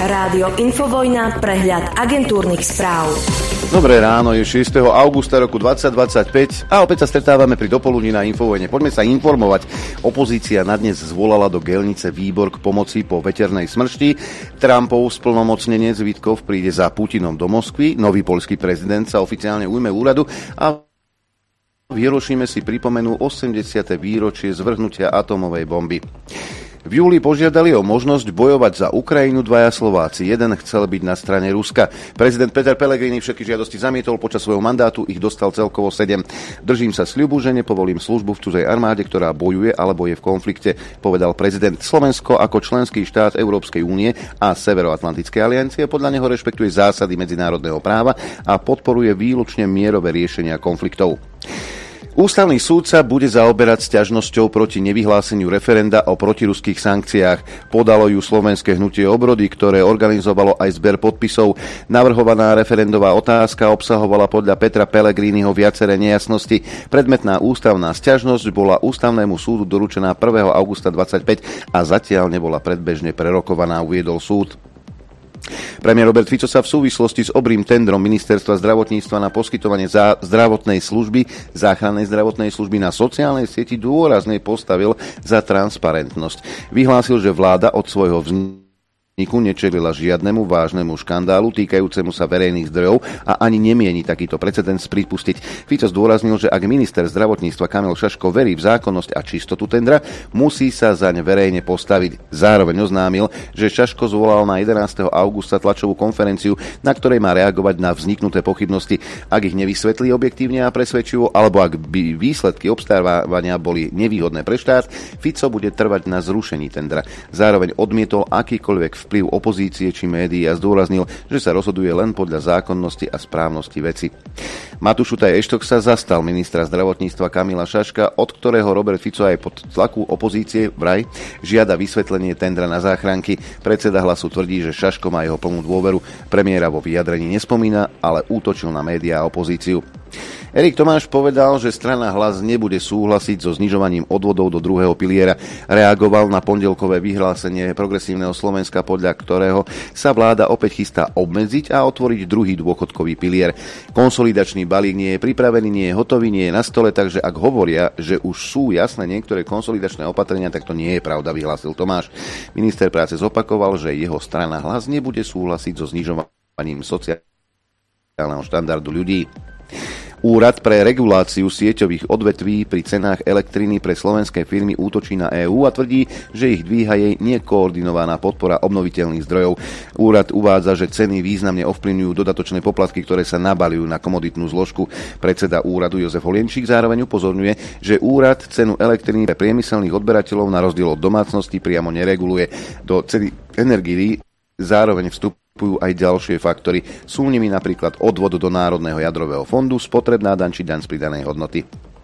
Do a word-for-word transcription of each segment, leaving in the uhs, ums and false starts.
Rádio Infovojna, prehľad agentúrnych správ. Dobré ráno, je šiesteho augusta roku dvadsať dvadsaťpäť a opäť sa stretávame pri dopoludní na Infovojne. Poďme sa informovať. Opozícia na dnes zvolala do Gelnice výbor k pomoci po veternej smršti. Trumpov splnomocnenec Vitkov príde za Putinom do Moskvy. Nový poľský prezident sa oficiálne ujme úradu a v Hirošime si pripomenú osemdesiate výročie zvrhnutia atómovej bomby. V júli požiadali o možnosť bojovať za Ukrajinu dvaja Slováci. Jeden chcel byť na strane Ruska. Prezident Peter Pellegrini všetky žiadosti zamietol, počas svojho mandátu ich dostal celkovo sedem. Držím sa sľubu, že nepovolím službu v cudzej armáde, ktorá bojuje alebo je v konflikte, povedal prezident. Slovensko ako členský štát Európskej únie a Severoatlantickej aliancie podľa neho rešpektuje zásady medzinárodného práva a podporuje výlučne mierové riešenia konfliktov. Ústavný súd sa bude zaoberať sťažnosťou proti nevyhláseniu referenda o protiruských sankciách. Podalo ju Slovenské hnutie Obrody, ktoré organizovalo aj zber podpisov. Navrhovaná referendová otázka obsahovala podľa Petra Pellegriniho viaceré nejasnosti. Predmetná ústavná sťažnosť bola Ústavnému súdu doručená prvého augusta dvadsaťpäť a zatiaľ nebola predbežne prerokovaná, uviedol súd. Premiér Robert Fico sa v súvislosti s obrým tendrom Ministerstva zdravotníctva na poskytovanie zá- zdravotnej služby, záchrannej zdravotnej služby na sociálnej sieti dôrazne postavil za transparentnosť. Vyhlásil, že vláda od svojho vzniku nečelila žiadnemu vážnemu škandálu týkajúcemu sa verejných zdrojov a ani nemieni takýto precedens pripustiť. Fico zdôraznil, že ak minister zdravotníctva Kamil Šaško verí v zákonnosť a čistotu tendra, musí sa zaň verejne postaviť. Zároveň oznámil, že Šaško zvolal na jedenásteho augusta tlačovú konferenciu, na ktorej má reagovať na vzniknuté pochybnosti. Ak ich nevysvetlí objektívne a presvedčivo, alebo ak by výsledky obstarávania boli nevýhodné pre štát, Fico bude trvať na zrušení tendra. Zároveň odmietol akýkoľvek vplyv opozície či médií a zdôraznil, že sa rozhoduje len podľa zákonnosti a správnosti veci. Matúš Šutaj Eštok sa zastal ministra zdravotníctva Kamila Šaška, od ktorého Robert Fico aj pod tlaku opozície vraj žiada vysvetlenie tendra na záchranky. Predseda Hlasu tvrdí, že Šaško má jeho plnú dôveru. Premiéra vo vyjadrení nespomína, ale útočil na médiá a opozíciu. Erik Tomáš povedal, že strana Hlas nebude súhlasiť so znižovaním odvodov do druhého piliera. Reagoval na pondelkové vyhlásenie Progresívneho Slovenska, podľa ktorého sa vláda opäť chystá obmedziť a otvoriť druhý dôchodkový pilier. Konsolidačný balík nie je pripravený, nie je hotový, nie je na stole, takže ak hovoria, že už sú jasné niektoré konsolidačné opatrenia, tak to nie je pravda, vyhlásil Tomáš. Minister práce zopakoval, že jeho strana Hlas nebude súhlasiť so znižovaním sociálneho štandardu ľudí. Úrad pre reguláciu sieťových odvetví pri cenách elektriny pre slovenské firmy útočí na EÚ a tvrdí, že ich dvíha jej nekoordinovaná podpora obnoviteľných zdrojov. Úrad uvádza, že ceny významne ovplyvňujú dodatočné poplatky, ktoré sa nabaľujú na komoditnú zložku. Predseda úradu Jozef Holienčík zároveň upozorňuje, že úrad cenu elektriny pre priemyselných odberateľov na rozdiel od domácnosti priamo nereguluje. Do ceny energií zároveň vstup aj ďalšie faktory. Sú nimi napríklad odvod do Národného jadrového fondu, spotrebná daň či daň z pridanej hodnoty.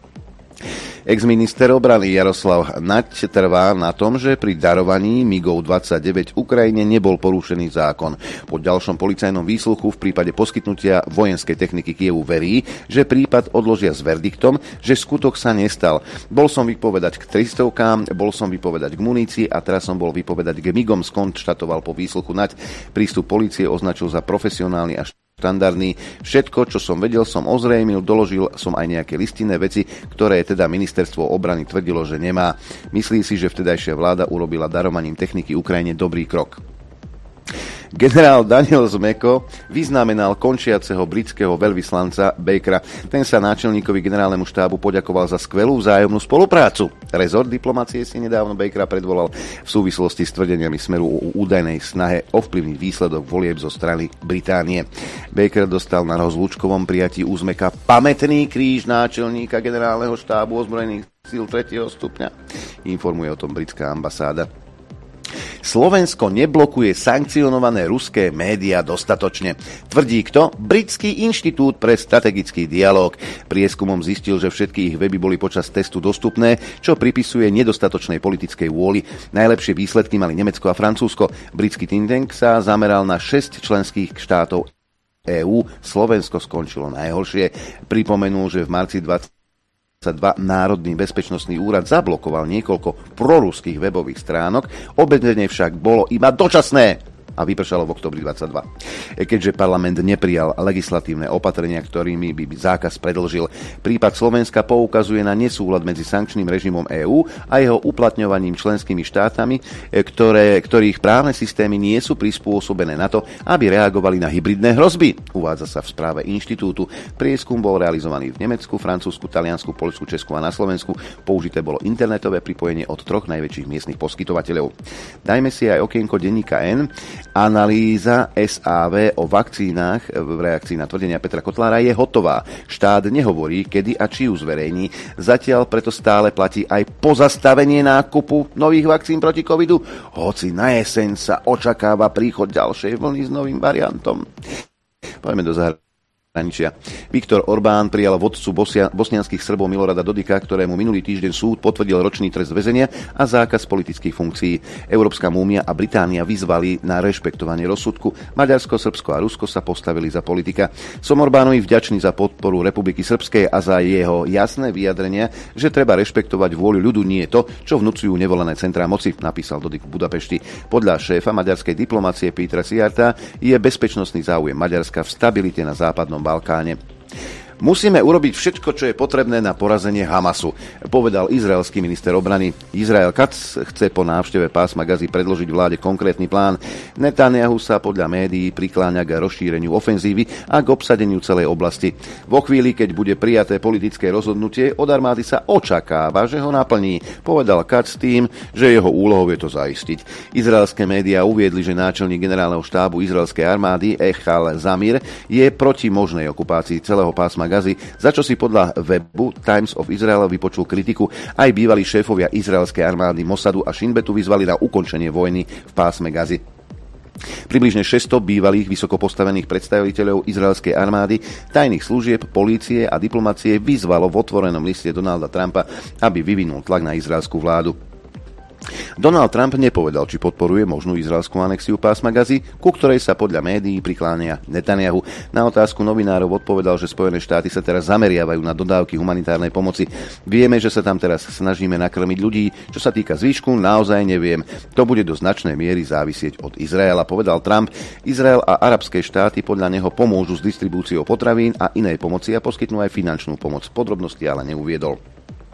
Ex-minister obrany Jaroslav Naď trvá na tom, že pri darovaní migov dvadsaťdeväť Ukrajine nebol porušený zákon. Po ďalšom policajnom výsluchu v prípade poskytnutia vojenskej techniky Kievu verí, že prípad odložia s verdiktom, že skutok sa nestal. Bol som vypovedať k tristovkám, bol som vypovedať k munícii a teraz som bol vypovedať k migom, skonštatoval po výsluchu Naď. Prístup polície označil za profesionálny a štandardný. Všetko, čo som vedel, som ozrejmil, doložil som aj nejaké listinné veci, ktoré teda ministerstvo obrany tvrdilo, že nemá. Myslí si, že vtedajšia vláda urobila darovaním techniky Ukrajine dobrý krok. Generál Daniel Zmeko vyznamenal končiaceho britského veľvyslanca Bakera. Ten sa náčelníkovi generálnemu štábu poďakoval za skvelú vzájomnú spoluprácu. Rezort diplomacie si nedávno Bakera predvolal v súvislosti s tvrdeniami Smeru o údajnej snahe ovplyvniť výsledok volieb zo strany Británie. Baker dostal na rozlúčkovom prijatí u Zmeka pamätný kríž náčelníka generálneho štábu ozbrojených síl tretieho stupňa. Informuje o tom britská ambasáda. Slovensko neblokuje sankcionované ruské médiá dostatočne. Tvrdí kto? Britský inštitút pre strategický dialóg. Prieskumom zistil, že všetky ich weby boli počas testu dostupné, čo pripisuje nedostatočnej politickej vôli. Najlepšie výsledky mali Nemecko a Francúzsko. Britský think tank sa zameral na šesť členských štátov EÚ. Slovensko skončilo najhoršie. Pripomenul, že v marci dvadsaťdva Národný bezpečnostný úrad zablokoval niekoľko proruských webových stránok, obmedzenie však bolo iba dočasné. a vypršalo v októbri dvadsaťdva. Keďže parlament neprijal legislatívne opatrenia, ktorými by zákaz predĺžil, prípad Slovenska poukazuje na nesúlad medzi sankčným režimom EÚ a jeho uplatňovaním členskými štátami, ktoré, ktorých právne systémy nie sú prispôsobené na to, aby reagovali na hybridné hrozby. Uvádza sa v správe inštitútu. Prieskum bol realizovaný v Nemecku, Francúzsku, Taliansku, Poľsku, Česku a na Slovensku. Použité bolo internetové pripojenie od troch najväčších miestnych poskytovateľov. Dajme si aj okienko denníka N. Analýza es á vé o vakcínach v reakcii na tvrdenia Petra Kotlára je hotová. Štát nehovorí, kedy a či ju zverejní. Zatiaľ preto stále platí aj pozastavenie nákupu nových vakcín proti covidu, hoci na jeseň sa očakáva príchod ďalšej vlny s novým variantom. Poďme do zahraničia. Viktor Orbán prijal vodcu bosia, bosnianskych Srbov Milorada Dodika, ktorému minulý týždeň súd potvrdil ročný trest väzenia a zákaz politických funkcií. Európska únia a Británia vyzvali na rešpektovanie rozsudku. Maďarsko, Srbsko a Rusko sa postavili za politika. Som Orbánovi vďačný za podporu Republiky Srbskej a za jeho jasné vyjadrenia, že treba rešpektovať vôľu ľudu, nie to, čo vnúcujú nevolené centrá moci, napísal Dodik v Budapešti. Podľa šéfa maďarskej diplomácie Petra Sijarta je bezpečnostný záujem Maďarska v stabilite na západnom Balkáne. Musíme urobiť všetko, čo je potrebné na porazenie Hamasu, povedal izraelský minister obrany. Izrael Katz chce po návšteve pásma Gazy predložiť vláde konkrétny plán. Netanjahu sa podľa médií prikláňa k rozšíreniu ofenzívy a k obsadeniu celej oblasti. Vo chvíli, keď bude prijaté politické rozhodnutie, od armády sa očakáva, že ho naplní, povedal Katz tým, že jeho úlohou je to zaistiť. Izraelské médiá uviedli, že náčelník generálneho štábu izraelskej armády Echal Zamir je proti možnej okupácii celého pásma Gazy, za čo si podľa webu Times of Israel vypočul kritiku. Aj bývalí šéfovia izraelskej armády Mossadu a Shin Betu vyzvali na ukončenie vojny v pásme Gazy. Približne šesťsto bývalých vysoko postavených predstaviteľov izraelskej armády, tajných služieb, polície a diplomacie vyzvalo v otvorenom liste Donalda Trumpa, aby vyvinul tlak na izraelskú vládu. Donald Trump nepovedal, či podporuje možnú izraelskú anexiu pásma Gazy, ku ktorej sa podľa médií prikláňa Netanjahu. Na otázku novinárov odpovedal, že Spojené štáty sa teraz zameriavajú na dodávky humanitárnej pomoci. Vieme, že sa tam teraz snažíme nakrmiť ľudí. Čo sa týka zvyšku, naozaj neviem. To bude do značnej miery závisieť od Izraela, povedal Trump. Izrael a arabské štáty podľa neho pomôžu s distribúciou potravín a inej pomoci a poskytnú aj finančnú pomoc. Podrobnosti ale neuviedol.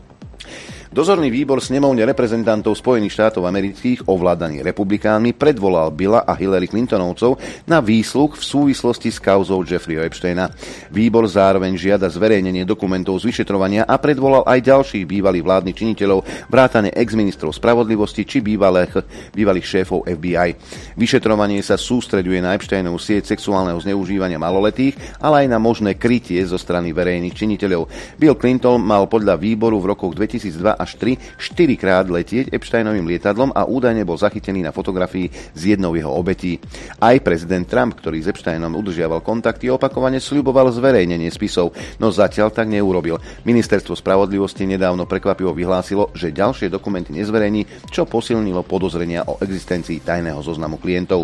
Dozorný výbor snemovne reprezentantov Spojených štátov amerických, ovládaný republikánmi, predvolal Billa a Hillary Clintonovcov na výsluch v súvislosti s kauzou Jeffreyho Epsteina. Výbor zároveň žiada zverejnenie dokumentov z vyšetrovania a predvolal aj ďalších bývalých vládnych činiteľov, vrátane ex-ministrov spravodlivosti či bývalých, bývalých šéfov ef bí aj. Vyšetrovanie sa sústreďuje na Epsteinovú sieť sexuálneho zneužívania maloletých, ale aj na možné krytie zo strany verejných činiteľov. Bill Clinton mal podľa výboru v rokoch dvetisícdva až tri štyrikrát letieť Epsteinovým lietadlom a údajne bol zachytený na fotografii s jednou jeho obetí. Aj prezident Trump, ktorý s Epsteinom udržiaval kontakty, opakovane sľuboval zverejnenie spisov, no zatiaľ tak neurobil. Ministerstvo spravodlivosti nedávno prekvapivo vyhlásilo, že ďalšie dokumenty nezverejní, čo posilnilo podozrenia o existencii tajného zoznamu klientov.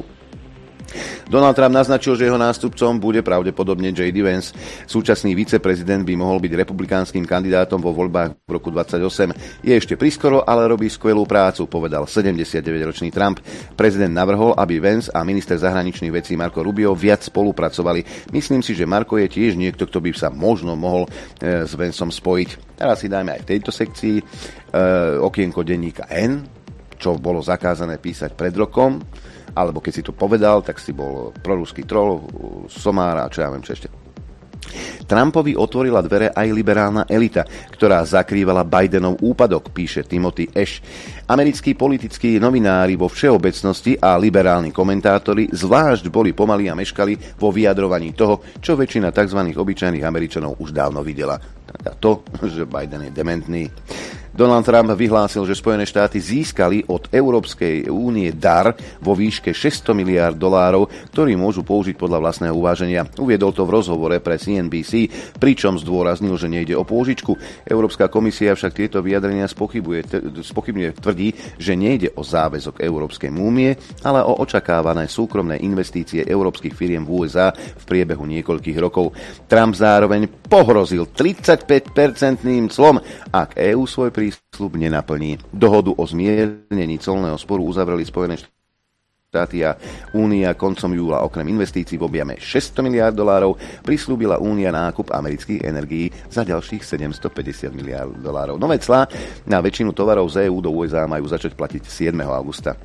Donald Trump naznačil, že jeho nástupcom bude pravdepodobne J D Vance. Súčasný viceprezident by mohol byť republikánskym kandidátom vo voľbách v roku dvadsaťosem. Je ešte priskoro, ale robí skvelú prácu, povedal sedemdesiatdeväťročný Trump. Prezident navrhol, aby Vance a minister zahraničných vecí Marco Rubio viac spolupracovali. Myslím si, že Marco je tiež niekto, kto by sa možno mohol e, s Vanceom spojiť. Teraz si dajme aj v tejto sekcii e, okienko denníka N, čo bolo zakázané písať pred rokom. Alebo keď si to povedal, tak si bol proruský troll, somár a čo ja viem čo ešte. Trumpovi otvorila dvere aj liberálna elita, ktorá zakrývala Bidenov úpadok, píše Timothy Ash. Americkí politickí novinári vo všeobecnosti a liberálni komentátori zvlášť boli pomalí a meškali vo vyjadrovaní toho, čo väčšina tzv. Obyčajných Američanov už dávno videla. Teda to, že Biden je dementný. Donald Trump vyhlásil, že Spojené štáty získali od Európskej únie dar vo výške šesťsto miliárd dolárov, ktorý môžu použiť podľa vlastného uváženia. Uviedol to v rozhovore pre C N B C, pričom zdôraznil, že nejde o pôžičku. Európska komisia však tieto vyjadrenia spochybňuje, tvrdí, že nejde o záväzok Európskej únie, ale o očakávané súkromné investície európskych firiem v ú es á v priebehu niekoľkých rokov. Trump zároveň pohrozil tridsaťpäť percentným clom, ak EÚ svoj prísľub nenaplní. Dohodu o zmiernení colného sporu uzavreli Spojené štáty a Únia koncom júla okrem investícií v objeme šesťsto miliárd dolárov prislúbila Únia nákup amerických energií za ďalších sedemstopäťdesiat miliárd dolárov. Nové clá na väčšinu tovarov z EÚ do ú es á majú začať platiť siedmeho augusta.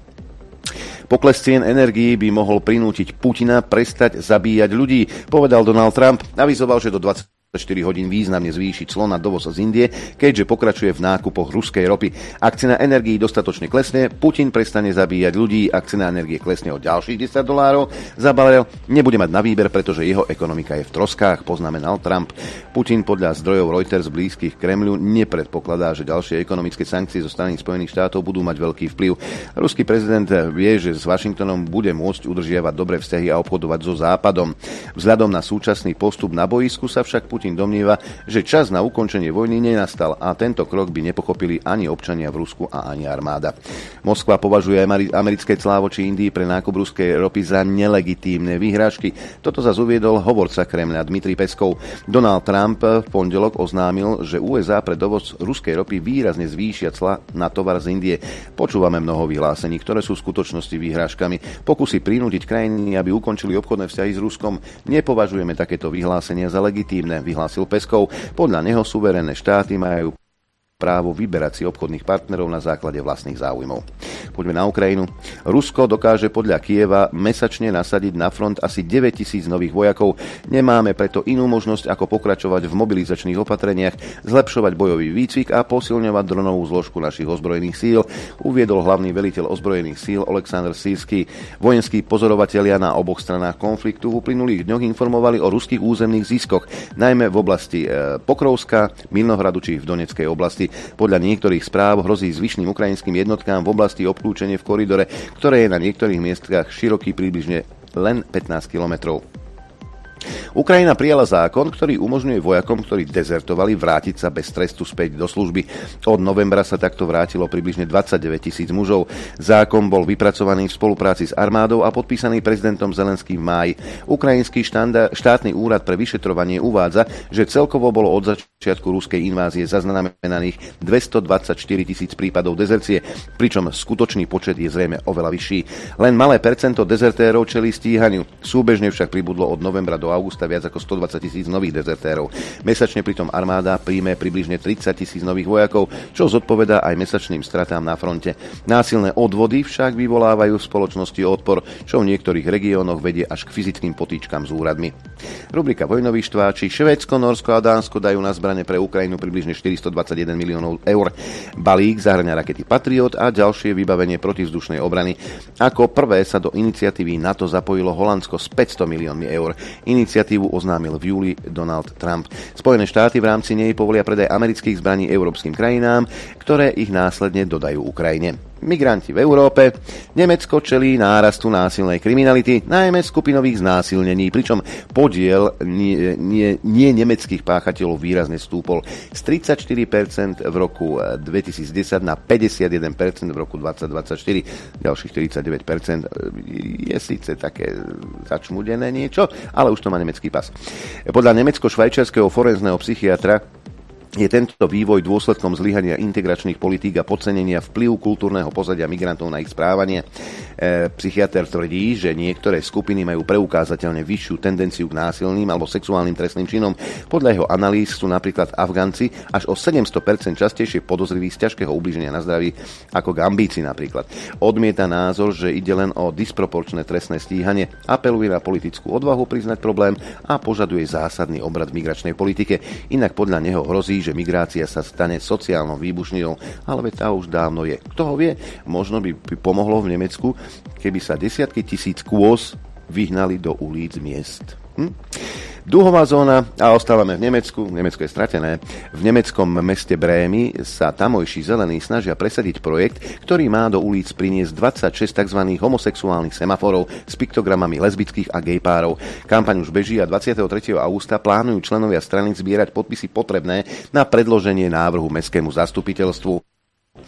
Pokles cien energií by mohol prinútiť Putina prestať zabíjať ľudí, povedal Donald Trump. Avizoval, že do dvadsaťštyri hodín významne zvýši clo na dovoz z Indie, keďže pokračuje v nákupoch ruskej ropy. Ak cena energií dostatočne klesne, Putin prestane zabíjať ľudí. Ak cena energie klesne o ďalších desať dolárov za barel, nebude mať na výber, pretože jeho ekonomika je v troskách, poznamenal Trump. Putin podľa zdrojov Reuters blízkych Kremľu nepredpokladá, že ďalšie ekonomické sankcie zo strany Spojených štátov budú mať veľký vplyv. Ruský prezident vie, že s Washingtonom bude môcť udržiavať dobré vzťahy a obchodovať so Západom. Vzhľadom na súčasný postup na boisku sa však Putin domnieva, že čas na ukončenie vojny nenastal a tento krok by nepochopili ani občania v Rusku a ani armáda. Moskva považuje americké clá voči Indii pre nákup ruskej ropy za nelegitímne výhražky. Toto zas uviedol hovorca Kremľa Dmitrij Peskov. Donald Trump v pondelok oznámil, že ú es á pre dovoz ruskej ropy výrazne zvýšia clá na tovar z Indie. Počúvame mnoho vyhlásení, ktoré sú v skutočnosti výhražkami. Pokusy prinútiť krajiny, aby ukončili obchodné vzťahy s Ruskom. Nepovažujeme takéto vyhlásenia za legitímne, vyhlásil Peskov. Podľa neho suverénne štáty majú právo vyberať si obchodných partnerov na základe vlastných záujmov. Poďme na Ukrajinu. Rusko dokáže podľa Kieva mesačne nasadiť na front asi deväťtisíc nových vojakov. Nemáme preto inú možnosť, ako pokračovať v mobilizačných opatreniach, zlepšovať bojový výcvik a posilňovať dronovú zložku našich ozbrojených síl, uviedol hlavný veliteľ ozbrojených síl Oleksandr Sýrsky. Vojenskí pozorovatelia na oboch stranách konfliktu v uplynulých dňoch informovali o ruských územných ziskoch, najmä v oblasti Pokrovska, Milnohradu či v Donetskej oblasti. Podľa niektorých správ hrozí zvyšným ukrajinským jednotkám v oblasti obklúčenie v koridore, ktoré je na niektorých miestach široký približne len pätnásť kilometrov. Ukrajina prijala zákon, ktorý umožňuje vojakom, ktorí dezertovali, vrátiť sa bez trestu späť do služby. Od novembra sa takto vrátilo približne dvadsaťdeväť tisíc mužov. Zákon bol vypracovaný v spolupráci s armádou a podpísaný prezidentom Zelenským v máji. Ukrajinský štanda, štátny úrad pre vyšetrovanie uvádza, že celkovo bolo od začiatku ruskej invázie zaznamenaných dvestodvadsaťštyri tisíc prípadov dezercie, pričom skutočný počet je zrejme oveľa vyšší. Len malé percento dezertérov čelí stíhaniu. Súbežne však pribudlo od novembra do augusta viac ako stodvadsať tisíc nových dezertérov. Mesačne pritom armáda príjme približne tridsať tisíc nových vojakov, čo zodpovedá aj mesačným stratám na fronte. Násilné odvody však vyvolávajú v spoločnosti odpor, čo v niektorých regiónoch vedie až k fyzickým potýčkam s úradmi. Rubrika Vojnoví štváči. Švédsko, Nórsko a Dánsko dajú na zbrane pre Ukrajinu približne štyristodvadsaťjeden miliónov eur. Balík zahŕňa rakety Patriot a ďalšie vybavenie protivzdušnej obrany. Ako prvé sa do iniciatívy NATO zapojilo Holandsko s päťsto miliónmi eur. Iniciatívu oznámil v júli Donald Trump. Spojené štáty v rámci nej povolia predaj amerických zbraní európskym krajinám, ktoré ich následne dodajú Ukrajine. Migranti v Európe. Nemecko čelí nárastu násilnej kriminality, najmä skupinových znásilnení, pričom podiel nie, nie, nie nemeckých páchateľov výrazne stúpol z tridsaťštyri percent v roku dvetisícdesať na päťdesiatjeden percent v roku dvetisícdvadsaťštyri. Ďalších štyridsaťdeväť percent je síce také začmudené niečo, ale už to má nemecký pas. Podľa nemecko-švajčiarskeho forenzného psychiatra je tento vývoj dôsledkom zlyhania integračných politík a podcenenia vplyvu kultúrneho pozadia migrantov na ich správanie. E, psychiatr tvrdí, že niektoré skupiny majú preukázateľne vyššiu tendenciu k násilným alebo sexuálnym trestným činom. Podľa jeho analýz sú napríklad Afganci až o sedemsto percent častejšie podozriví z ťažkého ublíženia na zdraví ako Gambíci napríklad. Odmieta názor, že ide len o disproporčné trestné stíhanie, apeluje na politickú odvahu priznať problém a požaduje zásadný obrad v migračnej politike. Inak podľa neho hrozí, že migrácia sa stane sociálnou výbušninou, ale tá už dávno je. Kto ho vie, možno by pomohlo v Nemecku, keby sa desiatky tisíc kôz vyhnali do ulic miest. Hm? Dúhová zóna a ostávame v Nemecku, Nemecko je stratené. V nemeckom meste Brémy sa tamojší zelení snažia presadiť projekt, ktorý má do ulic priniesť dvadsaťšesť tzv. Homosexuálnych semaforov s piktogramami lesbických a gay párov. Kampaň už beží a dvadsiateho tretieho augusta plánujú členovia strany zbierať podpisy potrebné na predloženie návrhu mestskému zastupiteľstvu.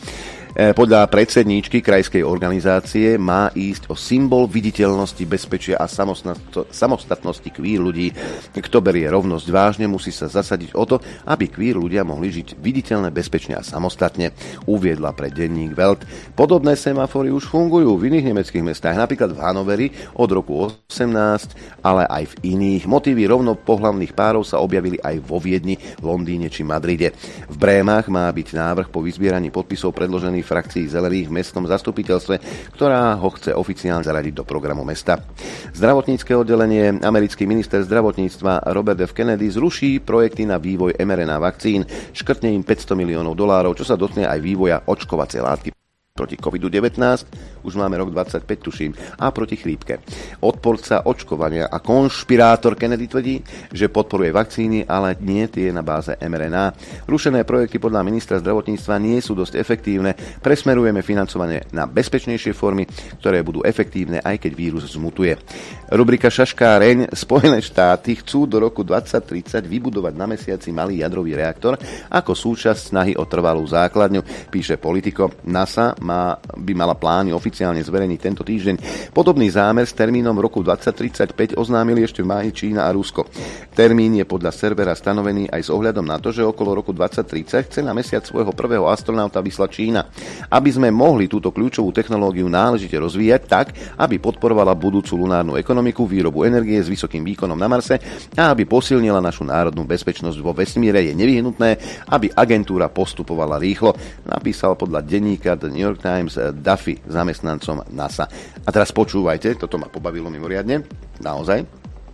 Podľa predsedníčky krajskej organizácie má ísť o symbol viditeľnosti, bezpečia a samostatnosti queer ľudí. Kto berie rovnosť vážne, musí sa zasadiť o to, aby queer ľudia mohli žiť viditeľne, bezpečne a samostatne, uviedla pre denník Welt. Podobné semafory už fungujú v iných nemeckých mestách, napríklad v Hanoveri od roku osemnásť, ale aj v iných. Motívy rovnopohlavných párov sa objavili aj vo Viedni, Londýne či Madride. V Brémach má byť návrh po vyzbieraní podpisov predložený frakcii Zelených v mestnom zastupiteľstve, ktorá ho chce oficiálne zaradiť do programu mesta. Zdravotnícke oddelenie, americký minister zdravotníctva Robert F. Kennedy zruší projekty na vývoj em er en á vakcín, škrtne im päťsto miliónov dolárov, čo sa dotkne aj vývoja očkovacej látky proti kovidu devätnásť, už máme rok dvadsaťpäť, tuším, a proti chrípke. Odporca očkovania a konšpirátor Kennedy tvrdí, že podporuje vakcíny, ale nie tie na báze em er en á. Rušené projekty podľa ministra zdravotníctva nie sú dosť efektívne. Presmerujeme financovanie na bezpečnejšie formy, ktoré budú efektívne, aj keď vírus zmutuje. Rubrika Šaškáreň. Spojené štáty chcú do roku dvadsať tridsať vybudovať na mesiaci malý jadrový reaktor ako súčasť snahy o trvalú základňu, píše Politico. NASA má, by mala plány oficiálne zverejniť tento týždeň. Podobný zámer s termínom roku dvadsať tridsaťpäť oznámili ešte v máji Čína a Rusko. Termín je podľa servera stanovený aj s ohľadom na to, že okolo roku dvadsať tridsať chce na mesiac svojho prvého astronauta vyslať Čína. Aby sme mohli túto kľúčovú technológiu náležite rozvíjať tak, aby podporovala budúcu lunárnu ekonomiku, výrobu energie s vysokým výkonom na Marse a aby posilnila našu národnú bezpečnosť vo vesmíre, je nevyhnutné, aby agentúra postupovala rýchlo, napísal podľa denníka The New York Times Duffy zamestnancom NASA. A teraz počúvajte, toto ma pobavilo mimoriadne, naozaj.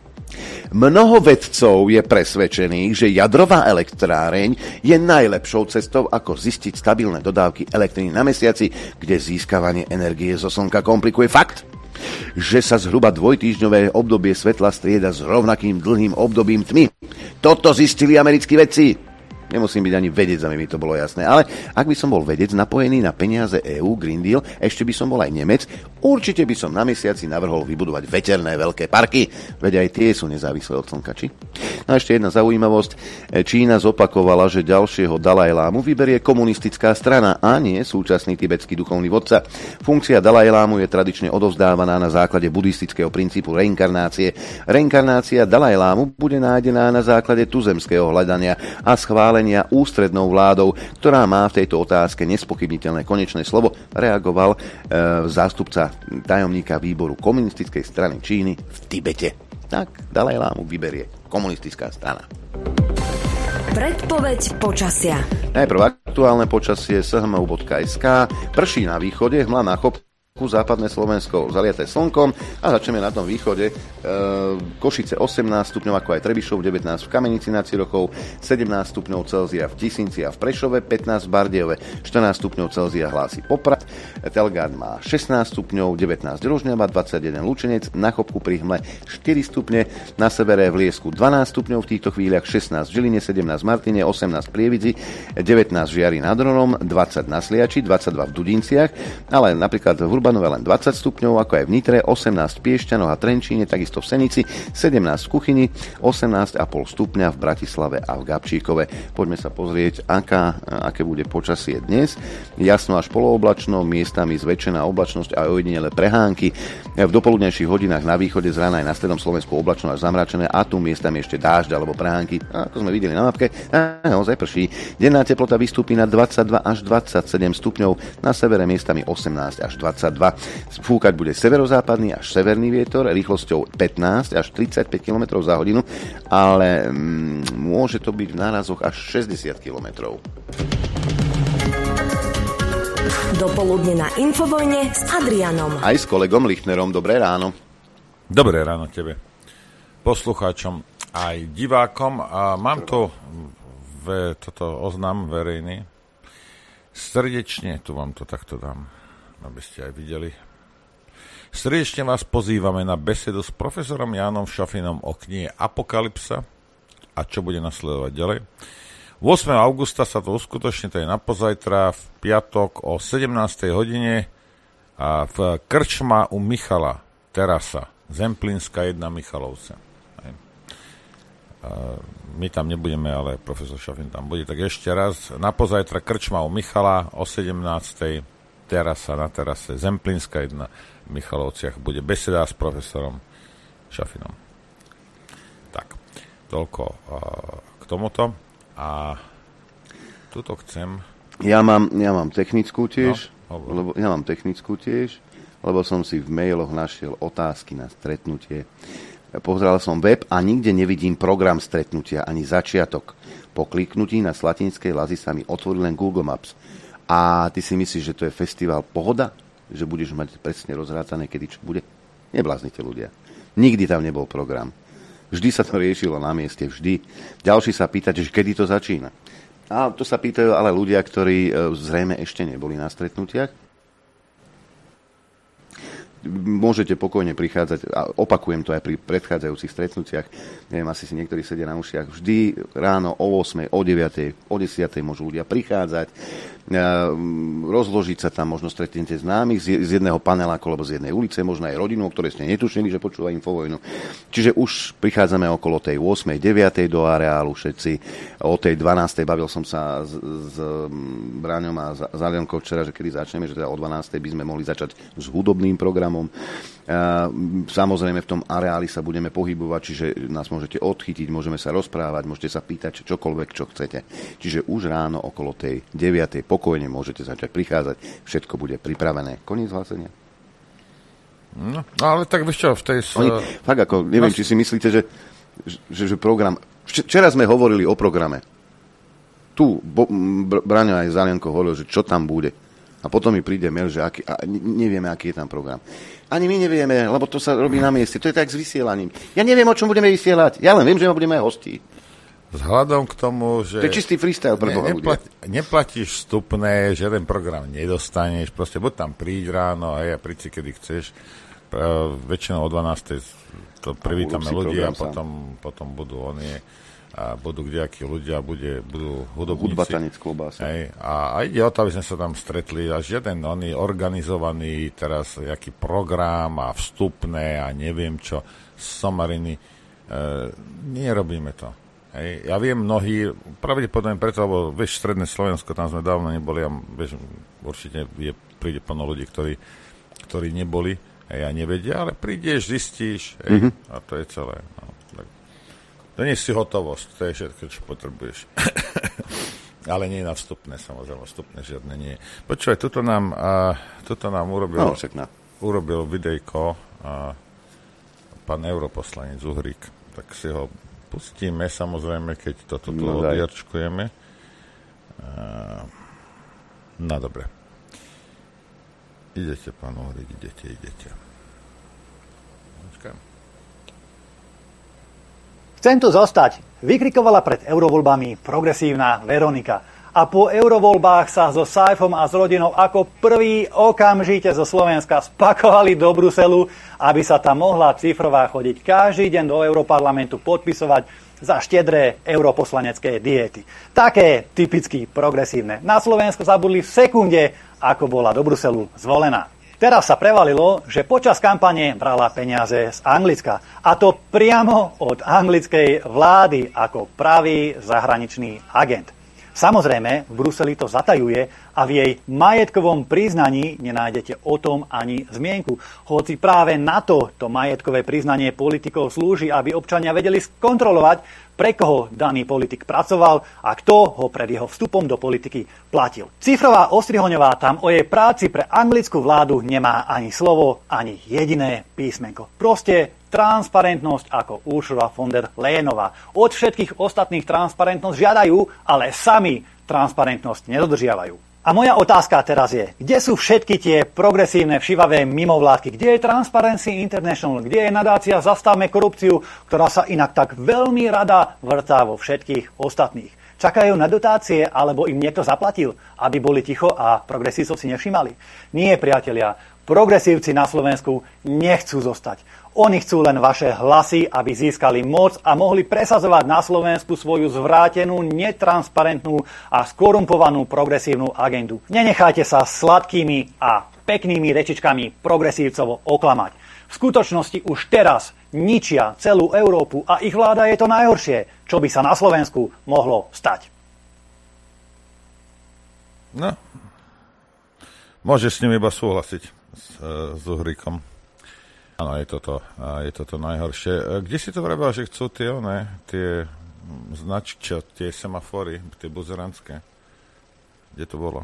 Mnoho vedcov je presvedčených, že jadrová elektráreň je najlepšou cestou, ako zistiť stabilné dodávky elektriny na mesiaci, kde získavanie energie zo slnka komplikuje fakt, že sa zhruba dvojtýždňové obdobie svetla strieda s rovnakým dlhým obdobím tmy. Toto zistili americkí vedci. Nemusím byť ani vedec, aby mi to bolo jasné. Ale ak by som bol vedec napojený na peniaze é ú, Green Deal, ešte by som bol aj Nemec, určite by som na mesiaci navrhol vybudovať veterné veľké parky. Veď aj tie sú nezávislé od slnka, či? No a ešte jedna zaujímavosť. Čína zopakovala, že ďalšieho Dalajlámu vyberie komunistická strana a nie súčasný tibetský duchovný vodca. Funkcia Dalajlámu je tradične odovzdávaná na základe buddhistického princípu reinkarnácie. Reinkarnácia Dalajlámu bude nájdená na základe tuzemského hľadania a schválenia ústrednou vládou, ktorá má v tejto otázke nespochybniteľné konečné slovo, reagoval e, zástupca tajomníka výboru komunistickej strany Číny v Tibete. Tak Dalajlámu vyberie komunistická strana. Predpoveď počasia. Najprv aktuálne počasie es há em ú bodka es ká. Prší na východe, hmla na chop, západné Slovensko zaliaté slnkom a začneme na tom východe. E, Košice osemnásť stupňov, ako aj Trebišov, devätnásť v Kamenici nad Cirochou, sedemnásť stupňov Celzia v Tisinci a v Prešove, pätnásť v Bardejove, štrnásť stupňov Celzia hlási Poprad, Telgán má šestnásť stupňov, devätnásť Rožňava, dvadsaťjeden Lučenec, na Chopku pri Hmle štyri stupne, na severe v Liesku dvanásť stupňov v týchto chvíľach, šestnásť v Žiline, sedemnásť v Martine, osemnásť v Prievidzi, devätnásť v Žiari nad Hronom, dvadsať na Sliači, dvadsaťdva v Dudinciach, ale napríklad v Urbanove len dvadsať stupňov, ako aj v Nitre, osemnásť v Piešťanoch a Trenčíne, takisto v Senici, sedemnásť v Kuchyni, osemnásť celá päť stupňa v Bratislave a v Gabčíkove. Poďme sa pozrieť, aká, aké bude počasie dnes. Jasno až polooblačno, miestami zväčšená oblačnosť a ojedinele prehánky. V dopoludnejších hodinách na východe z rána aj na strednom Slovensku oblačno až zamračené a tu miestami ešte dážď alebo prehánky. A ako sme videli na mapke, naozaj prší. Denná teplota vystúpi na dvadsaťdva až dvadsaťsedem stupňov, na severe miestami osemnásť až dvadsaťdva. Fúkať bude severozápadný až severný vietor rýchlosťou pätnásť až tridsaťpäť kilometrov za hodinu, ale mm, môže to byť v nárazoch až šesťdesiat kilometrov. Dopoludne na Infovojne s Adrianom. Aj s kolegom Lichtnerom. Dobré ráno. Dobré ráno tebe, poslucháčom aj divákom. A mám tu v, toto oznam verejný. Srdečne, tu vám to takto dám, aby ste aj videli. Srdečne vás pozývame na besedu s profesorom Jánom Šafinom o knihe Apokalypsa a čo bude nasledovať ďalej. ôsmeho augusta sa to uskutoční, to je napozajtra, v piatok o sedemnástej hodine a v krčma u Michala Terasa, Zemplínska jedna Michalovce. My tam nebudeme, ale profesor Šafin tam bude. Tak ešte raz, napozajtra krčma u Michala o sedemnástej terasa na terase Zemplínska jedna v Michalovciach. Bude beseda s profesorom Šafinom. Tak, toľko uh, k tomuto. A tuto chcem... Ja mám, ja mám technickú tiež, no, lebo, ja mám technickú tiež, lebo som si v mailoch našiel otázky na stretnutie. Pozeral som web a nikde nevidím program stretnutia, ani začiatok. Po kliknutí na Slatinskej Lazy sa mi otvoril len Google Maps. A ty si myslíš, že to je festival Pohoda? Že budeš mať presne rozhrátané, kedy čo bude? Nebláznite ľudia. Nikdy tam nebol program. Vždy sa to riešilo na mieste, vždy. Ďalší sa pýtať, že kedy to začína. A to sa pýtajú ale ľudia, ktorí zrejme ešte neboli na stretnutiach. Môžete pokojne prichádzať, a opakujem to aj pri predchádzajúcich stretnutiach, neviem, asi si niektorí sedia na ušiach, vždy ráno o ôsmej, o deviatej, o desiatej môžu ľudia prichádzať, rozložiť sa tam, možno stretnete známych z jedného paneláku, alebo z jednej ulice, možno aj rodinu, o ktorej ste netušili, že počúva Infovojnu. Čiže už prichádzame okolo tej ôsmej, deviatej do areálu všetci. O tej dvanástej bavil som sa s, s Braňom a s Aliankou včera, že kedy začneme, že teda o dvanástej by sme mohli začať s hudobným programom. Samozrejme v tom areáli sa budeme pohybovať, čiže nás môžete odchytiť, môžeme sa rozprávať, môžete sa pýtať čokoľvek, čo chcete. Čiže už ráno okolo tej deviatej pokojne môžete začať prichádzať, všetko bude pripravené. Koniec hlásenia. No, ale tak vieš čo, v tej... Oni, fakt ako, neviem, no, či si myslíte, že, že, že program... Včera sme hovorili o programe. Tu Bo, Braňo aj Zalienko hovoril, že čo tam bude. A potom mi príde mail, že aký, a nevieme, aký je tam program. Ani my nevieme, lebo to sa robí na mieste. To je tak s vysielaním. Ja neviem, o čom budeme vysielať. Ja len viem, že budeme hostí. Vzhľadom k tomu, že... To je čistý freestyle pre Boha ľudia. Neplatíš vstupné, žiaden program nedostaneš, proste buď tam príď ráno a ja príď si, kedy chceš. Väčšinou o dvanástej to privítame ľudí a potom, potom budú oni a budú kdejakí ľudia, bude, budú hudobníci. Hudba, tanec, klobása. Hej, a, a ide o to, aby sme sa tam stretli a žiaden oný organizovaný teraz jaký program a vstupné a neviem čo, somariny. E, nerobíme to. Hej. Ja viem, mnohí, pravdepodobne preto, lebo vieš, stredné Slovensko, tam sme dávno neboli a vieš, určite je, príde plno ľudí, ktorí, ktorí neboli hej, a nevedia, ale prídeš, zistíš hej, mm-hmm. a to je celé. No, tak. Donies si hotovosť, to je všetko, čo potrebuješ. Ale nie na vstupné, samozrejme, vstupné žiadne nie. Počúvaj, tuto nám, uh, tuto nám urobil, no, urobil videjko uh, pán europoslanec Uhrík, tak si ho pustíme, samozrejme, keď toto tu no, odjarčkujeme. Uh, no, dobre. Idete, pán Uhrík, idete, idete. Počkám. Chcem tu zostať, vykrikovala pred eurovoľbami progresívna Veronika. A po eurovoľbách sa so Saifom a s rodinou ako prvý okamžite zo Slovenska spakovali do Bruselu, aby sa tam mohla Cifrová chodiť každý deň do Europarlamentu podpisovať za štedré europoslanecké diety. Také typicky progresívne. Na Slovensku zabudli v sekunde, ako bola do Bruselu zvolená. Teraz sa prevalilo, že počas kampane brala peniaze z Anglicka. A to priamo od anglickej vlády ako pravý zahraničný agent. Samozrejme, v Bruseli to zatajuje a v jej majetkovom priznaní nenájdete o tom ani zmienku. Hoci práve na to to majetkové priznanie politikov slúži, aby občania vedeli skontrolovať, pre koho daný politik pracoval a kto ho pred jeho vstupom do politiky platil. Cifrová Ostrihoňová tam o jej práci pre anglickú vládu nemá ani slovo, ani jediné písmenko. Proste transparentnosť ako Ursula von der Leyenová. Od všetkých ostatných transparentnosť žiadajú, ale sami transparentnosť nedodržiavajú. A moja otázka teraz je, kde sú všetky tie progresívne, všivavé mimovládky? Kde je Transparency International? Kde je nadácia Zastavme korupciu, ktorá sa inak tak veľmi rada vrtá vo všetkých ostatných? Čakajú na dotácie, alebo im niekto zaplatil, aby boli ticho a progresívcov si nevšimali? Nie, priatelia, progresívci na Slovensku nechcú zostať. Oni chcú len vaše hlasy, aby získali moc a mohli presadzovať na Slovensku svoju zvrátenú, netransparentnú a skorumpovanú progresívnu agendu. Nenechajte sa sladkými a peknými rečičkami progresívcovo oklamať. V skutočnosti už teraz ničia celú Európu a ich vláda je to najhoršie, čo by sa na Slovensku mohlo stať. No, Môžeš s ním iba súhlasiť s, s Uhríkom. Áno, je toto, je toto najhoršie. Kde si to vrebal, že chcú tie, one, tie značky, tie semafory, tie buzerantské? Kde to bolo?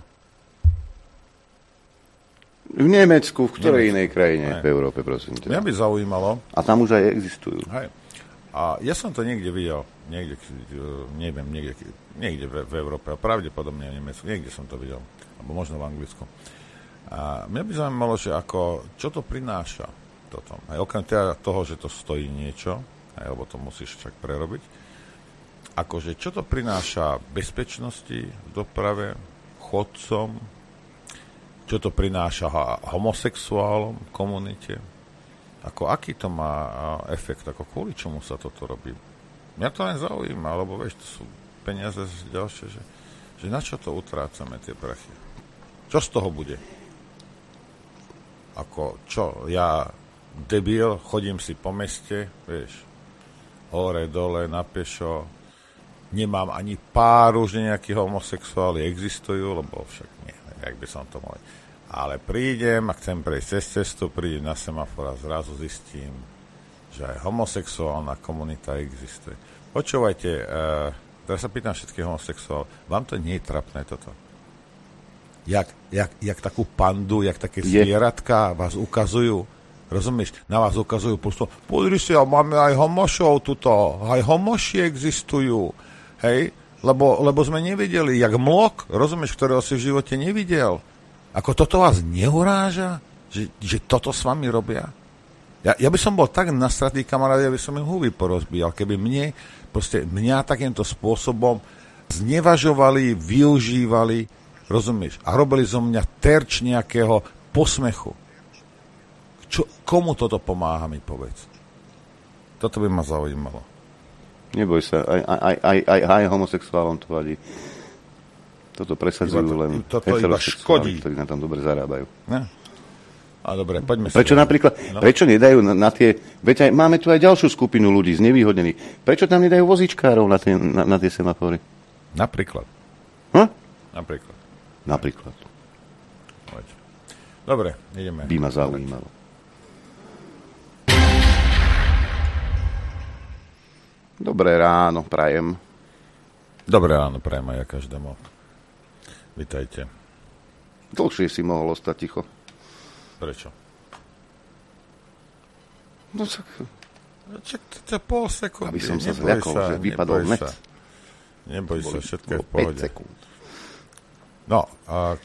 V Nemecku, v ktorej Nemecku. Inej krajine Aj. v Európe, prosím ťa. Mňa by zaujímalo. A tam už aj existujú. Hej. A ja som to niekde videl, niekde, neviem, niekde, niekde v, v Európe, a pravdepodobne v Nemecku, niekde som to videl, alebo možno v Anglicku. A mňa by zaujímalo, že ako, čo to prináša toto. Aj okrem teda toho, že to stojí niečo, aj, lebo to musíš však prerobiť, akože čo to prináša bezpečnosti v doprave, chodcom, čo to prináša homosexuálom, komunite, ako aký to má efekt, ako kvôli čomu sa toto robí. Mňa to len zaujíma, lebo vieš, to sú peniaze ďalšie, že, že na čo to utrácame, tie prachy? Čo z toho bude? Ako, čo, ja debil, chodím si po meste, vieš, hore, dole, na pešo, nemám ani páru, že nejakí homosexuáli existujú, lebo však nie, jak by som to mohol. Ale prídem a chcem prejsť cez cestu, prídem na semafor a zrazu zistím, že aj homosexuálna komunita existuje. Počúvajte, uh, teraz sa pýtam všetkých homosexuálov, vám to nie je trapné toto? Jak, jak, jak takú pandu, jak také zvieratka vás ukazujú, rozumieš? Na vás ukazujú prosto, podri si, máme aj homošov tuto, aj homoši existujú, hej? Lebo, lebo sme nevideli, jak mlok, rozumieš, ktorého si v živote nevidel. Ako toto vás neuráža? Že, že toto s vami robia? Ja, ja by som bol tak nastratý kamarát, ja by som im huby porozbíjal, keby mne, proste mňa takýmto spôsobom znevažovali, využívali, rozumieš? A robili zo mňa terč nejakého posmechu. Čo, komu toto pomáha, mi povedz? Toto by ma zaujímalo. Neboj sa, aj, aj, aj, aj, aj homosexuálom to vadí. Toto presadzujú len heterosexuáli, ktorí na tom dobre zarábajú. Ne? A dobre, poďme si. Prečo napríklad, no? prečo nedajú na, na tie, veď aj, máme tu aj ďalšiu skupinu ľudí znevýhodnených. Prečo tam nedajú vozíčkárov na tie, na, na tie semafory? Napríklad. Hm? Napríklad. Napríklad. Poď. Dobre, ideme. By ma zaujímalo. Dobré ráno, prajem. Dobré ráno, prajem aj ja každému. Vitajte. Dlhšie si mohol ostať ticho. Prečo? No tak... Čak to je pol sekundy. Aby som sa zľakol, že vypadol met. Neboj sa, všetko je v pohode. päť sekúnd. No, a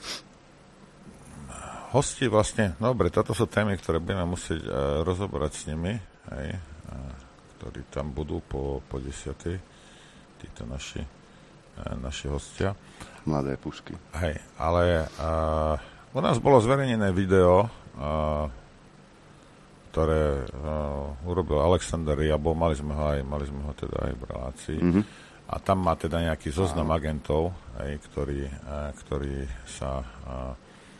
hosti vlastne, dobre, toto sú témy, ktoré budeme musieť uh, rozobrať s nimi, hej, uh, ktorí tam budú po, po desiatej, títo naši, uh, naši hostia. Mladé pušky. Hej, ale uh, u nás bolo zverejnené video, uh, ktoré uh, urobil Alexander Jabo, mali sme ho aj, mali sme ho teda aj v relácii. Mm-hmm. A tam má teda nejaký zoznam agentov, hej, ktorí, uh, ktorí sa uh,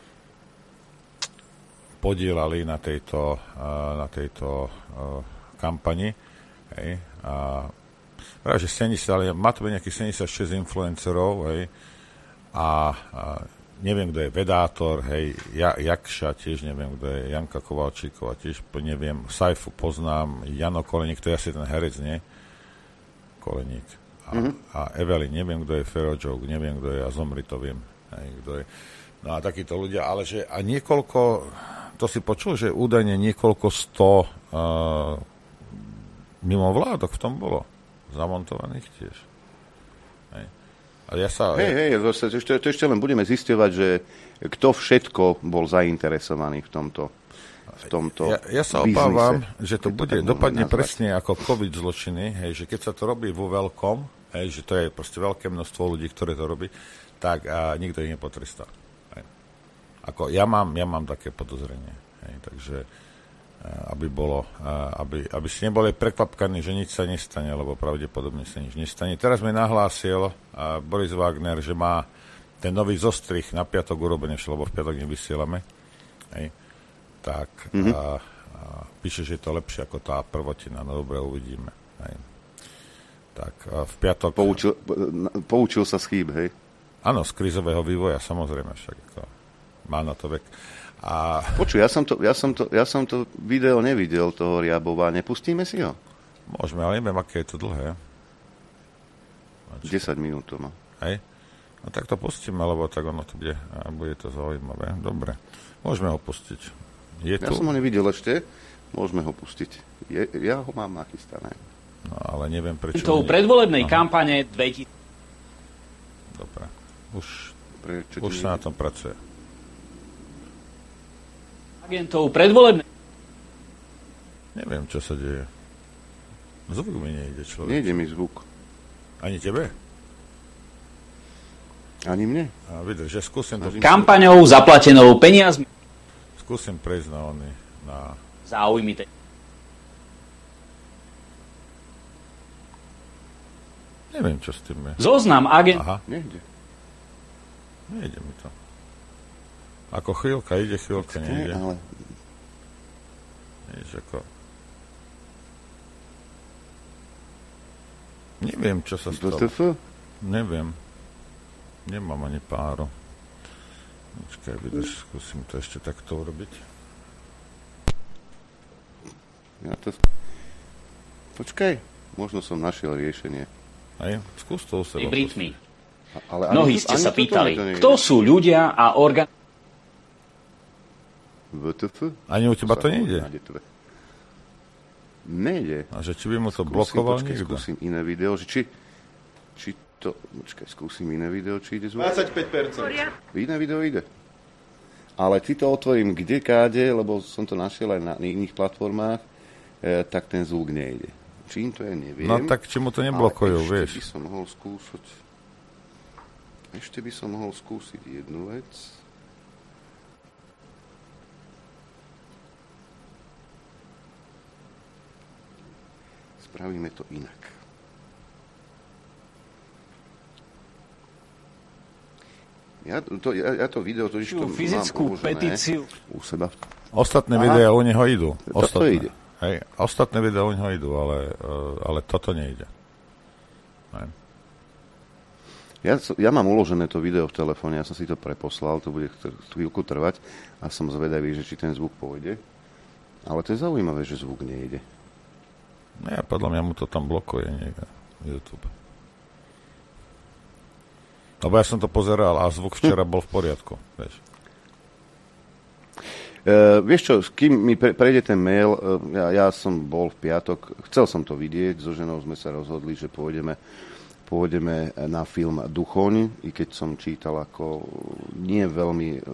podielali na tejto, uh, na tejto uh, kampani. Hej, a práve, že sedemdesiat, ale má to byť nejakých sedemdesiatšesť influencerov, hej, a, a neviem, kto je Vedátor, hej, ja, Jakša, tiež neviem, kto je Janka Kovalčíková, tiež neviem, Saifu poznám, Jano Koleník, to je asi ten herec, nie? Koleník. A, mm-hmm. a Evelyn, neviem, kto je Ferojoke, neviem, kto je, a Zomri, to viem, hej, kto je. No a takíto ľudia, ale že a niekoľko, to si počul, že údajne niekoľko sto uh, mimovládok v tom bolo, zamontovaných tiež. Hej. Ja sa, hej, hej, to ešte, to ešte len budeme zisťovať, že kto všetko bol zainteresovaný v tomto, v tomto ja, ja sa biznise. Obávam, že to bude, to dopadne nazvať. Presne ako COVID zločiny, hej, že keď sa to robí vo veľkom, hej, že to je proste veľké množstvo ľudí, ktoré to robí, tak a nikto ich nepotrestá. Hej. Ako ja mám, ja mám také podozrenie, hej, takže aby bolo, aby, aby si neboli prekvapkaní, že nič sa nestane, lebo pravdepodobne sa nič nestane. Teraz mi nahlásil Boris Wagner, že má ten nový zostrih na piatok urobený, lebo v piatok nevysielame. Hej. Tak mm-hmm. a, a píše, že je to lepšie ako tá prvotina. No dobre, uvidíme. Hej. Tak a v piatok... Poučil, poučil sa z chýb, hej? Áno, z krízového vývoja, samozrejme však. To má na to vek. A... Počuj, ja som, to, ja, som to, ja som to video nevidel, toho Riabova. Nepustíme si ho? Môžeme, ale neviem, aké je to dlhé. desať minút to má. Hej? No tak to pustíme, lebo tak ono to bude, a bude to zaujímavé. Dobre, môžeme ho pustiť. Je ja tu... som ho nevidel ešte, môžeme ho pustiť. Je, ja ho mám nachystané. No, ale neviem prečo... Tou predvolebnej Aha. kampane dvetisíc... Dobre, už, prečo už sa na tom pracuje. Agentov predvolebnej... Neviem, čo sa deje. Zvuk mi nejde, človek. Nejde mi zvuk. Ani tebe? Ani mne. A vydrž, že skúsim to... Kampaňou zaplatenou peniazmi. Skúsim prejsť na ony, na... Záujmy tej. Neviem, čo s tým je. Zoznam agent... Aha. Nejde. Nejde mi to. Ako chvíľka ide, chvíľka nejde. Ale... Vieš, ako... Neviem, čo sa stalo. bé té ef? Neviem. Nemám ani páru. Počkaj, vydrž, skúsim to ešte takto urobiť. Ja to... Počkaj, možno som našiel riešenie. Hej, skús to u seba. Britmi. Ale Mnohí ste sa pýtali, kto sú ľudia a orgán... bé té ef? Ani u teba to nejde? Nejde. A že či by mu to skúsim, blokoval počkej, niekto? Skúsim iné video, že či, či to... Počkaj, skúsim iné video, či ide zvuk. dvadsaťpäť percent. Iné video ide. Ale či to otvorím kde káde, lebo som to našiel aj na iných platformách, e, tak ten zvuk nejde. Čím to je, neviem. No tak či mu to neblokujú, ale vieš. ešte by som mohol skúšať... Ešte by som mohol skúsiť jednu vec. Spravíme to inak. Ja to, ja, ja to video, to, to fyzickú mám petíciu u seba. Ostatné Aha. videá u neho idú. Toto Ostatné. ide. Hej, ostatné videá u neho idú, ale, ale toto nejde. Hej. Ja, ja mám uložené to video v telefóne, ja som si to preposlal, to bude chvíľku trvať a som zvedavý, že či ten zvuk pôjde. Ale to je zaujímavé, že zvuk nejde. Ja, podľa mňa mu to tam blokuje niekde YouTube. Lebo ja som to pozeral a zvuk včera bol v poriadku, vieš. Uh, vieš čo, kým mi pre, prejde ten mail, uh, ja, ja som bol v piatok, chcel som to vidieť, so ženou sme sa rozhodli, že pôjdeme, pôjdeme na film Duchoň, i keď som čítal ako nie veľmi um,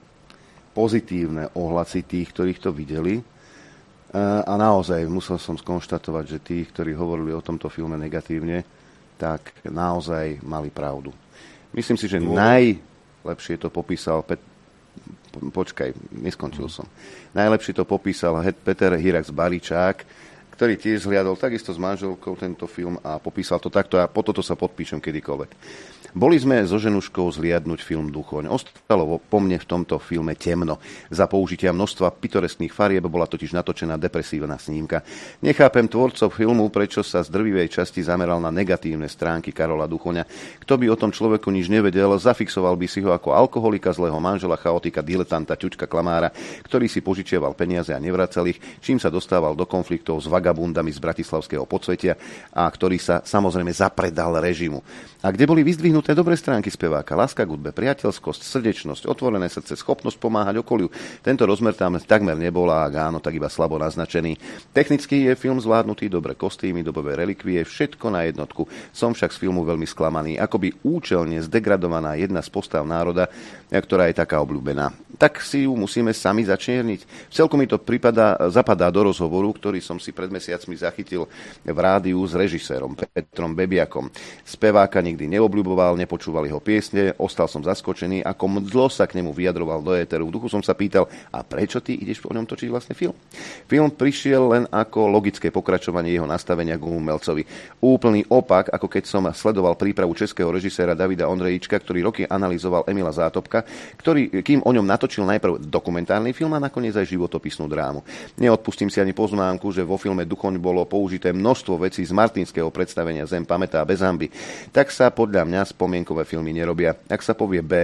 pozitívne ohlasy tých, ktorých to videli. Uh, a naozaj musel som skonštatovať, že tí, ktorí hovorili o tomto filme negatívne, tak naozaj mali pravdu. Myslím si, že najlepšie to popísal Pet... Počkaj, neskončil som. Najlepšie to popísal Peter Hirax-Baričák, ktorý tiež zhliadol takisto s manželkou tento film a popísal to takto a po toto sa podpíšem kedykoľvek. Boli sme so ženuškou zliadnuť film Duchoň. Ostalo po mne v tomto filme temno. Za použitia množstva pitoreskných farieb bola totiž natočená depresívna snímka. Nechápem tvorcov filmu, prečo sa z drvivej časti zameral na negatívne stránky Karola Duchoňa. Kto by o tom človeku nič nevedel, zafixoval by si ho ako alkoholika, zlého manžela, chaotika, diletanta, ťučka, klamára, ktorý si požičiaval peniaze a nevracal ich, čím sa dostával do konfliktov s vagabundami z bratislavského podsvetia a ktorý sa samozrejme zapredal režimu. A kde boli vyzdvihnuté dobré stránky speváka, láska k hudbe, priateľskosť, srdečnosť, otvorené srdce, schopnosť pomáhať okoliu. Tento rozmer tam takmer nebol a ak áno, tak iba slabo naznačený. Technicky je film zvládnutý, dobré kostýmy, dobové relikvie, všetko na jednotku. Som však z filmu veľmi sklamaný, akoby účelne zdegradovaná jedna z postav národa, ktorá je taká obľúbená. Tak si ju musíme sami začierniť. Celku mi to pripadá, zapadá do rozhovoru, ktorý som si pred mesiacmi zachytil v rádiu s režisérom Petrom Bebiakom. Speváka nikdy neobľúboval, nepočúval jeho piesne, ostal som zaskočený, ako mdlo sa k nemu vyjadroval do éteru. V duchu som sa pýtal, a prečo ty ideš o ňom točiť vlastne film? Film prišiel len ako logické pokračovanie jeho nastavenia k umelcovi. Úplný opak, ako keď som sledoval prípravu českého režiséra Davida Ondrejíčka, ktorý roky analyzoval Emila Zátopka, ktorý, kým o ňom natočil najprv dokumentárny film a nakoniec aj životopisnú drámu. Neodpustím si ani poznámku, že vo filme Duchoň bolo použité množstvo vecí z martinského predstavenia Zem pamätá bez hanby. Tak sa podľa mňa spomienkové filmy nerobia. Ak sa povie B,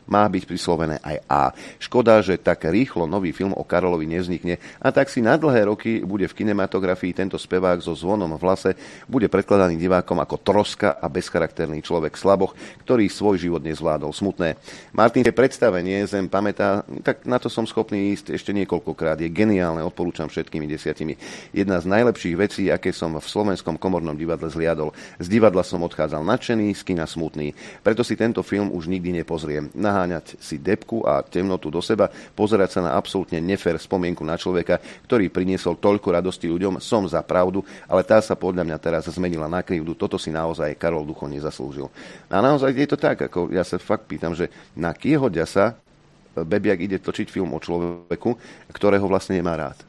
má byť prislovené aj A. Škoda, že tak rýchlo nový film o Karolovi nevznikne a tak si na dlhé roky bude v kinematografii tento spevák so zvonom v hlase bude predkladaný divákom ako troska a bezcharakterný človek slaboch, ktorý svoj život nezvládol. Smutné. Martin, predstavenie Zem pamätá, tak na to som schopný ísť ešte niekoľkokrát. Je geniálne, odporúčam všetkými desiatimi. Jedna z najlepších vecí, aké som v Slovenskom komornom divadle zliadol. Z divadla som odchádzal nadšený, z kina smutný. Preto si tento film už nikdy nepozriem. Naháňať si depku a temnotu do seba, pozerať sa na absolútne nefér spomienku na človeka, ktorý priniesol toľko radosti ľuďom, som za pravdu, ale tá sa podľa mňa teraz zmenila na krivdu. Toto si naozaj Karol Duchoň nezaslúžil. A naozaj je to tak, ako ja sa fakt pýtam, že na kieho ďasa Bebiak ide točiť film o človeku, ktorého vlastne nemá rád.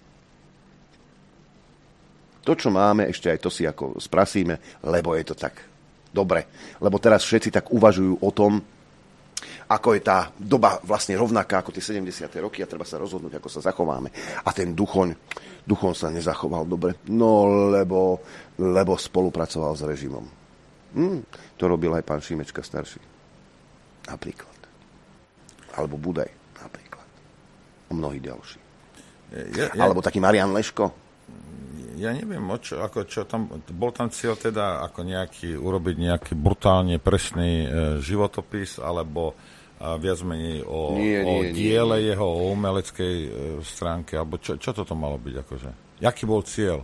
To, čo máme, ešte aj to si ako sprasíme, lebo je to tak dobre. Lebo teraz všetci tak uvažujú o tom, ako je tá doba vlastne rovnaká ako tie sedemdesiate roky a treba sa rozhodnúť, ako sa zachováme. A ten Duchoň, Duchoň sa nezachoval dobre. No, lebo, lebo spolupracoval s režimom. Hm, to robil aj pán Šimečka starší. Napríklad. Alebo Budaj, napríklad. A mnohí ďalší. Ja, ja, Alebo taký Marian Leško. Ja neviem, o čo, ako čo tam, bol tam cieľ teda ako nejaký, urobiť nejaký brutálne presný e, životopis, alebo a viac menej o, nie, o nie, diele nie. jeho, o umeleckej e, stránke, alebo čo, čo toto malo byť, akože? Jaký bol cieľ?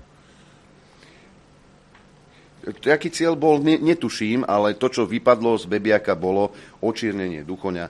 Jaký cieľ bol, ne, netuším, ale to, čo vypadlo z Bebiaka, bolo očiernenie Duchoňa.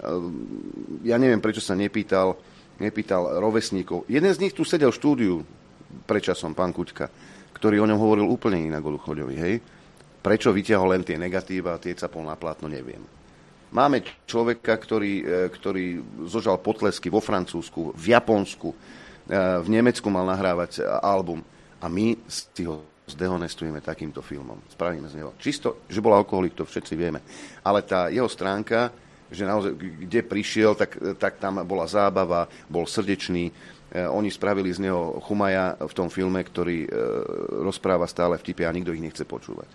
Ja neviem, prečo sa nepýtal, nepýtal rovesníkov. Jeden z nich tu sedel v štúdiu predčasom, pán Kuťka, ktorý o ňom hovoril úplne inak o Duchoňovi, hej? Prečo vyťahol len tie negatíva a tie capol na plátno, neviem. Máme človeka, ktorý, ktorý zožal potlesky vo Francúzsku, v Japonsku, v Nemecku mal nahrávať album a my si ho zdehonestujeme takýmto filmom. Spravíme z neho. Čisto, že bol alkoholik, to všetci vieme. Ale tá jeho stránka, že naozaj, kde prišiel, tak, tak tam bola zábava, bol srdečný. Oni spravili z neho chumaja v tom filme, ktorý e, rozpráva stále vtipy a nikto ich nechce počúvať.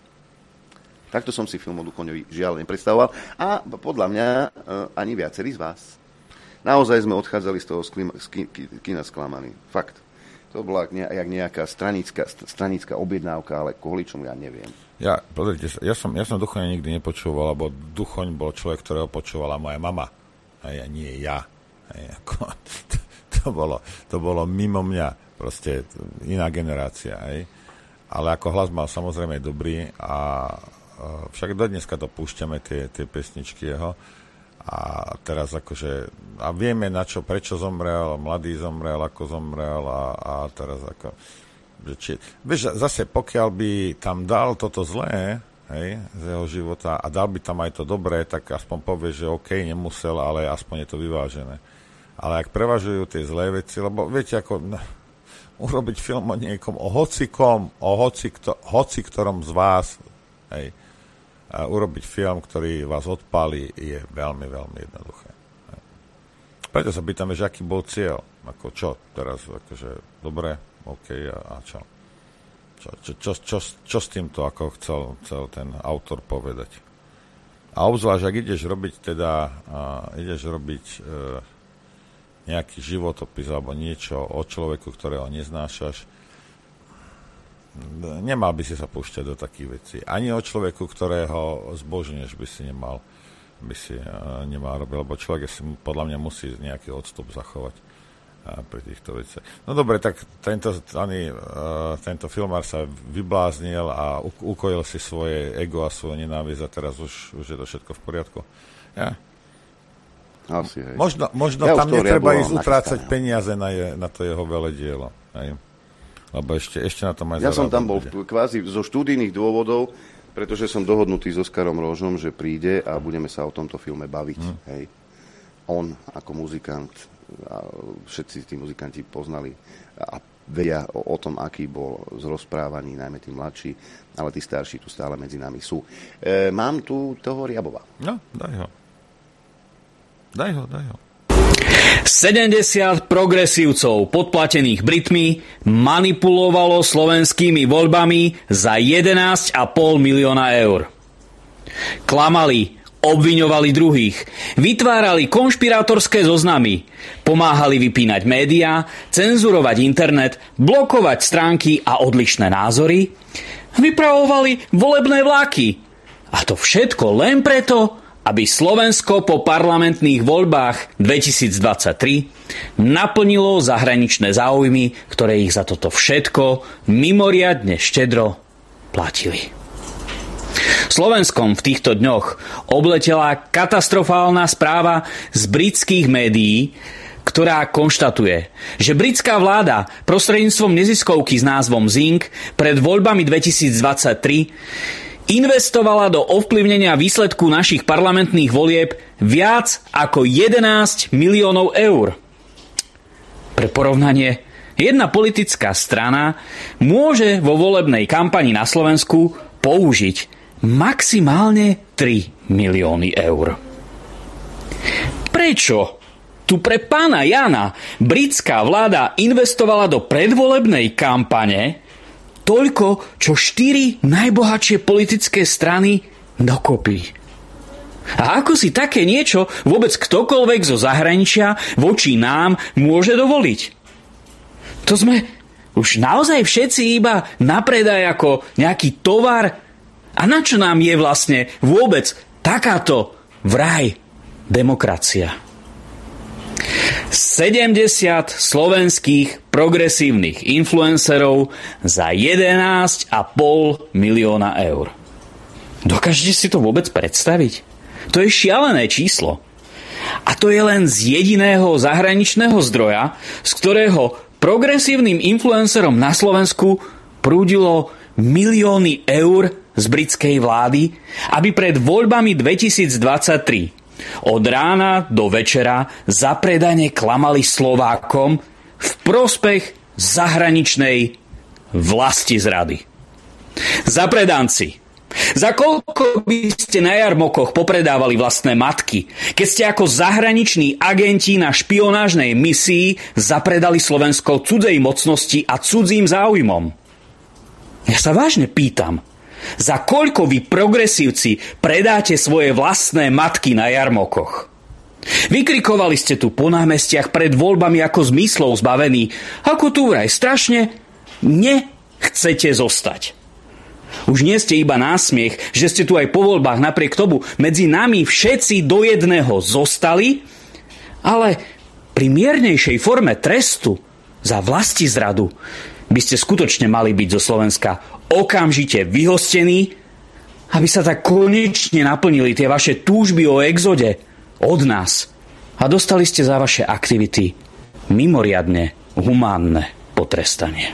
Takto som si film o Duchoňovi žiaľ nepredstavoval. A podľa mňa e, ani viacerí z vás. Naozaj sme odchádzali z toho sklim, z kina sklamaní. Fakt. To bola jak nejaká stranická, stranická objednávka, ale kvôli čomu ja neviem. Ja, pozrite, ja som, ja som Duchoňa nikdy nepočúval, lebo Duchoň bol človek, ktorého počúvala moja mama. A ja nie ja. A ja ako... To bolo, to bolo mimo mňa, proste iná generácia. Aj. Ale ako hlas mal samozrejme dobrý a však do dneska to púšťame, tie, tie pesničky jeho. A teraz akože, a vieme na čo, prečo zomrel, mladý zomrel, ako zomrel a, a teraz ako, že či, vieš, zase pokiaľ by tam dal toto zlé, hej, z jeho života a dal by tam aj to dobré, tak aspoň povie, že OK, nemusel, ale aspoň je to vyvážené. Ale ak prevažujú tie zlé veci, lebo viete, ako no, urobiť film o niekom, o hocikom, o hoci, kto, hoci ktorom z vás, hej, a urobiť film, ktorý vás odpálí, je veľmi, veľmi jednoduché. Hej. Preto sa pýtame, že aký bol cieľ, ako čo teraz, akože dobre, OK, a, a čo? Čo, čo, čo, čo, čo s týmto, ako chcel, chcel ten autor povedať? A obzvlášť, ak ideš robiť teda, a, ideš robiť e, nejaký životopis alebo niečo o človeku, ktorého neznášaš, nemal by si sa púšťať do takých vecí. Ani o človeku, ktorého zbožňuješ, by si nemal, by si uh, nemal robiť, lebo človek si podľa mňa musí nejaký odstup zachovať uh, pri týchto veciach. No dobre, tak tento, ani, uh, tento filmár sa vybláznil a u- ukojil si svoje ego a svoju nenávisť a teraz už, už je to všetko v poriadku. Ja? Asi, hej. Možno, možno ja tam netreba ísť utrácať peniaze na, je, na to jeho veledielo. Hej. Lebo ešte, ešte na tom aj ja som tam bol v, kvázi zo štúdijných dôvodov, pretože som dohodnutý s Oskarom Rožom, že príde a budeme sa o tomto filme baviť. Hmm. Hej. On ako muzikant, a všetci tí muzikanti poznali a vedia o, o tom, aký bol z rozprávaní, najmä tí mladší, ale tí starší tu stále medzi nami sú. E, mám tu toho Riabova. No, daj ho. Daj ho, daj ho. sedemdesiat progresívcov podplatených Britmi manipulovalo slovenskými voľbami za jedenásť a pol milióna eur. Klamali Obviňovali druhých, vytvárali konšpirátorské zoznamy, pomáhali vypínať médiá, cenzurovať internet, blokovať stránky a odlišné názory, vypravovali volebné vláky. A to všetko len preto, aby Slovensko po parlamentných voľbách dvetisícdvadsaťtri naplnilo zahraničné záujmy, ktoré ich za toto všetko mimoriadne štedro platili. Slovenskom v týchto dňoch obletela katastrofálna správa z britských médií, ktorá konštatuje, že britská vláda prostredníctvom neziskovky s názvom Zing pred voľbami dvetisícdvadsaťtri investovala do ovplyvnenia výsledku našich parlamentných volieb viac ako jedenásť miliónov eur. Pre porovnanie, jedna politická strana môže vo volebnej kampani na Slovensku použiť maximálne tri milióny eur. Prečo tu pre pána Jana britská vláda investovala do predvolebnej kampane toľko, čo štyri najbohatšie politické strany dokopy? A ako si také niečo vôbec ktokoľvek zo zahraničia voči nám môže dovoliť? To sme už naozaj všetci iba na predaj ako nejaký tovar. A na čo nám je vlastne vôbec takáto vraj demokracia? sedemdesiat slovenských progresívnych influencerov za jedenásť a pol milióna eur. Dokážete si to vôbec predstaviť? To je šialené číslo. A to je len z jediného zahraničného zdroja, z ktorého progresívnym influencerom na Slovensku prúdilo milióny eur z britskej vlády, aby pred voľbami dvetisícdvadsaťtri od rána do večera zapredane klamali Slovákom v prospech zahraničnej vlastizrady. Zapredanci, za koľko by ste na jarmokoch popredávali vlastné matky, keď ste ako zahraniční agenti na špionážnej misii zapredali Slovensko cudzej mocnosti a cudzím záujmom? Ja sa vážne pýtam, za koľko vy progresívci predáte svoje vlastné matky na jarmokoch? Vykrikovali ste tu po námestiach pred voľbami ako zmyslov zbavení, ako tu vraj strašne nechcete zostať. Už nie ste iba násmiech, že ste tu aj po voľbách napriek tomu medzi nami všetci do jedného zostali, ale pri miernejšej forme trestu za vlastizradu by ste skutočne mali byť zo Slovenska okamžite vyhostení, aby sa tak konečne naplnili tie vaše túžby o exode od nás a dostali ste za vaše aktivity mimoriadne humánne potrestanie.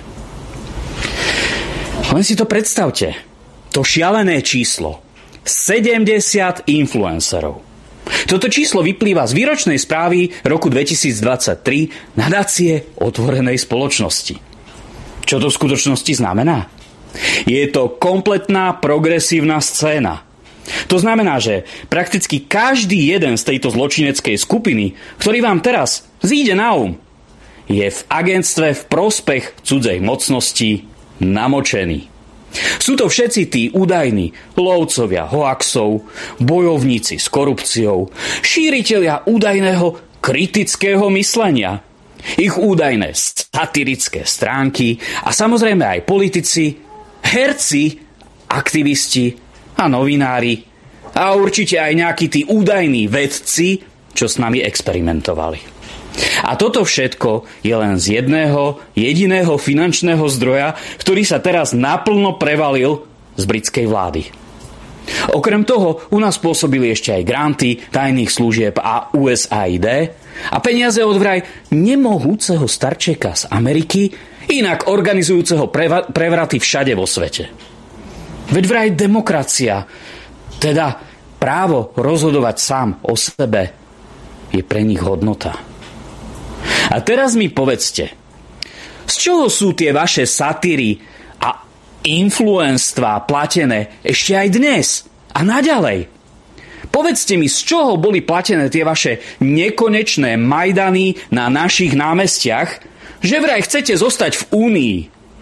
Len si to predstavte, to šialené číslo sedemdesiat influencerov. Toto číslo vyplýva z výročnej správy roku dvetisícdvadsaťtri nadácie Otvorenej spoločnosti. Čo to v skutočnosti znamená? Je to kompletná progresívna scéna. To znamená, že prakticky každý jeden z tejto zločineckej skupiny, ktorý vám teraz zíde na um, je v agentstve v prospech cudzej mocnosti namočený. Sú to všetci tí údajní lovcovia hoaxov, bojovníci s korupciou, šíritelia údajného kritického myslenia, ich údajné satirické stránky a samozrejme aj politici, herci, aktivisti a novinári a určite aj nejakí tí údajní vedci, čo s nami experimentovali. A toto všetko je len z jedného jediného finančného zdroja, ktorý sa teraz naplno prevalil z britskej vlády. Okrem toho u nás pôsobili ešte aj granty tajných služieb a U S A I D a peniaze od vraj nemohúceho starčeka z Ameriky, inak organizujúceho preva- prevraty všade vo svete. Veď vraj demokracia, teda právo rozhodovať sám o sebe, je pre nich hodnota. A teraz mi povedzte, z čoho sú tie vaše satíry a influenstvá platené ešte aj dnes a naďalej? Povedzte mi, z čoho boli platené tie vaše nekonečné majdany na našich námestiach, že vraj chcete zostať v Únii.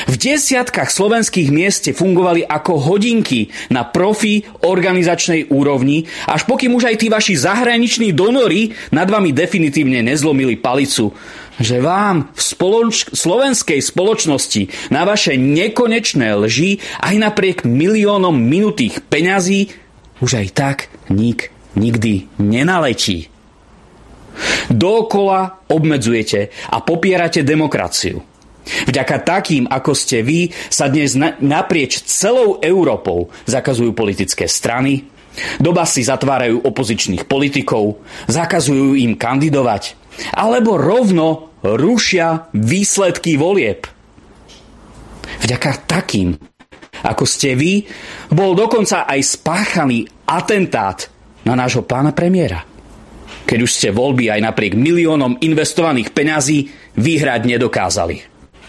V desiatkách slovenských miest fungovali ako hodinky na profi organizačnej úrovni, až pokým už aj tí vaši zahraniční donory nad vami definitívne nezlomili palicu, že vám v spoloč- slovenskej spoločnosti na vaše nekonečné lži aj napriek miliónom minutých peňazí už aj tak nik nikdy nenaletí. Dookola obmedzujete a popierate demokraciu. Vďaka takým, ako ste vy, sa dnes na- naprieč celou Európou zakazujú politické strany, do basy zatvárajú opozičných politikov, zakazujú im kandidovať, alebo rovno rušia výsledky volieb. Vďaka takým, ako ste vy, bol dokonca aj spáchaný atentát na nášho pána premiéra, keď už ste voľby aj napriek miliónom investovaných peňazí vyhrať nedokázali.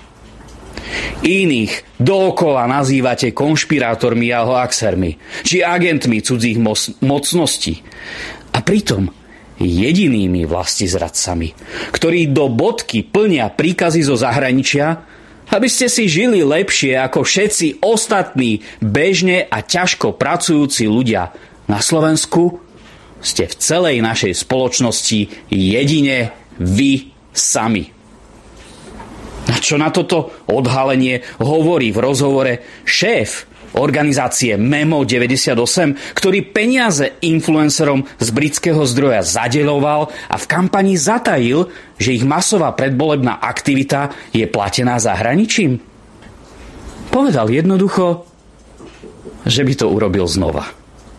Iných dookola nazývate konšpirátormi a hoaxermi, či agentmi cudzích mo- mocností. A pritom jedinými vlastizradcami, ktorí do bodky plnia príkazy zo zahraničia, aby ste si žili lepšie ako všetci ostatní bežne a ťažko pracujúci ľudia na Slovensku, ste v celej našej spoločnosti jedine vy sami. A čo na toto odhalenie hovorí v rozhovore šéf organizácie Memo deväťdesiatosem, ktorý peniaze influencerom z britského zdroja zadeľoval a v kampani zatajil, že ich masová predvolebná aktivita je platená zahraničím? Povedal jednoducho, že by to urobil znova.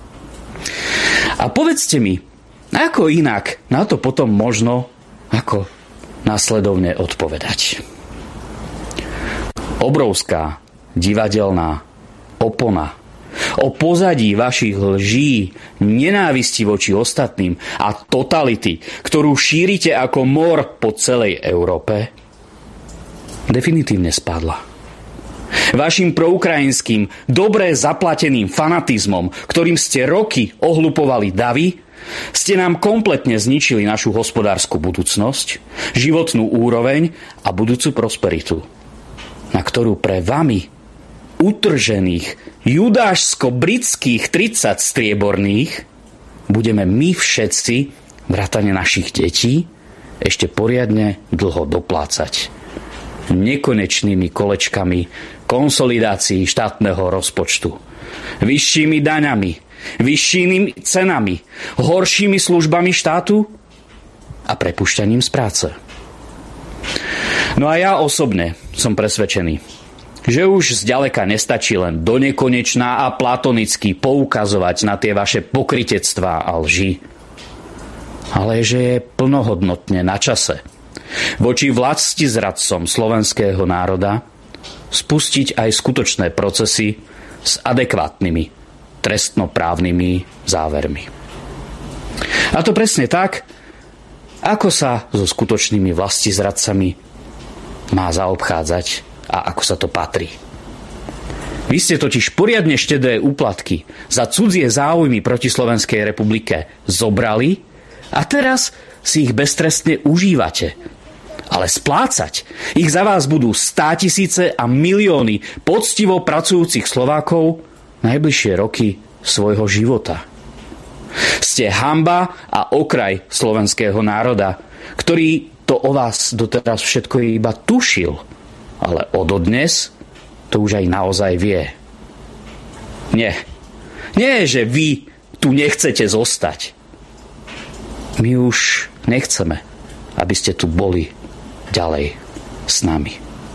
A povedzte mi, ako inak na to potom možno ako nasledovne odpovedať. Obrovská divadelná opona o pozadí vašich lží, nenávisti voči ostatným a totality, ktorú šírite ako mor po celej Európe, definitívne spadla. Vašim proukrajinským, dobre zaplateným fanatizmom, ktorým ste roky ohlupovali davy, ste nám kompletne zničili našu hospodársku budúcnosť, životnú úroveň a budúcu prosperitu, na ktorú pre vami utržených judášsko-britských tridsať strieborných budeme my všetci, vrátane našich detí, ešte poriadne dlho doplácať nekonečnými kolečkami konsolidácií štátneho rozpočtu, vyššími daňami, vyššími cenami, horšími službami štátu a prepušťaním z práce. No a ja osobne som presvedčený, že už zďaleka nestačí len donekonečná a platonicky poukazovať na tie vaše pokrytectvá a lži, ale že je plnohodnotne na čase voči vlastizradcom slovenského národa spustiť aj skutočné procesy s adekvátnymi trestnoprávnymi závermi. A to presne tak, ako sa so skutočnými vlastizradcami má zaobchádzať a ako sa to patrí. Vy ste totiž poriadne štedré úplatky za cudzie záujmy proti Slovenskej republike zobrali a teraz si ich beztrestne užívate. Ale splácať ich za vás budú státisíce a milióny poctivo pracujúcich Slovákov najbližšie roky svojho života. Ste hanba a okraj slovenského národa, ktorý to o vás doteraz všetko iba tušil, ale ododnes to už aj naozaj vie. Nie. Nie, že vy tu nechcete zostať. My už nechceme, aby ste tu boli ďalej s nami.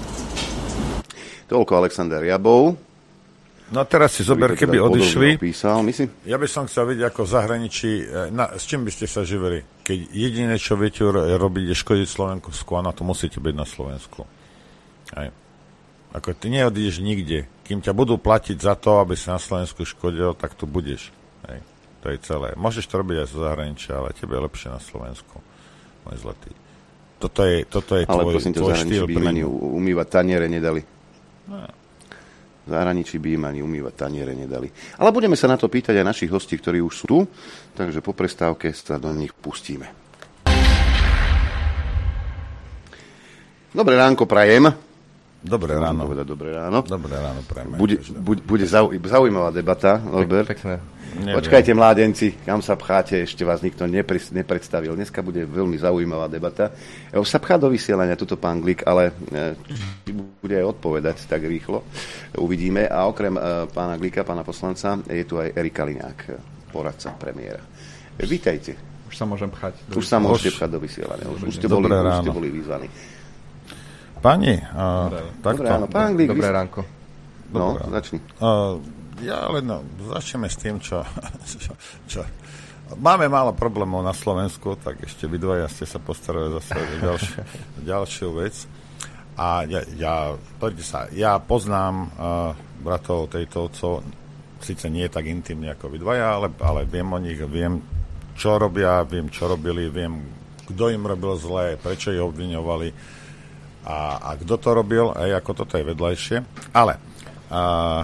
Toľko Alexander Jabov. No teraz si zober, keby odišli. Písal, ja by som chcel vidieť, ako v zahraničí, na, s čím by ste sa živili? Keď jediné, čo viete robiť, je škodiť Slovensku, a na to musíte byť na Slovensku. Aj. Ako ty neodídeš nikde. Kým ťa budú platiť za to, aby si na Slovensku škodil, tak tu budeš. Aj. To je celé. Môžeš to robiť aj zo zahraničia, ale tebe je lepšie na Slovensku. Môj zlatý. Toto je, toto je ale tvoj, prosím, tvoj štýl. Ale prosím, umývať taniere nedali. No. V zahraničí by im ani umývať taniere nedali. Ale budeme sa na to pýtať aj našich hostí, ktorí už sú tu, takže po prestávke sa do nich pustíme. Dobré ránko prajem. Dobré ráno. Povedať, dobré ráno. Dobré ráno prejme. Bude, bude, bude zau, zaujímavá debata, Norbert. Pekné. Počkajte, mládenci, kam sa pcháte, ešte vás nikto nepre, nepredstavil. Dneska bude veľmi zaujímavá debata. Už sa pchá do vysielania tuto pán Glik, ale e, bude aj odpovedať tak rýchlo. Uvidíme. A okrem e, pána Glika, pána poslanca, je tu aj Erik Kaliňák, poradca premiéra. Vítajte. Už sa môžem pchať. Už sa môžete pchať do vysielania. Už, už, ste, boli, už ste boli vyzvaní. Pani, uh, takto. Dobré ráno, pán Glik. Dobré ránko. No, začni. Uh, ja len no, začneme s tým, čo, čo, čo... Máme málo problémov na Slovensku, tak ešte vy dvaja ste sa postarali zase o ďalšiu, ďalšiu vec. A ja, ja, sa, ja poznám uh, bratov Tejtovcov, síce nie tak intimne ako vy dvaja, ale, ale viem o nich, viem, čo robia, viem, čo robili, viem, kto im robil zlé, prečo ich obviňovali a, a kto to robil, aj ako toto je vedľajšie. Ale uh,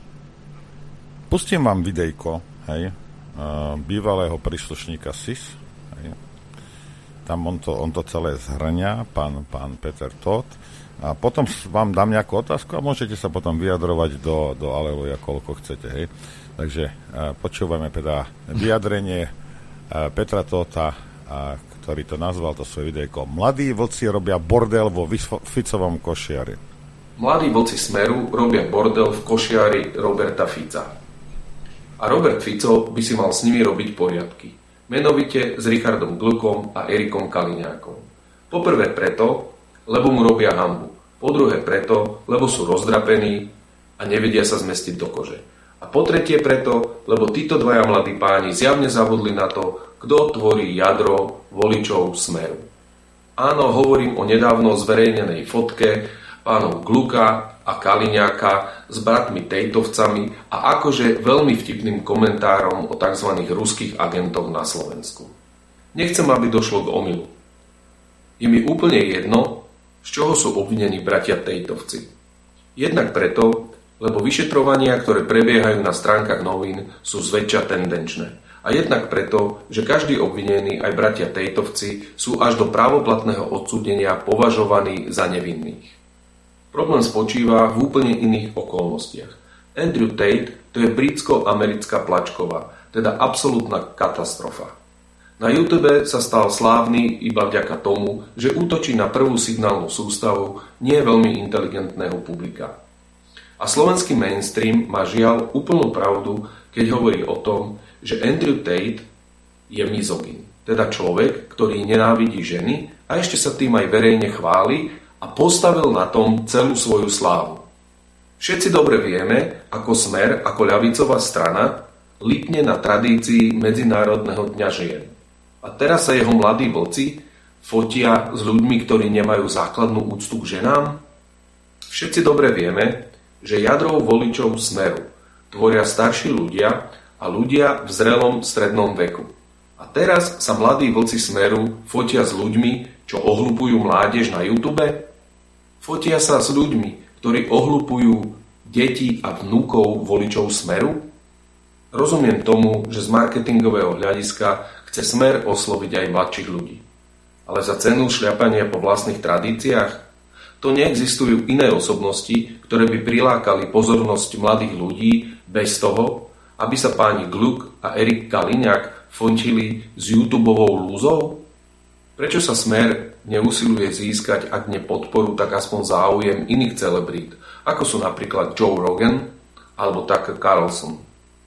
pustím vám videjko, hej, uh, bývalého príslušníka es í es, hej. Tam on to, on to celé zhrňa, pán, pán Peter Todt, a potom vám dám nejakú otázku a môžete sa potom vyjadrovať do, do aleluja, koľko chcete, hej. Takže uh, počúvame teda vyjadrenie uh, Petra Todta, uh, ktorý to nazval, to svoje videjko. Mladí vlci robia bordel vo Ficovom košiari. Mladí vlci Smeru robia bordel v košiari Roberta Fica. A Robert Fico by si mal s nimi robiť poriadky. Menovite s Richardom Glukom a Erikom Kaliňákom. Poprvé preto, lebo mu robia hanbu. Po druhé preto, lebo sú rozdrapení a nevedia sa zmestiť do kože. A po tretie preto, lebo títo dvaja mladí páni zjavne zabudli na to, kto tvorí jadro voličov Smeru. Áno, hovorím o nedávno zverejnenej fotke pánov Gluka a Kaliňáka s bratmi Tejtovcami a akože veľmi vtipným komentárom o tzv. Ruských agentoch na Slovensku. Nechcem, aby došlo k omylu. Je mi úplne jedno, z čoho sú obvinení bratia Tejtovci. Jednak preto, lebo vyšetrovania, ktoré prebiehajú na stránkach novín, sú zväčša tendenčné. A jednak preto, že každý obvinený, aj bratia Tejtovci, sú až do právoplatného odsúdenia považovaní za nevinných. Problém spočíva v úplne iných okolnostiach. Andrew Tate to je britsko-americká plačková, teda absolútna katastrofa. Na YouTube sa stal slávny iba vďaka tomu, že útočí na prvú signálnu sústavu nie veľmi inteligentného publika. A slovenský mainstream má žiaľ úplnú pravdu, keď hovorí o tom, že Andrew Tate je mizogyn, teda človek, ktorý nenávidí ženy a ešte sa tým aj verejne chváli a postavil na tom celú svoju slávu. Všetci dobre vieme, ako Smer, ako ľavicová strana, lipne na tradícii Medzinárodného dňa žien. A teraz sa jeho mladí vlci fotia s ľuďmi, ktorí nemajú základnú úctu k ženám? Všetci dobre vieme, že jadrou voličov Smeru tvoria starší ľudia a ľudia v zrelom strednom veku. A teraz sa mladí vlci Smeru fotia s ľuďmi, čo ohlupujú mládež na YouTube? Fotia sa s ľuďmi, ktorí ohlupujú deti a vnúkov voličov Smeru? Rozumiem tomu, že z marketingového hľadiska chce Smer osloviť aj mladších ľudí. Ale za cenu šľapania po vlastných tradíciách? To neexistujú iné osobnosti, ktoré by prilákali pozornosť mladých ľudí bez toho, aby sa páni Gluk a Erik Kaliňák fontili s YouTubeovou lúzou? Prečo sa Smer neusiluje získať, ak nie podporu, tak aspoň záujem iných celebrít, ako sú napríklad Joe Rogan alebo Tucker Carlson?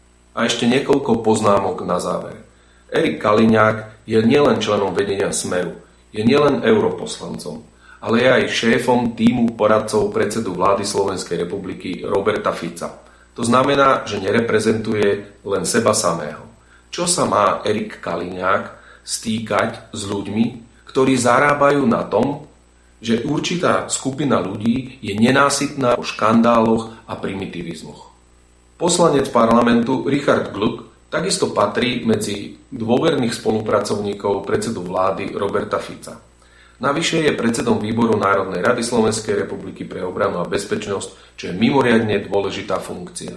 A ešte niekoľko poznámok na záver. Erik Kaliňák je nielen členom vedenia Smeru, je nielen europoslancom, ale je aj šéfom tímu poradcov predsedu vlády Slovenskej republiky Roberta Fica. To znamená, že nereprezentuje len seba samého. Čo sa má Erik Kaliňák stýkať s ľuďmi, ktorí zarábajú na tom, že určitá skupina ľudí je nenásytná o škandáloch a primitivizmoch? Poslanec parlamentu Richard Gluk takisto patrí medzi dôverných spolupracovníkov predsedu vlády Roberta Fica. Navyše je predsedom výboru Národnej rady Slovenskej republiky pre obranu a bezpečnosť, čo je mimoriadne dôležitá funkcia.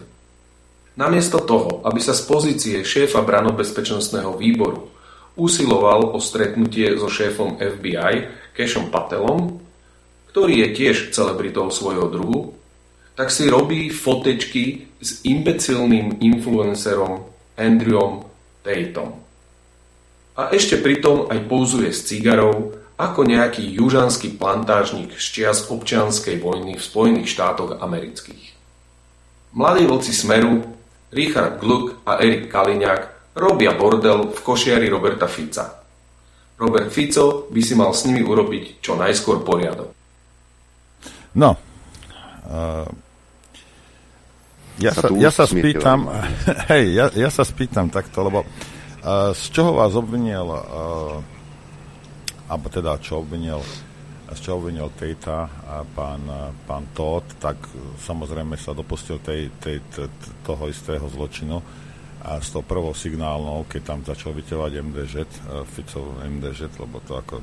Namiesto toho, aby sa z pozície šéfa branno-bezpečnostného výboru usiloval o stretnutie so šéfom ef bí aj Cashom Patelom, ktorý je tiež celebritou svojho druhu, tak si robí fotečky s imbecilným influencerom Andrewom Tateom. A ešte pritom aj pouzuje s cigarou ako nejaký južanský plantážnik z čias občianskej vojny v Spojených štátoch amerických. Mladí vlci Smeru, Richard Gluck a Erik Kaliňák robia bordel v košiari Roberta Fica. Robert Fico by si mal s nimi urobiť čo najskôr poriadok. No, uh, ja, sa, ja sa spýtam, hej, ja, ja sa spýtam takto, lebo uh, z čoho vás obvinil, uh, alebo teda čo obvinil, z čoho obvinil Tejta a pán, pán Todt, tak samozrejme sa dopustil tej, tej, tej, toho istého zločinu a s tou prvou signálnou, keď tam začal vyťovať em dé žet, uh, Ficov em dé žet, lebo to ako...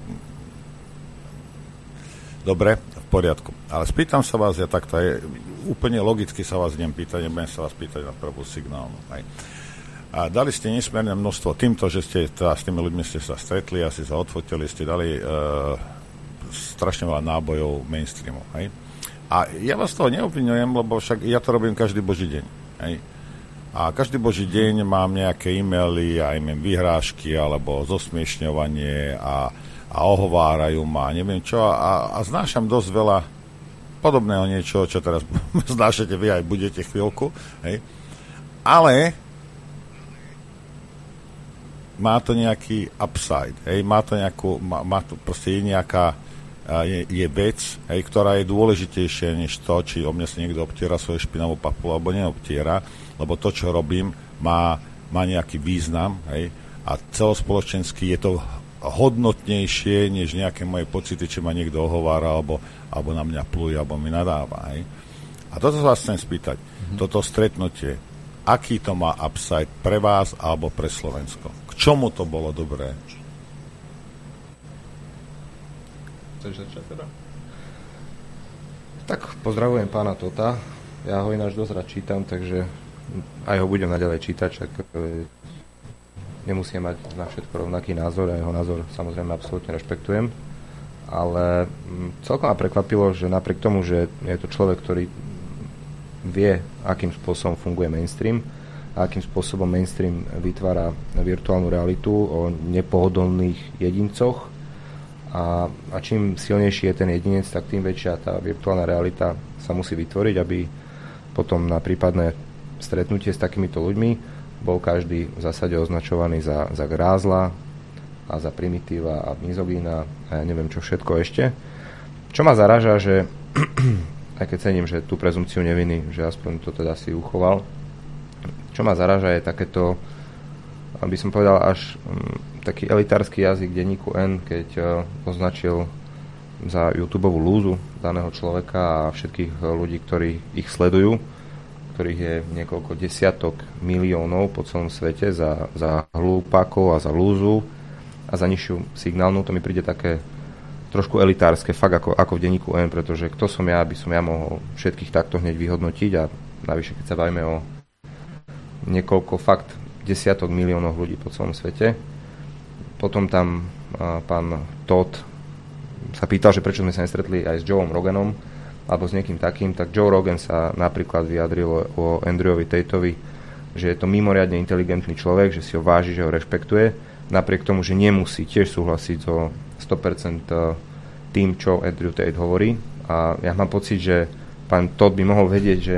Dobre, v poriadku. Ale spýtam sa vás, ja takto aj úplne logicky sa vás idem pýtať, nebudem sa vás pýtať na prvú signálnu. Aj. A dali ste nesmierne množstvo týmto, že ste teda, s tými ľuďmi ste sa stretli, asi sa odfotili, ste dali e, strašne veľa nábojov mainstreamu. Aj. A ja vás toho neobvinujem, lebo však ja to robím každý boží deň. Aj. A každý boží deň mám nejaké e-maily a im vyhrážky alebo zosmiešňovanie a a ohovárajú ma, neviem čo, a, a znášam dosť veľa podobného niečo, čo teraz znášate vy aj budete chvíľku, hej. Ale má to nejaký upside, hej, má to nejakú, má, má to proste je nejaká, je, je vec, hej, ktorá je dôležitejšia než to, či o mňa si niekto obtiera svoju špinavú papulu, alebo neobtiera, lebo to, čo robím, má, má nejaký význam, hej, a celospoločensky je to hodnotnejšie, než nejaké moje pocity, či ma niekto ohovára, alebo, alebo na mňa pluje, alebo mi nadáva. Hej. A toto sa vás chcem spýtať. Mm-hmm. Toto stretnutie, aký to má upside pre vás, alebo pre Slovensko? K čomu to bolo dobré? Chceš začať teda? Tak pozdravujem pána Tota. Ja ho ináč dosť rád čítam, takže aj ho budem naďalej čítať, však nemusím mať na všetko rovnaký názor, a jeho názor samozrejme absolútne rešpektujem, ale celkom ma prekvapilo, že napriek tomu, že je to človek, ktorý vie, akým spôsobom funguje mainstream a akým spôsobom mainstream vytvára virtuálnu realitu o nepohodlných jedincoch a, a čím silnejší je ten jedinec, tak tým väčšia tá virtuálna realita sa musí vytvoriť, aby potom na prípadné stretnutie s takýmito ľuďmi bol každý v zásade označovaný za, za grázla a za primitíva a mizogína a ja neviem čo všetko ešte. Čo ma zaráža, že aj keď cením, že tú prezumpciu neviny, že aspoň to teda si uchoval, čo ma zaráža je takéto, by som povedal, až um, taký elitársky jazyk denníku N, keď uh, označil za YouTubeovú lúzu daného človeka a všetkých uh, ľudí, ktorí ich sledujú, ktorých je niekoľko desiatok miliónov po celom svete za, za hlúpakov a za lúzu a za nižšiu signálnu. To mi príde také trošku elitárske, fakt ako, ako v denníku N, pretože kto som ja, aby som ja mohol všetkých takto hneď vyhodnotiť a navyše, keď sa bavíme o niekoľko fakt desiatok miliónov ľudí po celom svete. Potom tam a, pán Todt sa pýtal, že prečo sme sa nestretli aj s Joeom Roganom alebo s niekým takým, tak Joe Rogan sa napríklad vyjadril o Andrewovi Tateovi, že je to mimoriadne inteligentný človek, že si ho váži, že ho rešpektuje, napriek tomu, že nemusí tiež súhlasiť so sto percent tým, čo Andrew Tate hovorí. A ja mám pocit, že pán Todd by mohol vedieť, že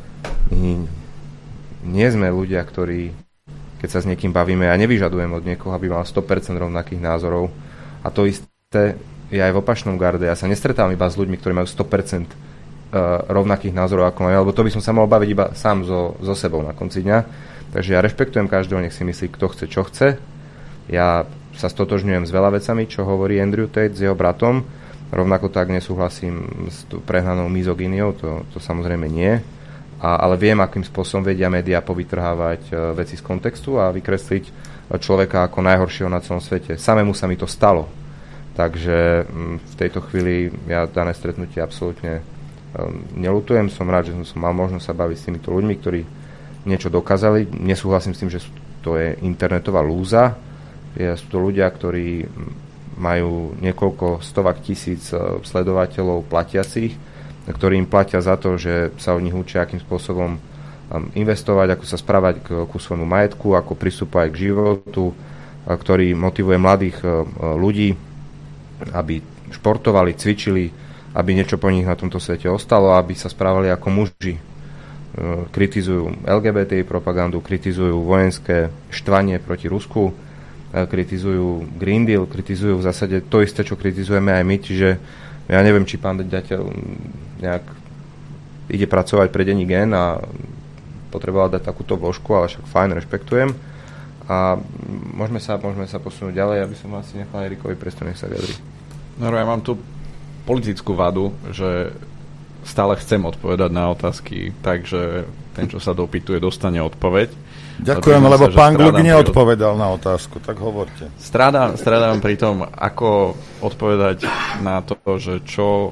nie sme ľudia, ktorí, keď sa s niekým bavíme, ja nevyžadujem od niekoho, aby mal sto percent rovnakých názorov. A to isté je aj v opačnom garde. Ja sa nestretávam iba s ľuďmi, ktorí majú sto percent rovnakých názorov ako majú, lebo to by som sa mohol baviť iba sám so, so sebou na konci dňa. Takže ja rešpektujem každého, nech si myslí, kto chce, čo chce. Ja sa stotožňujem s veľa vecami, čo hovorí Andrew Tate s jeho bratom. Rovnako tak nesúhlasím s prehnanou mizogíniou, to, to samozrejme nie. A, ale viem, akým spôsobom vedia médiá povytrhávať uh, veci z kontextu a vykresliť človeka ako najhoršieho na celom svete. Samému sa mi to stalo. Takže um, v tejto chvíli ja dané stretnutie absolútne um, neľutujem. Som rád, že som mal možnosť sa baviť s týmito ľuďmi, ktorí niečo dokázali. Nesúhlasím s tým, že to je internetová lúza. Sú to ľudia, ktorí majú niekoľko stovak tisíc sledovateľov platiacich, ktorí im platia za to, že sa od nich učia, akým spôsobom investovať, ako sa správať k, ku svojmu majetku, ako pristupovať k životu, ktorý motivuje mladých ľudí, aby športovali, cvičili, aby niečo po nich na tomto svete ostalo, aby sa správali ako muži. Kritizujú el gé bé té propagandu, kritizujú vojenské štvanie proti Rusku, kritizujú Green Deal, kritizujú v zásade to isté, čo kritizujeme aj my, čiže ja neviem, či pán Ďateľ nejak ide pracovať pre denní Gen a potreboval dať takúto vložku, ale však fajn, rešpektujem. A môžeme sa, môžeme sa posunúť ďalej, aby som asi nechal Erikovi priestor, nech sa vyjadri. No, ja mám tu politickú vadu, že stále chcem odpovedať na otázky, takže ten, čo sa dopytuje, dostane odpoveď. Ďakujem, lebo sa, pán Gluk neodpovedal na otázku, tak hovorte. Strádam, strádam pri tom, ako odpovedať na to, že čo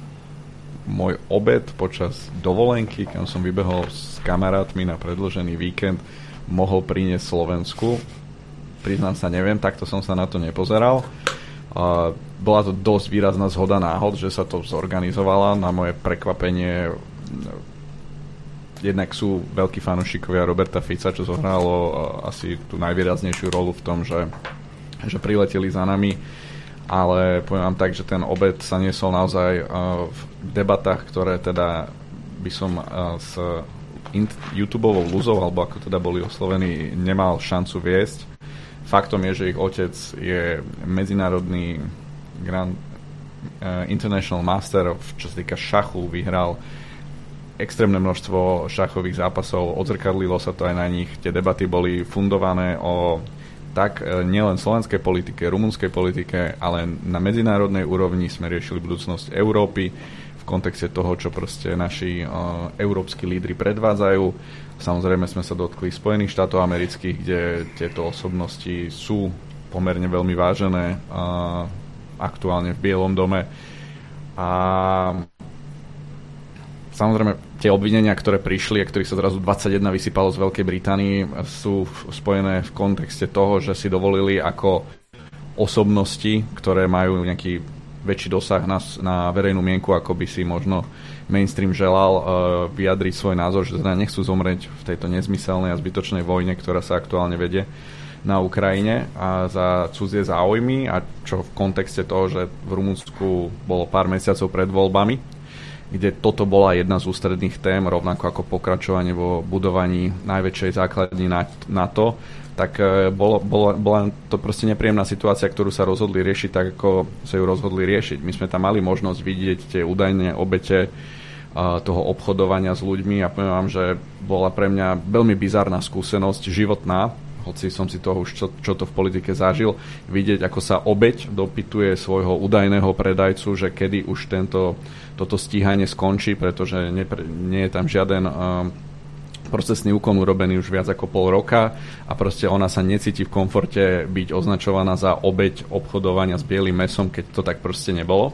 môj obed počas dovolenky, keď som vybehol s kamarátmi na predĺžený víkend, mohol priniesť Slovensku. Priznám sa, neviem, takto som sa na to nepozeral. Uh, bola to dosť výrazná zhoda náhod, že sa to zorganizovala. Na moje prekvapenie jednak sú veľkí fanúšikovia Roberta Fica, čo zohralo uh, asi tú najvýraznejšiu rolu v tom, že, že prileteli za nami, ale poviem vám tak, že ten obed sa niesol naozaj uh, v debatách, ktoré teda by som uh, s int- YouTubeovou lúzou, alebo ako teda boli oslovení, nemal šancu viesť. Faktom je, že ich otec je medzinárodný Grand uh, International Master, čo sa týka šachu, vyhral extrémne množstvo šachových zápasov, odzrkadlilo sa to aj na nich. Tie debaty boli fundované o tak nielen slovenskej politike, rumunskej politike, ale na medzinárodnej úrovni sme riešili budúcnosť Európy v kontexte toho, čo proste naši uh, európski lídri predvádzajú. Samozrejme sme sa dotkli Spojených štátov amerických, kde tieto osobnosti sú pomerne veľmi vážené uh, aktuálne v Bielom dome. A samozrejme, tie obvinenia, ktoré prišli a ktorých sa zrazu dvadsaťjeden vysypalo z Veľkej Británii, sú spojené v kontexte toho, že si dovolili ako osobnosti, ktoré majú nejaký väčší dosah na, na verejnú mienku, ako by si možno mainstream želal, uh, vyjadriť svoj názor, že teda nechcú zomrieť v tejto nezmyselnej a zbytočnej vojne, ktorá sa aktuálne vedie na Ukrajine a za cudzie záujmy, a čo v kontexte toho, že v Rumunsku bolo pár mesiacov pred voľbami, kde toto bola jedna z ústredných tém, rovnako ako pokračovanie vo budovaní najväčšej základní NATO, tak bolo, bolo, bola to proste nepríjemná situácia, ktorú sa rozhodli riešiť tak, ako sa ju rozhodli riešiť. My sme tam mali možnosť vidieť tie údajné obete uh, toho obchodovania s ľuďmi a poviem vám, že bola pre mňa veľmi bizarná skúsenosť, životná, hoci som si toho už čo, čo to v politike zažil, vidieť, ako sa obeť dopytuje svojho údajného predajcu, že kedy už tento, toto stíhanie skončí, pretože nie, nie je tam žiaden um, procesný úkon urobený už viac ako pol roka a proste ona sa necíti v komforte byť označovaná za obeť obchodovania s bielým mäsom, keď to tak proste nebolo.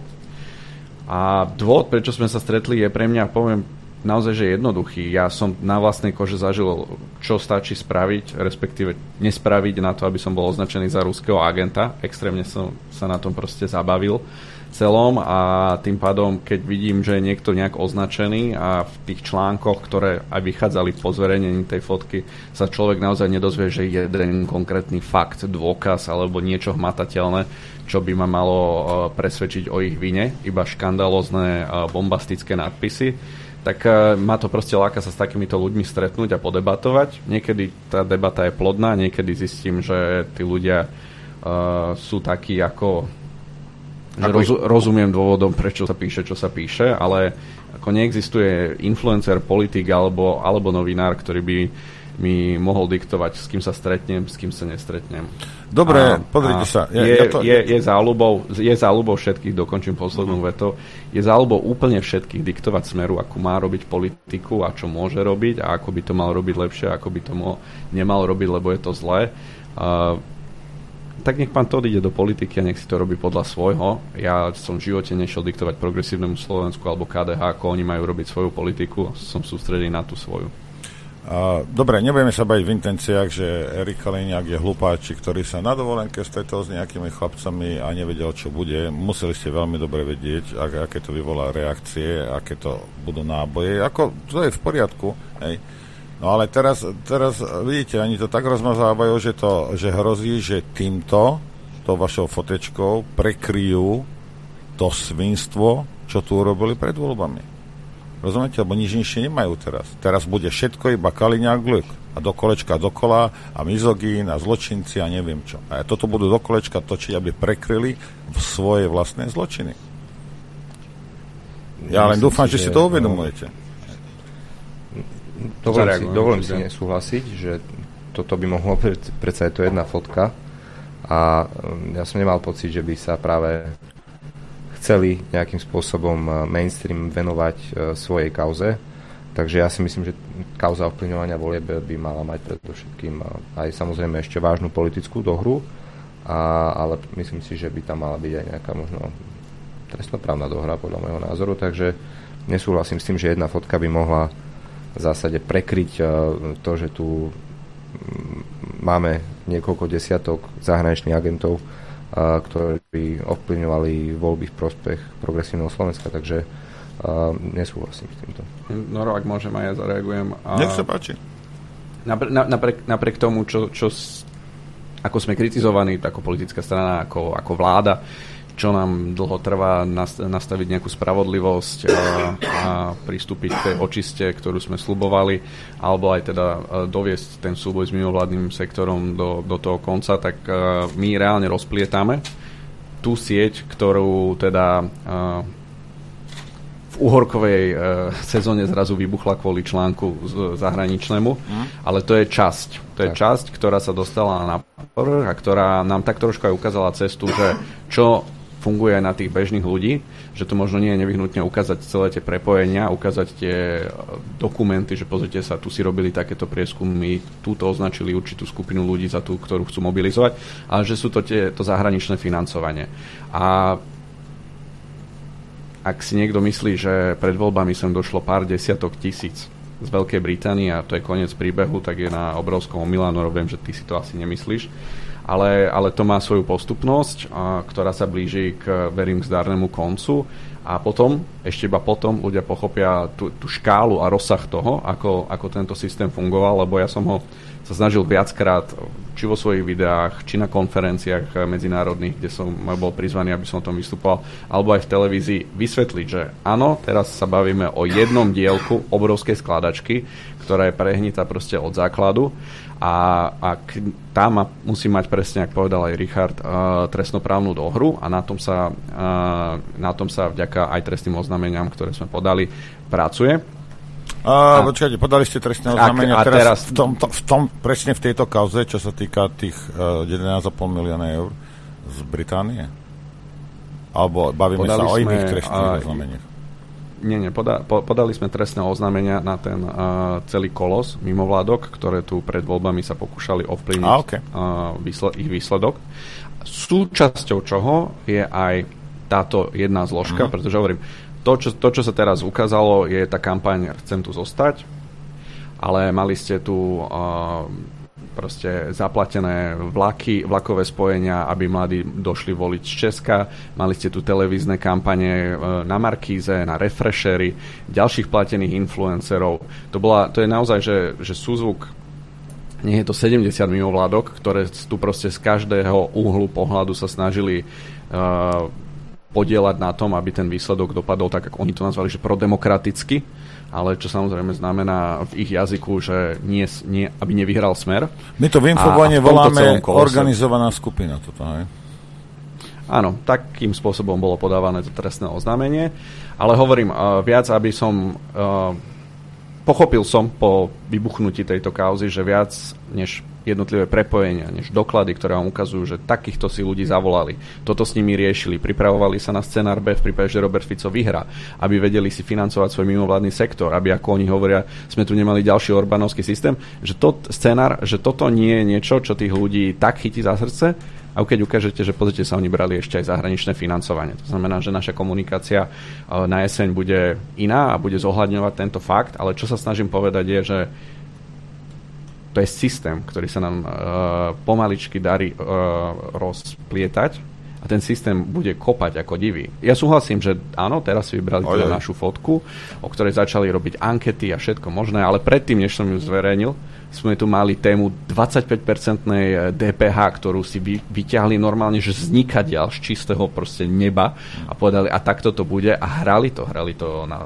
A dôvod, prečo sme sa stretli, je pre mňa, poviem, naozaj, že jednoduchý. Ja som na vlastnej kože zažil, čo stačí spraviť, respektíve nespraviť na to, aby som bol označený za ruského agenta. Extrémne som sa na tom proste zabavil celom a tým pádom, keď vidím, že je niekto nejak označený a v tých článkoch, ktoré aj vychádzali po zverejnení tej fotky, sa človek naozaj nedozvie, že jeden konkrétny fakt, dôkaz alebo niečo hmatateľné, čo by ma malo presvedčiť o ich vine, iba škandalózne bombastické nadpisy, tak uh, ma to proste láka sa s takýmito ľuďmi stretnúť a podebatovať. Niekedy tá debata je plodná, niekedy zistím, že tí ľudia uh, sú takí ako... Že ako rozu, ich... rozumiem dôvodom, prečo sa píše, čo sa píše, ale ako neexistuje influencer, politik alebo, alebo novinár, ktorý by mi mohol diktovať, s kým sa stretnem, s kým sa nestretnem. Dobre, a, pozrite a sa. Ja, je, ja to... je, je, záľubou, je záľubou všetkých, dokončím poslednú vetou, je záľubou úplne všetkých diktovať Smeru, ako má robiť politiku a čo môže robiť a ako by to mal robiť lepšie, ako by to mo- nemal robiť, lebo je to zlé. Uh, tak nech pán Todd ide do politiky a nech si to robí podľa svojho. Ja som v živote nešiel diktovať Progresívnemu Slovensku alebo ká dé há, ako oni majú robiť svoju politiku. Som sústredený na tú svoju. Uh, dobre, nebudeme sa baviť v intenciách, že Erik Kaliňák je hlupáčik, ktorý sa na dovolenke stretol s nejakými chlapcami a nevedel, čo bude. Museli ste veľmi dobre vedieť, ak, aké to vyvolá reakcie, aké to budú náboje. Ako, to je v poriadku, hej. No ale teraz, teraz vidíte, oni to tak rozmazávajú, že, to, že hrozí, že týmto, to vašou fotečkou, prekryjú to svinstvo, čo tu urobili pred voľbami. Rozumiete? Lebo nič nižšie nemajú teraz. Teraz bude všetko iba Kaliňák Gluk. A do kolečka dokola, a mizogín, a zločinci, a neviem čo. A toto budú do kolečka točiť, aby prekryli v svoje vlastné zločiny. Ja len dúfam, že si to uvedomujete. Dovolím si, dovolím si nesúhlasiť, že toto by mohlo, predsa je to jedna fotka. A ja som nemal pocit, že by sa práve chceli nejakým spôsobom mainstream venovať e, svojej kauze. Takže ja si myslím, že kauza ovplyvňovania volieb by mala mať predovšetkým aj samozrejme ešte vážnu politickú dohru, a, ale myslím si, že by tam mala byť aj nejaká možno trestnoprávna dohra podľa môjho názoru, takže nesúhlasím s tým, že jedna fotka by mohla v zásade prekryť e, to, že tu máme niekoľko desiatok zahraničných agentov, ktorí ovplyvňovali voľby v prospech progresívneho Slovenska, takže uh, nesúhlasím s týmto. Noro, ak môžem, aj ja zareagujem. A nech sa páči. Napriek, napriek, napriek tomu, čo, čo, ako sme kritizovaní ako politická strana, ako, ako vláda, čo nám dlho trvá nastaviť nejakú spravodlivosť a, a pristúpiť k tej očiste, ktorú sme sľubovali, alebo aj teda doviesť ten súboj s mimovládnym sektorom do, do toho konca, tak uh, my reálne rozplietame tú sieť, ktorú teda uh, v uhorkovej uh, sezóne zrazu vybuchla kvôli článku z, zahraničnému, mm. ale to je časť. To je tak. časť, ktorá sa dostala na povrch a ktorá nám tak trošku aj ukázala cestu, že čo funguje aj na tých bežných ľudí, že to možno nie je nevyhnutne ukázať celé tie prepojenia, ukázať tie dokumenty, že pozrite sa, tu si robili takéto prieskumy, túto označili určitú skupinu ľudí za tú, ktorú chcú mobilizovať, ale že sú to tie, to zahraničné financovanie. A ak si niekto myslí, že pred voľbami sem došlo pár desiatok tisíc z Veľkej Británie a to je koniec príbehu, tak je na obrovskom omylu, viem, že ty si to asi nemyslíš. Ale, ale to má svoju postupnosť, a, ktorá sa blíži k, verím, k zdárnemu koncu a potom, ešte iba potom ľudia pochopia tú, tú škálu a rozsah toho, ako, ako tento systém fungoval, lebo ja som ho sa snažil viackrát, či vo svojich videách, či na konferenciách medzinárodných, kde som bol prizvaný, aby som o tom vystupoval, alebo aj v televízii, vysvetliť, že áno, teraz sa bavíme o jednom dielku obrovskej skladačky, ktorá je prehnitá proste od základu. A, a tá ma, musí mať presne, ako povedal aj Richard, uh, trestnoprávnu dohru a na tom sa, uh, na tom sa vďaka aj trestným oznámeniam, ktoré sme podali, pracuje. A, a počkajte, podali ste trestné oznámenia a, a teraz, teraz v tom, to, v tom, presne v tejto kauze, čo sa týka tých uh, jedenásť celá päť milióna eur z Británie? Alebo bavíme podali sa o iných trestných uh, oznámeniach? Nie, nie, poda, po, podali sme trestné oznámenia na ten uh, celý kolos mimovládok, ktoré tu pred voľbami sa pokúšali ovplyvniť ah, okay. uh, výsled, ich výsledok. Súčasťou čoho je aj táto jedna zložka, mm. pretože hovorím, to čo, to, čo sa teraz ukázalo, je tá kampaň Chcem tu zostať, ale mali ste tu uh, proste zaplatené vlaky, vlakové spojenia, aby mladí došli voliť z Česka. Mali ste tu televízne kampane na Markíze, na Refreshery, ďalších platených influencerov. To, bola, to je naozaj, že, že súzvuk, nie je to sedemdesiat mimovládok, ktoré tu proste z každého úhlu pohľadu sa snažili uh, podielať na tom, aby ten výsledok dopadol tak, ako oni to nazvali, že prodemokraticky, ale čo samozrejme znamená v ich jazyku, že nie, nie, aby nevyhral Smer. My to v Infovojne voláme organizovaná skupina. Toto, hej? Áno, takým spôsobom bolo podávané to trestné oznámenie, ale hovorím uh, viac, aby som uh, pochopil som po vybuchnutí tejto kauzy, že viac než jednotlivé prepojenia, než doklady, ktoré vám ukazujú, že takýchto si ľudí zavolali. Toto s nimi riešili, pripravovali sa na scenár B v prípade, že Robert Fico vyhrá, aby vedeli si financovať svoj mimovládny sektor, aby, ako oni hovoria, sme tu nemali ďalší Orbánovský systém, že to scenár, že toto nie je niečo, čo tých ľudí tak chytí za srdce, a keď ukážete, že pozrite sa, oni brali ešte aj zahraničné financovanie. To znamená, že naša komunikácia na jeseň bude iná a bude zohľadňovať tento fakt, ale čo sa snažím povedať je, že To je systém, ktorý sa nám uh, pomaličky darí uh, rozplietať a ten systém bude kopať ako divý. Ja súhlasím, že áno, teraz si vybrali teda našu fotku, o ktorej začali robiť ankety a všetko možné, ale predtým, než som ju zverejnil, sme tu mali tému dvadsaťpäť percentnej dé pé há, ktorú si vy, vyťahli normálne, že znikadiaľ z čistého proste neba a povedali, a takto to bude a hrali to, hrali to na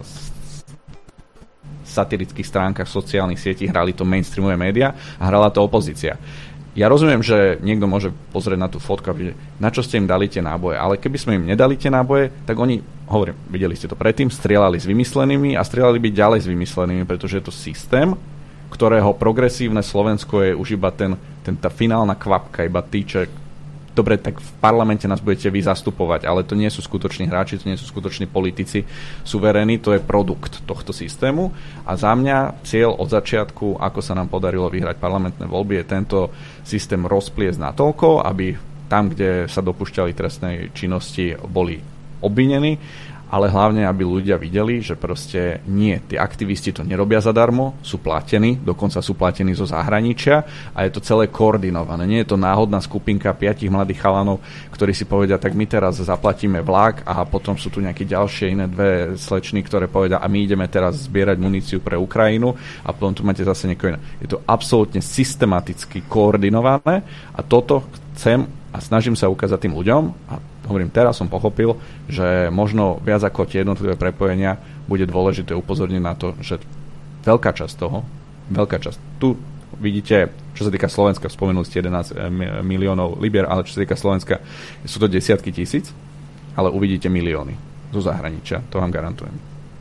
satirických stránkach sociálnych sietí, hrali to mainstreamové médiá a hrala to opozícia. Ja rozumiem, že niekto môže pozrieť na tú fotku a vidieť, na čo ste im dali tie náboje, ale keby sme im nedali tie náboje, tak oni, hovorím, videli ste to predtým, strieľali s vymyslenými a strieľali by ďalej s vymyslenými, pretože je to systém, ktorého progresívne Slovensko je už iba ten, ten tá finálna kvapka, iba týček. Dobre, tak v parlamente nás budete vy zastupovať, ale to nie sú skutoční hráči, to nie sú skutoční politici suverénni, to je produkt tohto systému a za mňa cieľ od začiatku, ako sa nám podarilo vyhrať parlamentné voľby, je tento systém rozpliesť natoľko, aby tam, kde sa dopúšťali trestnej činnosti, boli obvinení, ale hlavne, aby ľudia videli, že proste nie, tí aktivisti to nerobia zadarmo, sú platení, dokonca sú platení zo zahraničia a je to celé koordinované. Nie je to náhodná skupinka piatich mladých chalanov, ktorí si povedia, tak my teraz zaplatíme vlak a potom sú tu nejaké ďalšie iné dve slečny, ktoré povedia, a my ideme teraz zbierať muníciu pre Ukrajinu a potom tu máte zase niekoho iné. Je to absolútne systematicky koordinované a toto chcem a snažím sa ukázať tým ľuďom a hovorím, teraz som pochopil, že možno viac ako tie jednotlivé prepojenia bude dôležité upozorniť na to, že veľká časť toho, veľká časť, tu vidíte, čo sa týka Slovenska, spomenuli ste jedenásť miliónov libier, ale čo sa týka Slovenska, sú to desiatky tisíc, ale uvidíte milióny zo zahraničia, to vám garantujem.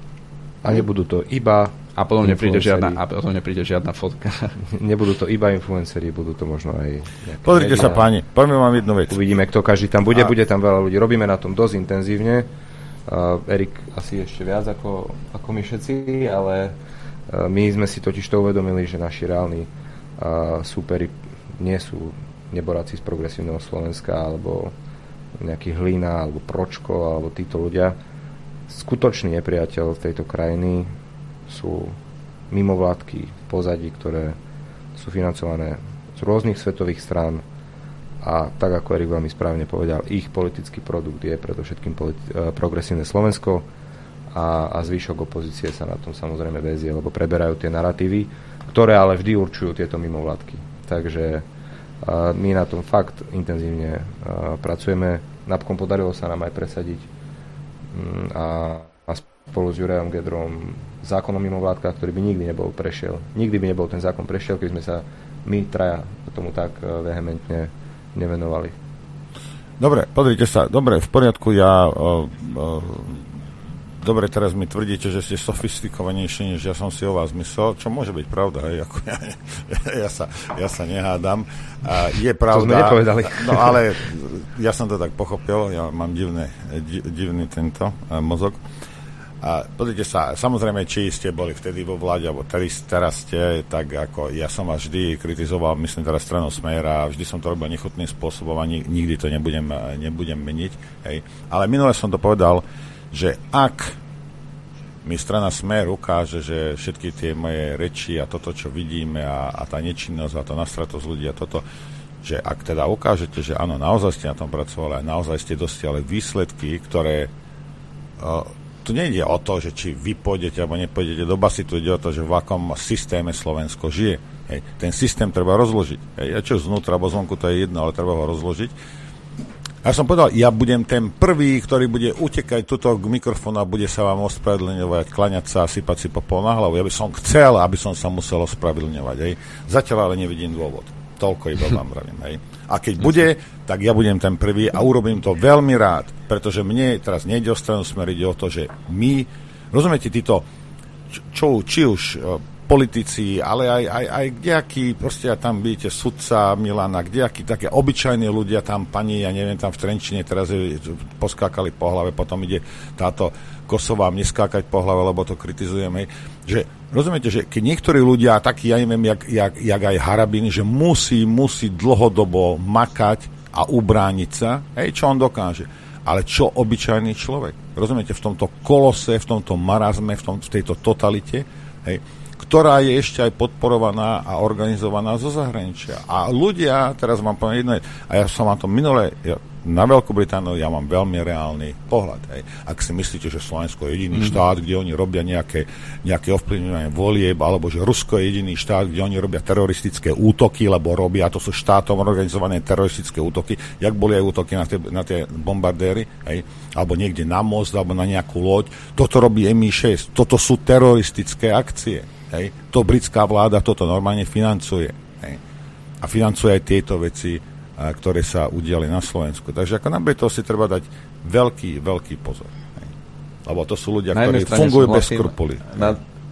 A nebudú to iba A potom nepríde žiadna, a potom nepríde žiadna fotka. Nebudú to iba influenceri, budú to možno aj... Pozrite sa, páni, poviem vám jednu vec. Uvidíme, kto každý tam bude, a... bude tam veľa ľudí. Robíme na tom dosť intenzívne. Uh, Erik asi ešte viac ako, ako my všetci, ale uh, my sme si totiž to uvedomili, že naši reálni uh, súperi nie sú neboráci z progresívneho Slovenska, alebo nejaký Hlina, alebo Pročko, alebo títo ľudia. Skutočný nepriateľ tejto krajiny sú mimovládky v pozadí, ktoré sú financované z rôznych svetových strán a tak, ako Erik veľmi správne povedal, ich politický produkt je predovšetkým politi- progresívne Slovensko a, a zvyšok opozície sa na tom samozrejme väzie, lebo preberajú tie naratívy, ktoré ale vždy určujú tieto mimovládky. Takže uh, my na tom fakt intenzívne uh, pracujeme. Napokon podarilo sa nám aj presadiť um, a a spolu s Jurajom Gedrom zákon o mimovládkach, ktorý by nikdy nebol prešiel. Nikdy by nebol ten zákon prešiel, keď sme sa my traja tomu tak vehementne nevenovali. Dobre, pozrite sa. Dobre, v poriadku, ja... Uh, uh, dobre, teraz mi tvrdíte, že ste sofistikovanejší, než ja som si o vás myslel, čo môže byť pravda, hej, ako ja, ja, sa, ja sa nehádam. Uh, je pravda... To sme nepovedali. No, ale ja som to tak pochopil, ja mám divné, divný tento uh, mozog. A pozrite sa, samozrejme, či ste boli vtedy vo vláde, alebo teraz, teraz ste, tak ako ja som vás vždy kritizoval, myslím teraz stranu Smer a vždy som to robil nechutným spôsobom a nikdy to nebudem, nebudem meniť. Hej. Ale minule som to povedal, že ak mi strana Smer ukáže, že všetky tie moje reči a toto, čo vidíme a, a tá nečinnosť a tá nastratosť ľudí a toto, že ak teda ukážete, že áno, naozaj ste na tom pracovali a naozaj ste dosiahli výsledky, ktoré... Uh, tu nejde o to, že či vy pôjdete alebo nepôjdete do basy, tu ide o to, že v akom systéme Slovensko žije. Hej. Ten systém treba rozložiť. Hej. A čo znútra alebo zvonku, to je jedno, ale treba ho rozložiť. Ja som povedal, ja budem ten prvý, ktorý bude utekať tuto k mikrofónu a bude sa vám ospravedlňovať, klaňať sa a sypať si popol na hlavu. Ja by som chcel, aby som sa musel ospravedlňovať. Hej. Zatiaľ ale nevidím dôvod. Toľko iba vám vravím. Hej. A keď bude, tak ja budem ten prvý a urobím to veľmi rád, pretože mne teraz nejde o stranu Smer, ide o to, že my, rozumiete, títo, čo, či už politici, ale aj, aj, aj kdejakí, proste tam vidíte sudca Milana, kdejakí také obyčajní ľudia tam, pani, ja neviem, tam v Trenčine teraz je, poskákali po hlave, potom ide táto Kosová mne skákať po hlave, lebo to kritizujeme, že rozumiete, že keď niektorí ľudia, takí, ja neviem, jak, jak, jak aj Harabin, že musí, musí dlhodobo makať a ubrániť sa, hej, čo on dokáže. Ale čo obyčajný človek? Rozumiete, v tomto kolose, v tomto marazme, v, tom, v tejto totalite, hej, ktorá je ešte aj podporovaná a organizovaná zo zahraničia. A ľudia, teraz vám poviem jedno, a ja som vám to minule, ja, na Veľkú Britániu ja mám veľmi reálny pohľad. Hej. Ak si myslíte, že Slovensko je jediný mm-hmm. štát, kde oni robia nejaké, nejaké ovplyvňovanie volieb, alebo že Rusko je jediný štát, kde oni robia teroristické útoky, lebo robia, to sú štátom organizované teroristické útoky, jak boli aj útoky na tie, na tie bombardéry, hej, alebo niekde na most, alebo na nejakú loď. Toto robí em í šesť. Toto sú teroristické akcie. Hej. To britská vláda toto normálne financuje. Hej. A financuje aj tieto veci, ktoré sa udiali na Slovensku. Takže ako napriek toho si treba dať veľký, veľký pozor. Hej. Lebo to sú ľudia, ktorí fungujú bez skrupulí. Na,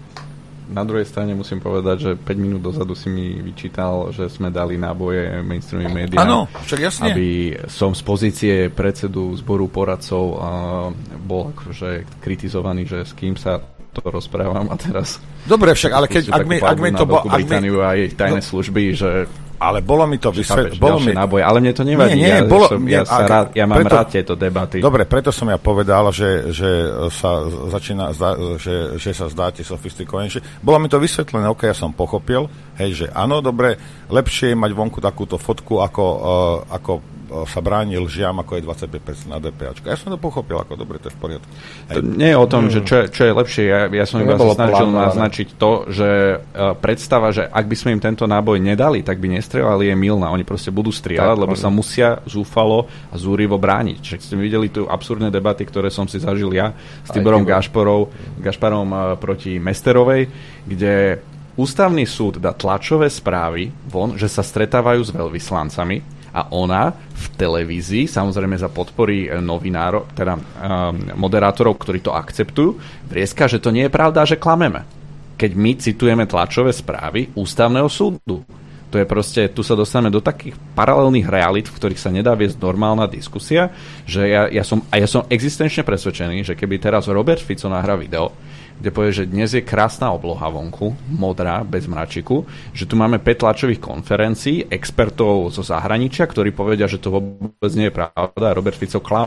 na druhej strane musím povedať, že päť minút dozadu si mi vyčítal, že sme dali náboje mainstreamovým médiám. Áno, však jasne. Aby som z pozície predsedu zboru poradcov uh, bol akože kritizovaný, že s kým sa to rozprávam a teraz... Dobre, však, ale keď... Ak mi, ak mi to bolo... Britániu a jej tajné no, služby, že... Ale bolo mi to vysvetlené. Bolo mi náboje, ale mne to nevadí. Nie, nie, ja, bolo, som, nie, ja, sa rád, ja mám preto, rád tieto debaty. Dobre, preto som ja povedal, že, že sa začína, že, že sa zdáte sofistikovanejšie. Bolo mi to vysvetlené, ok, ja som pochopil, hej, že áno, dobre, lepšie je mať vonku takúto fotku, ako, uh, ako sa bráni lžiam, ako je dvadsaťpäť percent na DPAčko. Ja som to pochopil, ako dobre, to je v poriadku. To nie je o tom, hmm. že čo je, čo je lepšie. Ja, ja som iba sa snažil naznačiť to, že uh, predstava, že ak by sme im tento náboj nedali, tak by nestrieľali, je mylná. Oni proste budú strieľať, lebo sa musia zúfalo a zúrivo brániť. Však ste videli tu absurdné debaty, ktoré som si zažil ja s Tiborom Gašporov, Gašparom uh, proti Mesterovej, kde ústavný súd dá tlačové správy von, že sa stretávajú s veľvyslancami a ona v televízii, samozrejme za podpory novinárov, teda um, moderátorov, ktorí to akceptujú, vrieska, že to nie je pravda, že klameme. Keď my citujeme tlačové správy ústavného súdu. To je proste, tu sa dostaneme do takých paralelných realít, v ktorých sa nedá viesť normálna diskusia, že ja, ja som, a ja som existenčne presvedčený, že keby teraz Robert Fico nahrá video, kde povie, že dnes je krásna obloha vonku, modrá, bez mračiku, že tu máme päť tlačových konferencií, expertov zo zahraničia, ktorí povedia, že to vôbec nie je pravda a Robert Fico klame.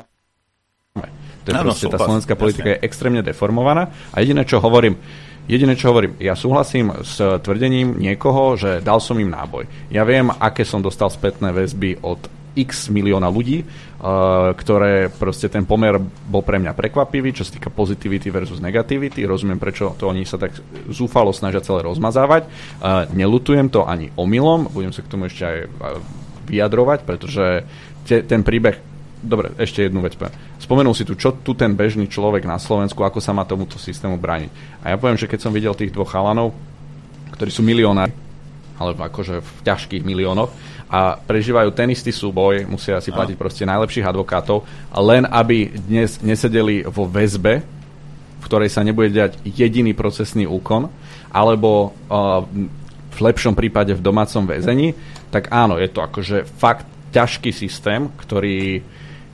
To je no, proste, no, tá slovenská politika je extrémne deformovaná a jediné, čo hovorím, Jediné, čo hovorím, ja súhlasím s tvrdením niekoho, že dal som im náboj. Ja viem, aké som dostal spätné väzby od x milióna ľudí, uh, ktoré proste ten pomer bol pre mňa prekvapivý, čo sa týka positivity versus negativity. Rozumiem, prečo to oni sa tak zúfalo snažia celé rozmazávať. Uh, nelutujem to ani omylom, budem sa k tomu ešte aj vyjadrovať, pretože te, ten príbeh. Dobre, ešte jednu vec. Spomenul si tu, čo tu ten bežný človek na Slovensku, ako sa má tomuto systému brániť. A ja poviem, že keď som videl tých dvoch chalanov, ktorí sú milionári, alebo akože v ťažkých miliónoch, a prežívajú ten istý súboj, musia si platiť proste najlepších advokátov, len aby dnes nesedeli vo väzbe, v ktorej sa nebude diať jediný procesný úkon, alebo uh, v lepšom prípade v domácom väzení, tak áno, je to akože fakt ťažký systém, ktorý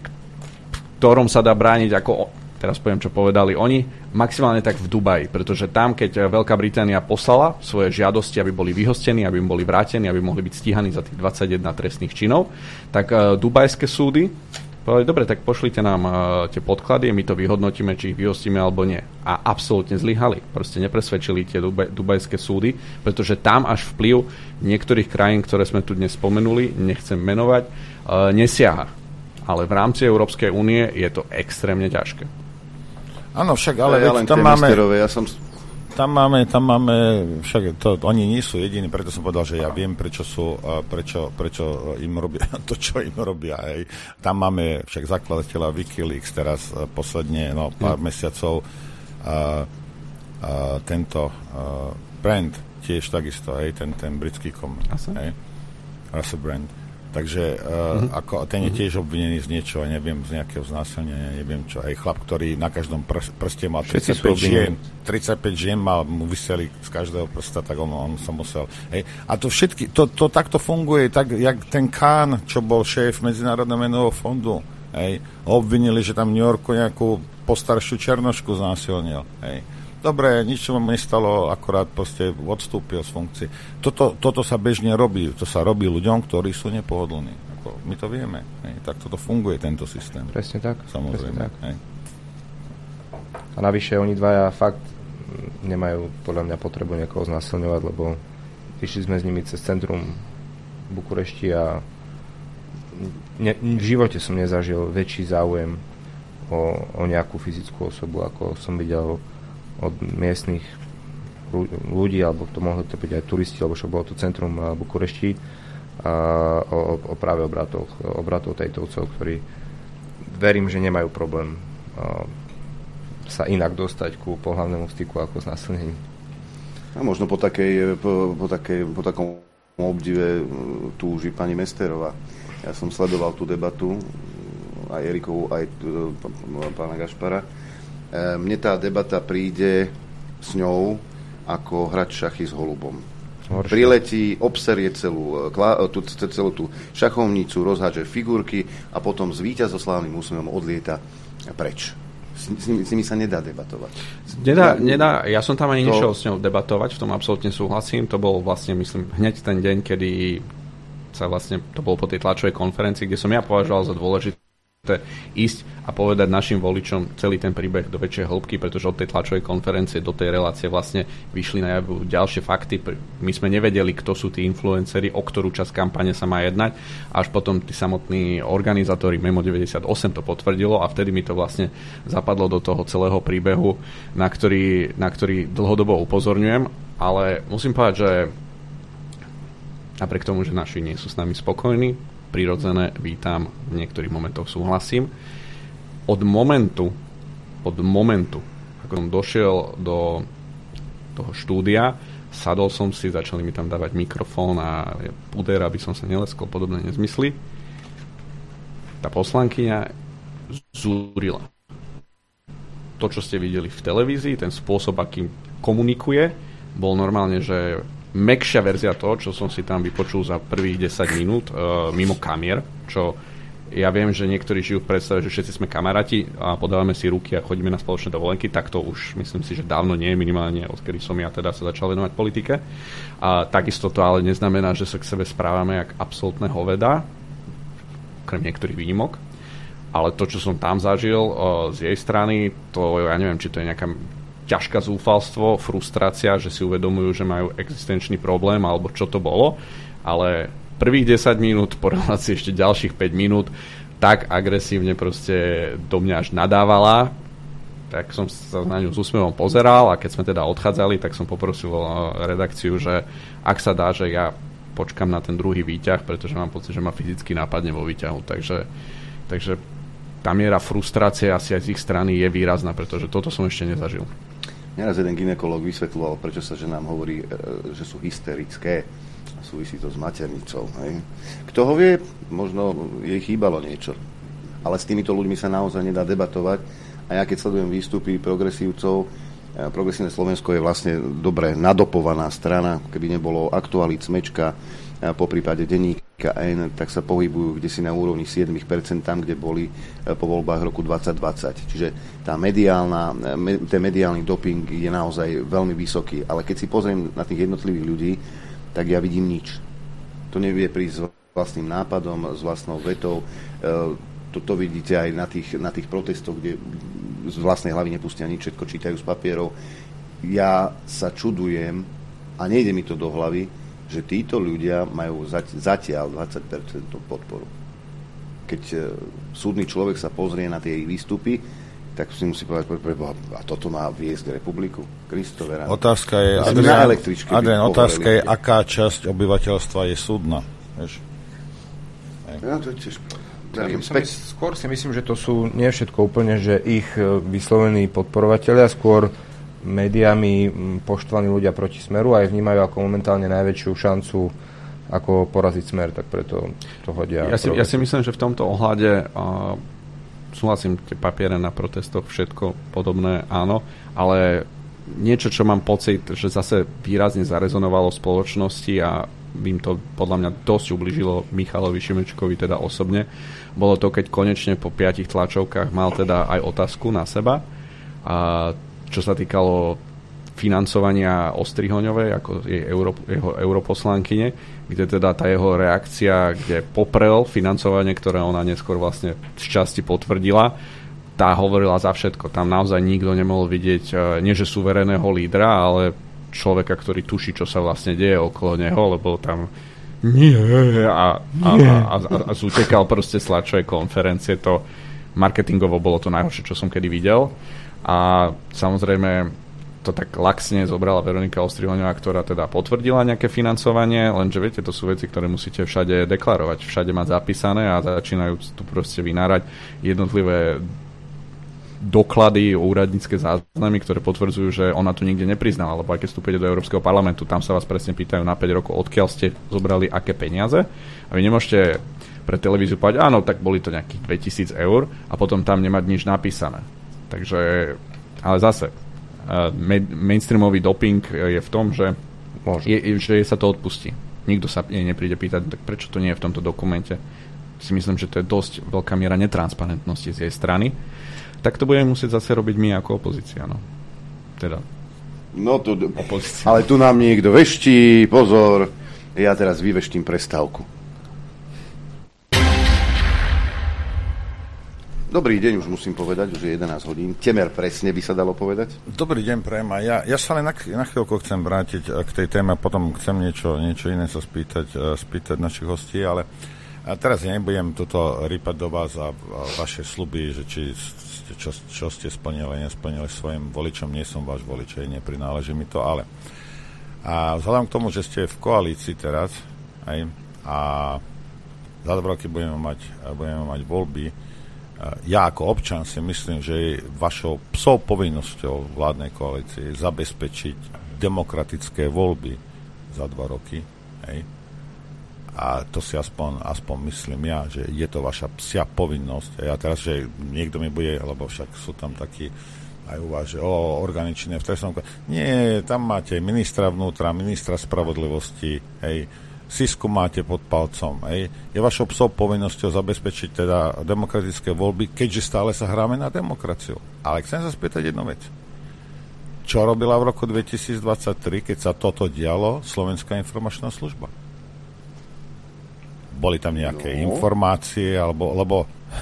ktorom sa dá brániť, ako teraz poviem, čo povedali oni, maximálne tak v Dubaji, pretože tam, keď Veľká Británia poslala svoje žiadosti, aby boli vyhostení, aby im boli vrátení, aby mohli byť stíhaní za tých dvadsaťjeden trestných činov, tak uh, dubajské súdy povedali, dobre, tak pošlite nám uh, tie podklady, my to vyhodnotíme, či ich vyhostíme alebo nie. A absolútne zlyhali. Proste nepresvedčili tie dubaj, dubajské súdy, pretože tam až vplyv niektorých krajín, ktoré sme tu dnes spomenuli, nechcem menovať, uh, nesiaha. Ale v rámci Európskej únie je to extrémne ťažké. Áno, však, ale ja veď, tam máme... Ja som... Tam máme, tam máme, však to, oni nie sú jediní, preto som povedal, že ja viem, prečo sú, prečo, prečo im robia to, čo im robia. Hej. Tam máme však zakladateľa Wikileaks teraz posledne, no, pár hmm. mesiacov, a, a, tento a, Brand tiež takisto, hej, ten, ten britský kom, hej, Russell Brand. Takže uh, mm-hmm. ako, ten je tiež obvinený z niečoho, neviem, z nejakého znásilnenia, neviem čo. Aj chlap, ktorý na každom pr- prste mal tridsaťpäť žien, tridsaťpäť žien mal, mu vyseli z každého prsta, tak on, on sa musel. Hej. A to všetky, to, to takto funguje, tak jak ten Khan, čo bol šéf Medzinárodného menového fondu, hej, obvinili, že tam v New Yorku nejakú postaršiu černošku znásilnil, hej. Dobre, nič sa mu nestalo, akorát proste odstúpil z funkcie. Toto, toto sa bežne robí. To sa robí ľuďom, ktorí sú nepohodlní. Ako, my to vieme. Hej. Tak toto funguje, tento systém. Presne tak. Samozrejme. Presne tak. Hej. A navyše oni dvaja fakt nemajú podľa mňa potrebu niekoho znásilňovať, lebo išli sme s nimi cez centrum Bukurešti a ne, v živote som nezažil väčší záujem o, o nejakú fyzickú osobu, ako som videl od miestnych ľudí, alebo to mohli to byť aj turisti, alebo čo bolo to centrum Bukurešti, a o, o práve obratoch, obratov tejtovcov, ktorí verím, že nemajú problém a, sa inak dostať ku pohlavnému styku ako znásilnení. A možno po, takej, po, po, takej, po takom obdive túži pani Mesterová. Ja som sledoval tú debatu, aj Erikovú, aj pána Gašpara. Mne tá debata príde s ňou ako hrať šachy s holubom. Horšie. Priletí, obserie celú, tú, celú tú šachovnicu, rozhádže figurky a potom s víťazoslávnym úsmevom odlieta preč. S, s, nimi, s nimi sa nedá debatovať. Nedá, nedá, ja som tam ani to... nešiel s ňou debatovať, v tom absolútne súhlasím. To bol vlastne, myslím, hneď ten deň, kedy sa vlastne, to bolo po tej tlačovej konferencii, kde som ja považoval za dôležité ísť a povedať našim voličom celý ten príbeh do väčšej hĺbky, pretože od tej tlačovej konferencie do tej relácie vlastne vyšli na javu ďalšie fakty. My sme nevedeli, kto sú tí influenceri, o ktorú časť kampane sa má jednať, až potom tí samotní organizátori Memo deväťdesiatosem to potvrdilo a vtedy mi to vlastne zapadlo do toho celého príbehu, na ktorý, na ktorý dlhodobo upozorňujem, ale musím povedať, že napriek tomu, že naši nie sú s nami spokojní, prirodzené, vítam, v niektorých momentoch súhlasím. Od momentu, od momentu, ako som došiel do toho štúdia, sadol som si, začali mi tam dávať mikrofón a puder, aby som sa neleskol, podobné nezmysly. Tá poslankyňa zúrila. To, čo ste videli v televízii, ten spôsob, akým komunikuje, bol normálne, že mäkšia verzia toho, čo som si tam vypočul za prvých desať minút uh, mimo kamier, čo ja viem, že niektorí žijú v predstave, že všetci sme kamaráti a podávame si ruky a chodíme na spoločné dovolenky, tak to už myslím si, že dávno nie, minimálne odkedy som ja teda sa začal venovať politike. A takisto to ale neznamená, že sa k sebe správame jak absolútne hoveda, okrem niektorých výnimok. Ale to, čo som tam zažil uh, z jej strany, to ja neviem, či to je nejaká ťažké zúfalstvo, frustrácia, že si uvedomujú, že majú existenčný problém, alebo čo to bolo, ale prvých desať minút, po relácii ešte ďalších päť minút, tak agresívne proste do mňa až nadávala, tak som sa na ňu s úsmevom pozeral a keď sme teda odchádzali, tak som poprosil redakciu, že ak sa dá, že ja počkam na ten druhý výťah, pretože mám pocit, že ma fyzicky nápadne vo výťahu, takže, takže tá miera frustrácie asi aj z ich strany je výrazná, pretože toto som ešte nezažil. Neraz jeden gynekolog vysvetľoval, prečo sa ženám hovorí, že sú hysterické. Súvisí to s maternicou. Hej. Kto ho vie, možno jej chýbalo niečo. Ale s týmito ľuďmi sa naozaj nedá debatovať. A ja keď sledujem výstupy progresívcov, Progresívne Slovensko je vlastne dobre nadopovaná strana. Keby nebolo Aktualít, Smečka, po prípade denníka N, tak sa pohybujú kdesi na úrovni sedem percent tam, kde boli po voľbách roku dvadsať dvadsať. Čiže tá mediálna, ten mediálny doping je naozaj veľmi vysoký. Ale keď si pozriem na tých jednotlivých ľudí, tak ja vidím nič. To nevie prísť s vlastným nápadom, s vlastnou vetou. Toto vidíte aj na tých, na tých protestoch, kde z vlastnej hlavy nepustia nič, všetko čítajú z papierov. Ja sa čudujem, a nejde mi to do hlavy, že títo ľudia majú zatiaľ dvadsať percent podporu. Keď súdny človek sa pozrie na tie výstupy, tak si musí povedať, a toto má viesť republiku? Kristove ráno. Otázka je, Adrian, Adrian, otázka je, aká časť obyvateľstva je súdna. Vieš? Ja, to je tiež ja, si, skôr si myslím, že to sú nie všetko úplne, že ich vyslovení podporovatelia, skôr médiami poštvaní ľudia proti Smeru a aj vnímajú ako momentálne najväčšiu šancu ako poraziť Smer, tak preto to hodia. Ja si, ja si myslím, že v tomto ohľade uh, súhlasím, tie papiere na protestoch, všetko podobné, áno, ale niečo, čo mám pocit, že zase výrazne zarezonovalo v spoločnosti a im to podľa mňa dosť ubližilo Michalovi Šimečkovi teda osobne, bolo to, keď konečne po piatich tlačovkách mal teda aj otázku na seba a čo sa týkalo financovania Ostrihoňovej ako jej euro, jeho europoslankyne, kde teda tá jeho reakcia, kde poprel financovanie, ktoré ona neskôr vlastne z časti potvrdila, tá hovorila za všetko. Tam naozaj nikto nemohol vidieť nie že suverénneho lídra, ale človeka, ktorý tuší, čo sa vlastne deje okolo neho, lebo tam nie a, a, a, a, a zutekal proste z tlačovej konferencie. To marketingovo bolo to najhoršie, čo som kedy videl. A samozrejme to tak laxne zobrala Veronika Ostrihoňová, ktorá teda potvrdila nejaké financovanie, lenže viete, to sú veci, ktoré musíte všade deklarovať, všade mať zapísané a začínajú tu proste vynárať jednotlivé doklady, úradnícke záznamy, ktoré potvrdzujú, že ona to nikde nepriznala, lebo aj keď vstúpite do Európskeho parlamentu, tam sa vás presne pýtajú na päť rokov, odkiaľ ste zobrali aké peniaze a vy nemôžete pre televíziu povedať, áno, tak boli to nejakých dvetisíc eur a potom tam nemať nič napísané. Takže, ale zase mainstreamový doping je v tom, že, je, že sa to odpustí. Nikto sa jej nepríde pýtať, tak prečo to nie je v tomto dokumente. Si myslím, že to je dosť veľká miera netransparentnosti z jej strany. Tak to budeme musieť zase robiť my ako opozícia. No. Teda. No to, opozícia. Ale tu nám niekto veští, pozor, ja teraz vyveštím prestávku. Dobrý deň, už musím povedať, už je jedenásť hodín. Temer presne by sa dalo povedať. Dobrý deň, prajem. Ja, ja sa len na, na chvíľku chcem vrátiť k tej téme, potom chcem niečo, niečo iné sa spýtať, spýtať našich hostí, ale a teraz ja nebudem toto rýpať do vás a, a vaše sľuby, že či ste, čo, čo ste splnili, nesplnili svojim voličom. Nie som váš volič, neprináleží mi to, ale a vzhľadom k tomu, že ste v koalícii teraz aj, a za dva roky budeme mať, budeme mať voľby, ja ako občan si myslím, že je vašou psou povinnosťou vládnej koalície zabezpečiť demokratické voľby za dva roky. Hej. A to si aspoň, aspoň myslím ja, že je to vaša psia povinnosť. A ja teraz, že niekto mi bude, lebo však sú tam takí aj u vás, že o, orgány činné v trestnom... Nie, tam máte ministra vnútra, ministra spravodlivosti, hej, Sisku máte pod palcom. Hej. Je vašou psou povinnosťou zabezpečiť teda demokratické voľby, keďže stále sa hráme na demokraciu. Ale chcem sa spýtať jednu vec. Čo robila v roku dvetisícdvadsaťtri, keď sa toto dialo, Slovenská informačná služba? Boli tam nejaké no. informácie, alebo, lebo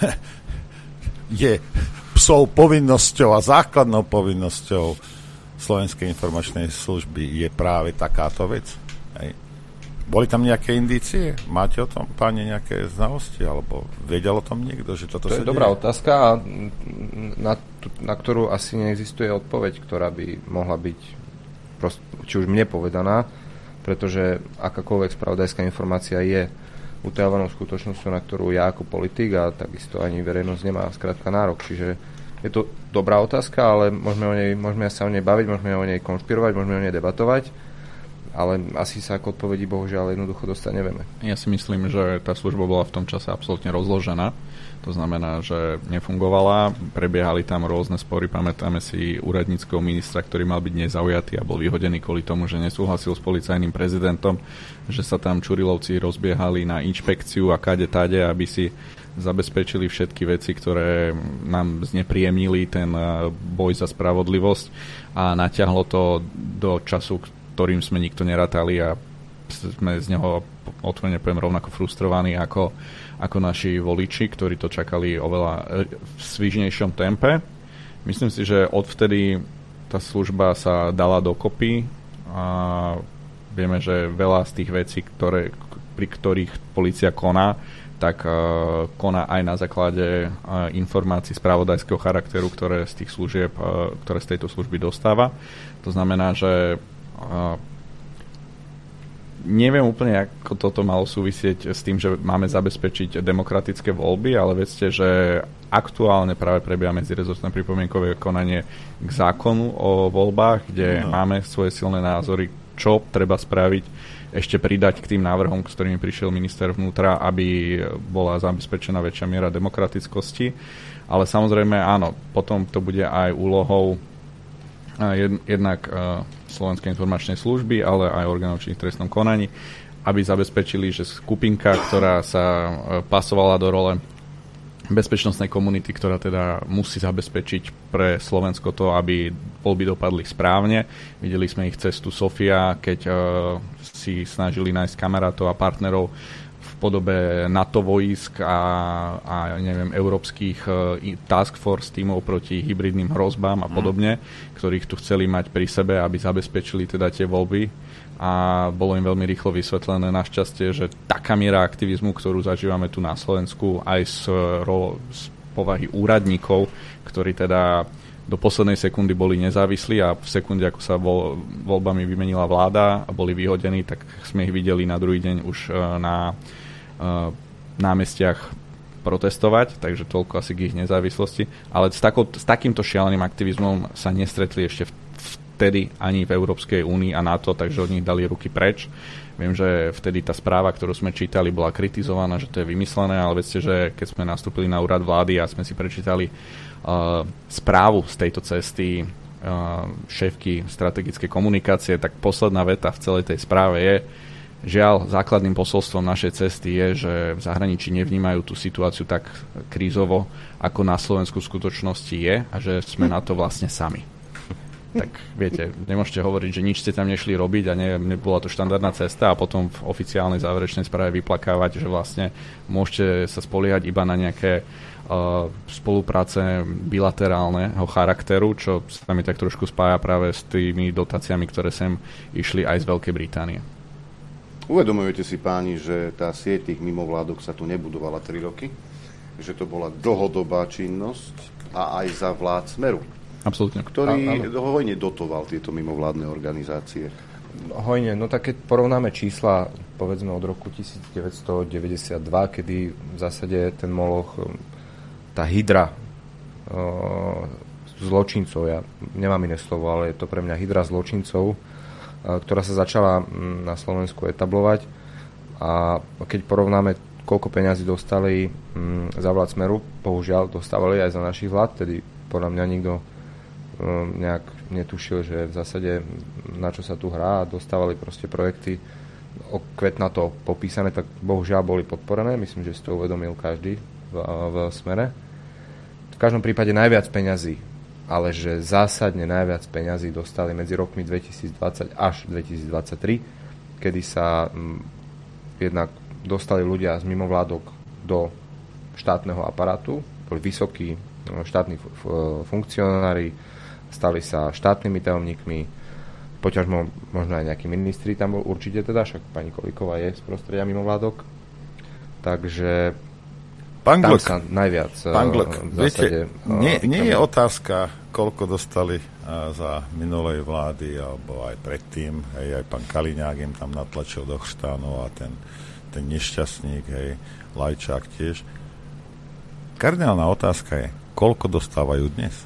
je psou povinnosťou a základnou povinnosťou Slovenskej informačnej služby je práve takáto vec. Hej. Boli tam nejaké indície? Máte o tom, páni, nejaké znalosti? Alebo vedel o tom niekto, že toto to sa je dobrá deje? Otázka, na, na ktorú asi neexistuje odpoveď, ktorá by mohla byť prost, či už mne povedaná, pretože akákoľvek spravodajská informácia je utajovanou skutočnosťou, na ktorú ja ako politik a takisto ani verejnosť nemá skrátka nárok. Čiže je to dobrá otázka, ale môžeme, o nej, môžeme sa o nej baviť, môžeme o nej konšpirovať, môžeme o nej debatovať, ale asi sa ako odpovedí bohužiaľ jednoducho dostať nevieme. Ja si myslím, že tá služba bola v tom čase absolútne rozložená. To znamená, že nefungovala, prebiehali tam rôzne spory, pamätáme si úradníckeho ministra, ktorý mal byť nezaujatý a bol vyhodený kvôli tomu, že nesúhlasil s policajným prezidentom, že sa tam Čurilovci rozbiehali na inšpekciu a kade tade, aby si zabezpečili všetky veci, ktoré nám znepríjemnili ten boj za spravodlivosť a natiahlo to do času, ktorým sme nikto nerátali a sme z neho otvorene poviem rovnako frustrovaní ako, ako naši voliči, ktorí to čakali oveľa v svižnejšom tempe. Myslím si, že odvtedy tá služba sa dala dokopy a vieme, že veľa z tých vecí, ktoré, pri ktorých polícia koná, tak uh, koná aj na základe uh, informácií spravodajského charakteru, ktoré z tých služieb, uh, ktoré z tejto služby dostáva. To znamená, že uh, neviem úplne, ako toto malo súvisieť s tým, že máme zabezpečiť demokratické voľby, ale vedzte, že aktuálne práve prebieha medzirezortné pripomienkové konanie k zákonu o voľbách, kde no. máme svoje silné názory, čo treba spraviť, ešte pridať k tým návrhom, s ktorými prišiel minister vnútra, aby bola zabezpečená väčšia miera demokratickosti. Ale samozrejme, áno, potom to bude aj úlohou jednak Slovenskej informačnej služby, ale aj orgánov činných v trestnom konaní, aby zabezpečili, že skupinka, ktorá sa pasovala do role bezpečnostnej komunity, ktorá teda musí zabezpečiť pre Slovensko to, aby voľby dopadli správne. Videli sme ich cestu Sofia, keď uh, si snažili nájsť kamarátov a partnerov v podobe NATO vojsk a, a neviem, európskych task force tímov proti hybridným hrozbám a podobne, mm. ktorých tu chceli mať pri sebe, aby zabezpečili teda tie voľby. A bolo im veľmi rýchlo vysvetlené našťastie, že taká miera aktivizmu, ktorú zažívame tu na Slovensku, aj z, ro, z povahy úradníkov, ktorí teda do poslednej sekundy boli nezávislí a v sekunde, ako sa voľ, voľbami vymenila vláda a boli vyhodení, tak sme ich videli na druhý deň už na uh, námestiach protestovať, takže toľko asi k ich nezávislosti. Ale s, takou, s takýmto šialeným aktivizmom sa nestretli ešte vtedy ani v Európskej únii a NATO, takže od nich dali ruky preč. Viem, že vtedy tá správa, ktorú sme čítali, bola kritizovaná, že to je vymyslené, ale vedzte, že keď sme nastúpili na úrad vlády a sme si prečítali Uh, správu z tejto cesty uh, šéfky strategickej komunikácie, tak posledná veta v celej tej správe je, žiaľ, základným posolstvom našej cesty je, že v zahraničí nevnímajú tú situáciu tak krízovo, ako na Slovensku v skutočnosti je a že sme na to vlastne sami. Tak viete, nemôžete hovoriť, že nič ste tam nešli robiť a ne, nebola to štandardná cesta a potom v oficiálnej záverečnej správe vyplakávať, že vlastne môžete sa spoliehať iba na nejaké uh, spolupráce bilaterálneho charakteru, čo sa mi tak trošku spája práve s tými dotáciami, ktoré sem išli aj z Veľkej Británie. Uvedomujete si, páni, že tá sieť tých mimovládok sa tu nebudovala tri roky? Že to bola dlhodobá činnosť a aj za vlád Smeru? Absolútne. Ktorý a, hojne dotoval tieto mimovládne organizácie. Hojne, no tak keď porovnáme čísla, povedzme od roku devätnásťstodeväťdesiatdva, kedy v zásade ten moloch, tá hydra uh, zločincov, ja nemám iné slovo, ale je to pre mňa hydra zločincov, uh, ktorá sa začala um, na Slovensku etablovať a keď porovnáme, koľko peňazí dostali um, za vlád Smeru, bohužiaľ dostávali aj za našich vlád, tedy podľa mňa nikto nejak netušil, že v zásade na čo sa tu hrá a dostávali proste projekty okvetnato popísané, tak bohužiaľ boli podporené. Myslím, že si to uvedomil každý v, v Smere. V každom prípade najviac peňazí, ale že zásadne najviac peňazí dostali medzi rokmi dvetisícdvadsať až dvetisícdvadsaťtri, kedy sa m, jednak dostali ľudia z mimovládok do štátneho aparátu, boli vysokí štátni f- f- funkcionári, stali sa štátnymi tajomníkmi, poťažmo možno aj nejakí ministri tam bol určite teda, však pani Kolíková je z prostredia mimovládok. Takže pán tam Glk, sa najviac pán Glk, v zásade... Viete, nie, nie je otázka, koľko dostali za minulej vlády, alebo aj predtým, hej, aj pán Kaliňák im tam natlačil do chštánu a ten, ten nešťastník, hej, Lajčák tiež. Kardinálna otázka je, koľko dostávajú dnes?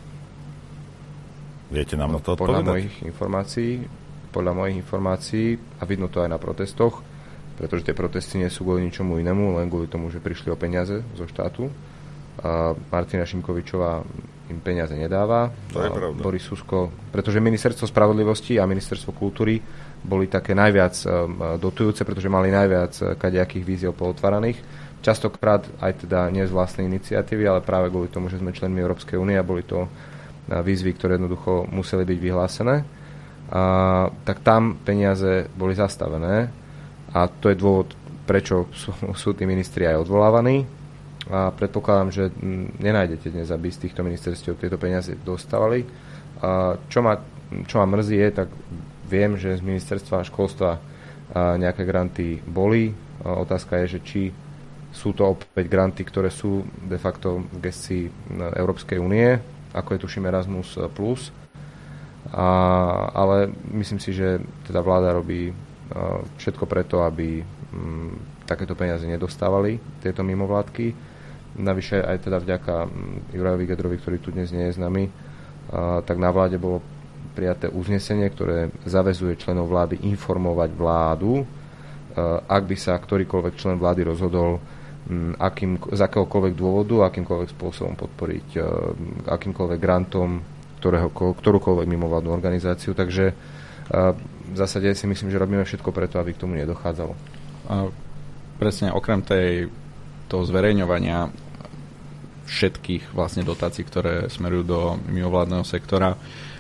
Viete nám no, na to odpovedať? Podľa mojich informácií, podľa mojich informácií, a vidno to aj na protestoch, pretože tie protesty nie sú kvôli ničomu inému, len kvôli tomu, že prišli o peniaze zo štátu. A Martina Šimkovičová im peniaze nedáva. To je pravda. Boris Susko, pretože Ministerstvo spravodlivosti a Ministerstvo kultúry boli také najviac dotujúce, pretože mali najviac kadejakých víziev pootváraných. Častokrát aj teda nie z vlastnej iniciatívy, ale práve kvôli tomu, že sme členmi Európskej únie a boli to výzvy, ktoré jednoducho museli byť vyhlásené, a, tak tam peniaze boli zastavené a to je dôvod, prečo sú, sú tí ministri aj odvolávaní a predpokladám, že nenájdete dnes, aby z týchto ministerstiev tieto peniaze dostávali. A čo, ma, čo ma mrzí je, tak viem, že z ministerstva školstva nejaké granty boli. A otázka je, že či sú to opäť granty, ktoré sú de facto v gestii Európskej únie, ako je tuším Erasmus plus. A, ale myslím si, že teda vláda robí uh, všetko preto, aby um, takéto peniaze nedostávali tieto mimovládky. Navyše aj teda vďaka um, Jurajovi Gedrovi, ktorý tu dnes nie je s nami, uh, tak na vláde bolo prijaté uznesenie, ktoré zaväzuje členov vlády informovať vládu, uh, ak by sa ktorýkoľvek člen vlády rozhodol Akým, z akéhokoľvek dôvodu, akýmkoľvek spôsobom podporiť akýmkoľvek grantom ktorého, ktorúkoľvek mimovládnu organizáciu. Takže v zásade si myslím, že robíme všetko preto, aby k tomu nedochádzalo. A presne, okrem tej, toho zverejňovania všetkých vlastne dotácií, ktoré smerujú do mimovládneho sektora,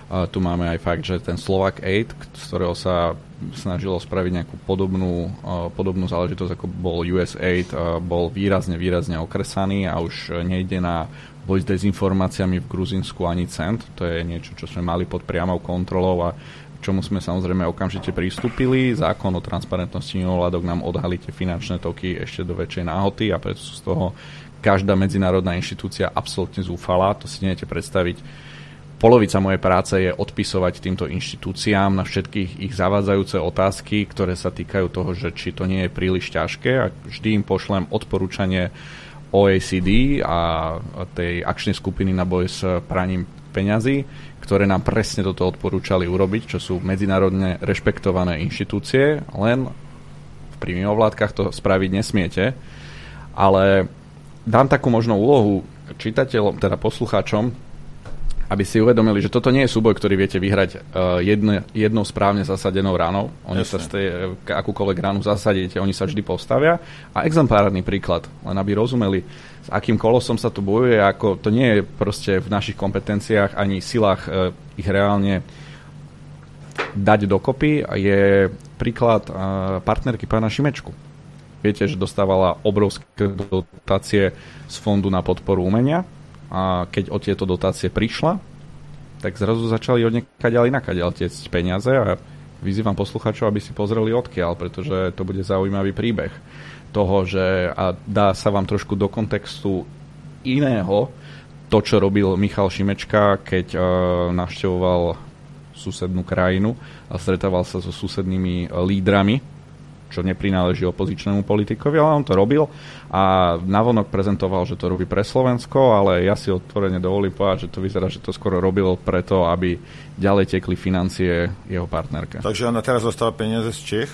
Uh, tu máme aj fakt, že ten Slovak Aid, z ktorého sa snažilo spraviť nejakú podobnú, uh, podobnú záležitosť, ako bol U S Aid, uh, bol výrazne, výrazne okresaný a už nejde na boj s dezinformáciami v Gruzínsku ani cent. To je niečo, čo sme mali pod priamou kontrolou a čomu sme samozrejme okamžite pristúpili. Zákon o transparentnosti mimovládok nám odhalí tie finančné toky ešte do väčšej náhoty a preto z toho každá medzinárodná inštitúcia absolútne zúfala. To si neviete predstaviť. Polovica mojej práce je odpisovať týmto inštitúciám na všetkých ich zavádzajúce otázky, ktoré sa týkajú toho, že či to nie je príliš ťažké a vždy im pošlem odporúčanie O E C D a tej akčnej skupiny na boj s praním peňazí, ktoré nám presne toto odporúčali urobiť, čo sú medzinárodne rešpektované inštitúcie, len v mimovládkach to spraviť nesmiete. Ale dám takú možno úlohu čitateľom, teda poslucháčom, aby si uvedomili, že toto nie je súboj, ktorý viete vyhrať uh, jedne, jednou správne zasadenou ranou. Oni Jasne. sa z tej, akúkoľvek ránu zasadíte, oni sa vždy postavia. A exemplárny príklad, len aby rozumeli, s akým kolosom sa tu bojuje, ako to nie je proste v našich kompetenciách ani silách uh, ich reálne dať dokopy, je príklad uh, partnerky pána Šimečku. Viete, že dostávala obrovské dotácie z Fondu na podporu umenia. A keď o tieto dotácie prišla, tak zrazu začali od nekaďal inakaďal tiecť peniaze a vyzývam poslucháčov, aby si pozreli odkiaľ, pretože to bude zaujímavý príbeh toho, že a dá sa vám trošku do kontextu iného to, čo robil Michal Šimečka, keď uh, navštevoval susednú krajinu a stretával sa so susednými lídrami, čo neprináleží opozičnému politikovi, ale on to robil a navonok prezentoval, že to robí pre Slovensko, ale ja si otvorene dovolím povedať, že to vyzerá, že to skoro robil preto, aby ďalej tekli financie jeho partnerke. Takže ona teraz dostáva peniaze z Čech?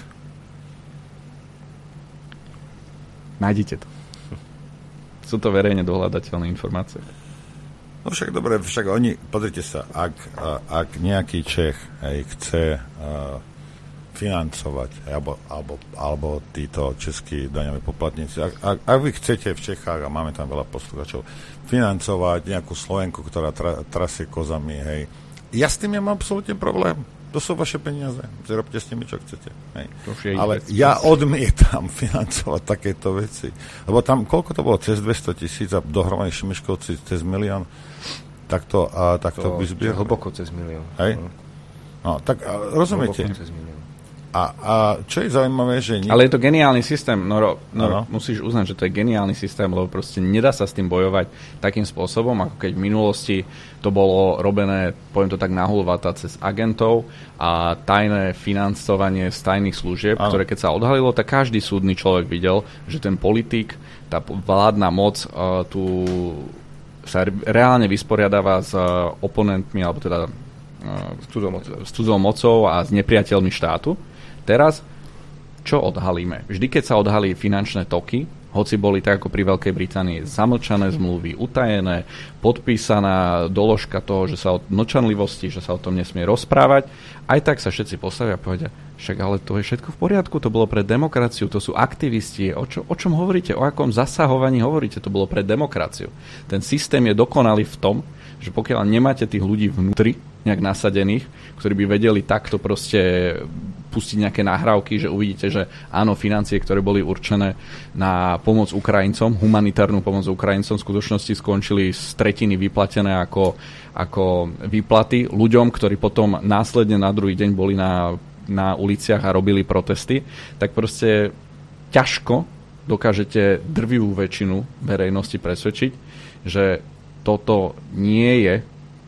Nájdite to. Sú to verejne dohľadateľné informácie. No však dobre, však oni, pozrite sa, ak, ak nejaký Čech hej, chce uh, financovať, alebo, alebo, alebo títo českí daňoví poplatníci. Ak, ak, ak vy chcete v Čechách, a máme tam veľa posluchačov, financovať nejakú Slovenku, ktorá tra, trasie kozami, hej, ja s tým nemám absolútne problém. To sú vaše peniaze. Zrobte s nimi, čo chcete. Hej. Ale ja odmietam financovať takéto veci. Lebo tam, koľko to bolo? Cez dvesto tisíc a dohromady Šimečkovci cez milión. Tak to, a, tak to, to by zbierali. Hlboko cez milión. Hej? No, tak a, rozumiete? Hlboko cez milión. A, a čo je zaujímavé, že... Nie... Ale je to geniálny systém, Noro, Noro, musíš uznať, že to je geniálny systém, lebo proste nedá sa s tým bojovať takým spôsobom, ako keď v minulosti to bolo robené, poviem to tak nahulvata, cez agentov a tajné financovanie z tajných služieb, ano. Ktoré keď sa odhalilo, tak každý súdny človek videl, že ten politik, tá vládna moc uh, tu sa reálne vysporiadáva s uh, oponentmi, alebo teda uh, s cudzou mocou a s nepriateľmi štátu. Teraz, čo odhalíme? Vždy, keď sa odhalí finančné toky, hoci boli tak ako pri Veľkej Británii zamlčané zmluvy, utajené, podpísaná doložka toho, že sa o mlčanlivosti, že sa o tom nesmie rozprávať, aj tak sa všetci postavia a povedia, však ale to je všetko v poriadku, to bolo pre demokraciu, to sú aktivisti, o, čo, o čom hovoríte, o akom zasahovaní hovoríte, to bolo pre demokraciu. Ten systém je dokonalý v tom, že pokiaľ nemáte tých ľudí vnútri, nejak nasadených, ktorí by vedeli takto proste pustiť nejaké nahrávky, že uvidíte, že áno, financie, ktoré boli určené na pomoc Ukrajincom, humanitárnu pomoc Ukrajincom, v skutočnosti skončili z tretiny vyplatené ako, ako výplaty ľuďom, ktorí potom následne na druhý deň boli na, na uliciach a robili protesty, tak proste ťažko dokážete drvivú väčšinu verejnosti presvedčiť, že toto nie je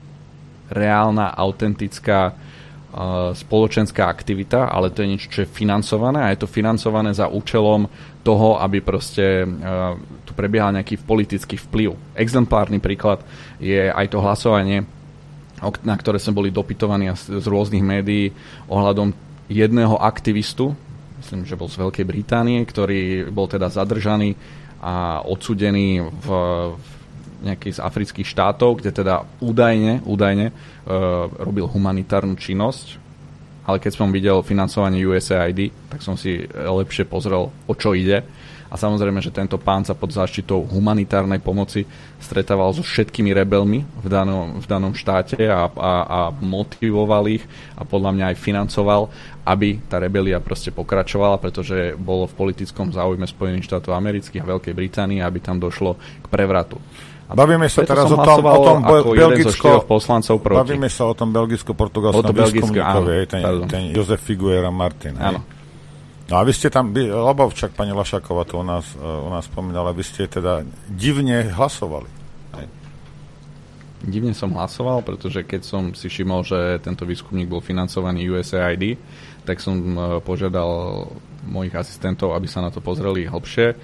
reálna, autentická uh, spoločenská aktivita, ale to je niečo, čo je financované a je to financované za účelom toho, aby proste uh, tu prebiehal nejaký politický vplyv. Exemplárny príklad je aj to hlasovanie, na ktoré sme boli dopytovaní z, z rôznych médií ohľadom jedného aktivistu, myslím, že bol z Veľkej Británie, ktorý bol teda zadržaný a odsúdený v, v nejakých z afrických štátov, kde teda údajne, údajne uh, robil humanitárnu činnosť, ale keď som videl financovanie U S A I D, tak som si lepšie pozrel, o čo ide A samozrejme, že tento pán sa pod záštitou humanitárnej pomoci stretával so všetkými rebelmi v danom, v danom štáte a, a, a motivoval ich a podľa mňa aj financoval, aby tá rebelia proste pokračovala, pretože bolo v politickom záujme Spojených štátov amerických a Veľkej Británie, aby tam došlo k prevratu. A bavíme sa teraz o tom, o tom belgicko, poslancov proti. Bavíme sa o tom belgicko-portugalskom výskumníkovi, ten, ten Jozef Figuera Martin. Áno. No a vy ste tam, lebo však pani Lašáková to u nás, u nás spomínala, vy ste teda divne hlasovali. Hej. Divne som hlasoval, pretože keď som si všimol, že tento výskumník bol financovaný U S A I D, tak som požiadal mojich asistentov, aby sa na to pozreli hlbšie.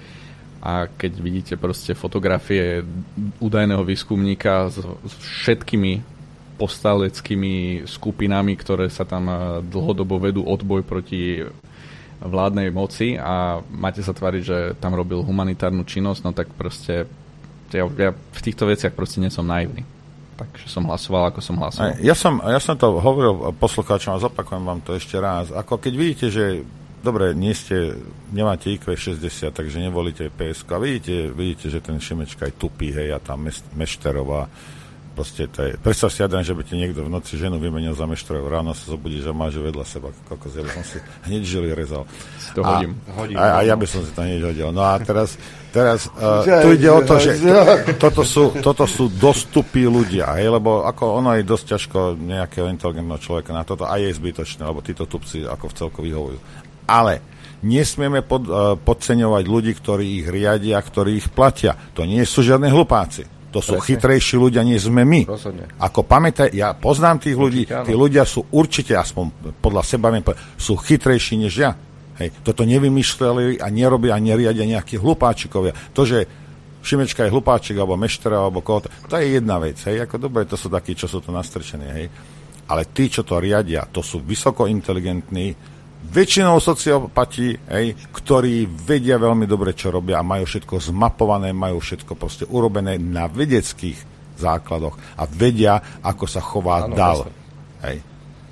A keď vidíte proste fotografie údajného výskumníka s, s všetkými povstaleckými skupinami, ktoré sa tam dlhodobo vedú odboj proti vládnej moci a máte sa tváriť, že tam robil humanitárnu činnosť, no tak proste ja, ja v týchto veciach proste nie som naivný. Takže som hlasoval, ako som hlasoval. Ja som, ja som to hovoril poslucháčom a zopakujem vám to ešte raz. Ako keď vidíte, že dobre, nie ste, nemáte í kvé šesťdesiat, takže nevolíte pé es ká. A vidíte, vidíte, že ten Šimečka je tupý, hej, a tá Mešterová. Proste to je, predstav si, Adrian, že by ti niekto v noci ženu vymenil za Mešterov, ráno sa zobudí, že máš vedľa seba. Kokos, ja by som si hneď žili rezal. Si to hodím. A, a, a ja by som si to hneď hodil. No a teraz, teraz uh, tu ide o to, že to, toto, sú, toto sú dostupí ľudia, hej, lebo ako ono je dosť ťažko nejakého inteligentného človeka na toto, aj je zbytočné, lebo títo tupci ako v celku vyhovujú. Ale nesmieme pod, uh, podceňovať ľudí, ktorí ich riadia, ktorí ich platia. To nie sú žiadne hlupáci. To sú Presne. chytrejší ľudia, nie sme my. Rozhodne. Ako pamätaj, ja poznám tých ľudí, tí ľudia sú určite, aspoň podľa seba viem, sú chytrejší než ja. Hej. Toto nevymýšľali a nerobia a neriadia nejakí hlupáčikovia. To, že Šimečka je hlupáčik, alebo Meštera, alebo koho, to je jedna vec. Hej. Ako dobre, to sú takí, čo sú to nastrčení. Hej. Ale tí, čo to riadia, to sú vysoko inteligentní, väčšinou sociopati, hej, ktorí vedia veľmi dobre, čo robia a majú všetko zmapované, majú všetko proste urobené na vedeckých základoch a vedia, ako sa chová ano, dal. Hej.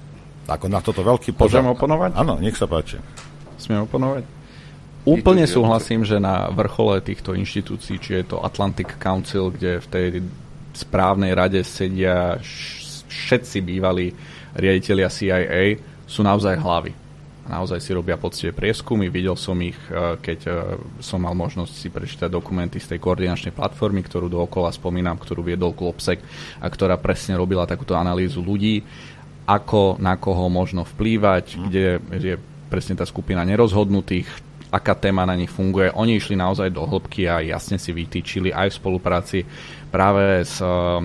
Ako na toto veľký pozor. Môžem oponovať? Áno, nech sa páči. Smiem oponovať? Úplne súhlasím, že na vrchole týchto inštitúcií, či je to Atlantic Council, kde v tej správnej rade sedia všetci bývalí riaditelia C I A, sú naozaj hlavy. Naozaj si robia poctivé prieskumy. Videl som ich, keď som mal možnosť si prečítať dokumenty z tej koordinačnej platformy, ktorú dookola spomínam, ktorú viedol Klopsek a ktorá presne robila takúto analýzu ľudí, ako na koho možno vplývať, mm. kde je presne tá skupina nerozhodnutých, aká téma na nich funguje. Oni išli naozaj do hĺbky a jasne si vytýčili aj v spolupráci práve s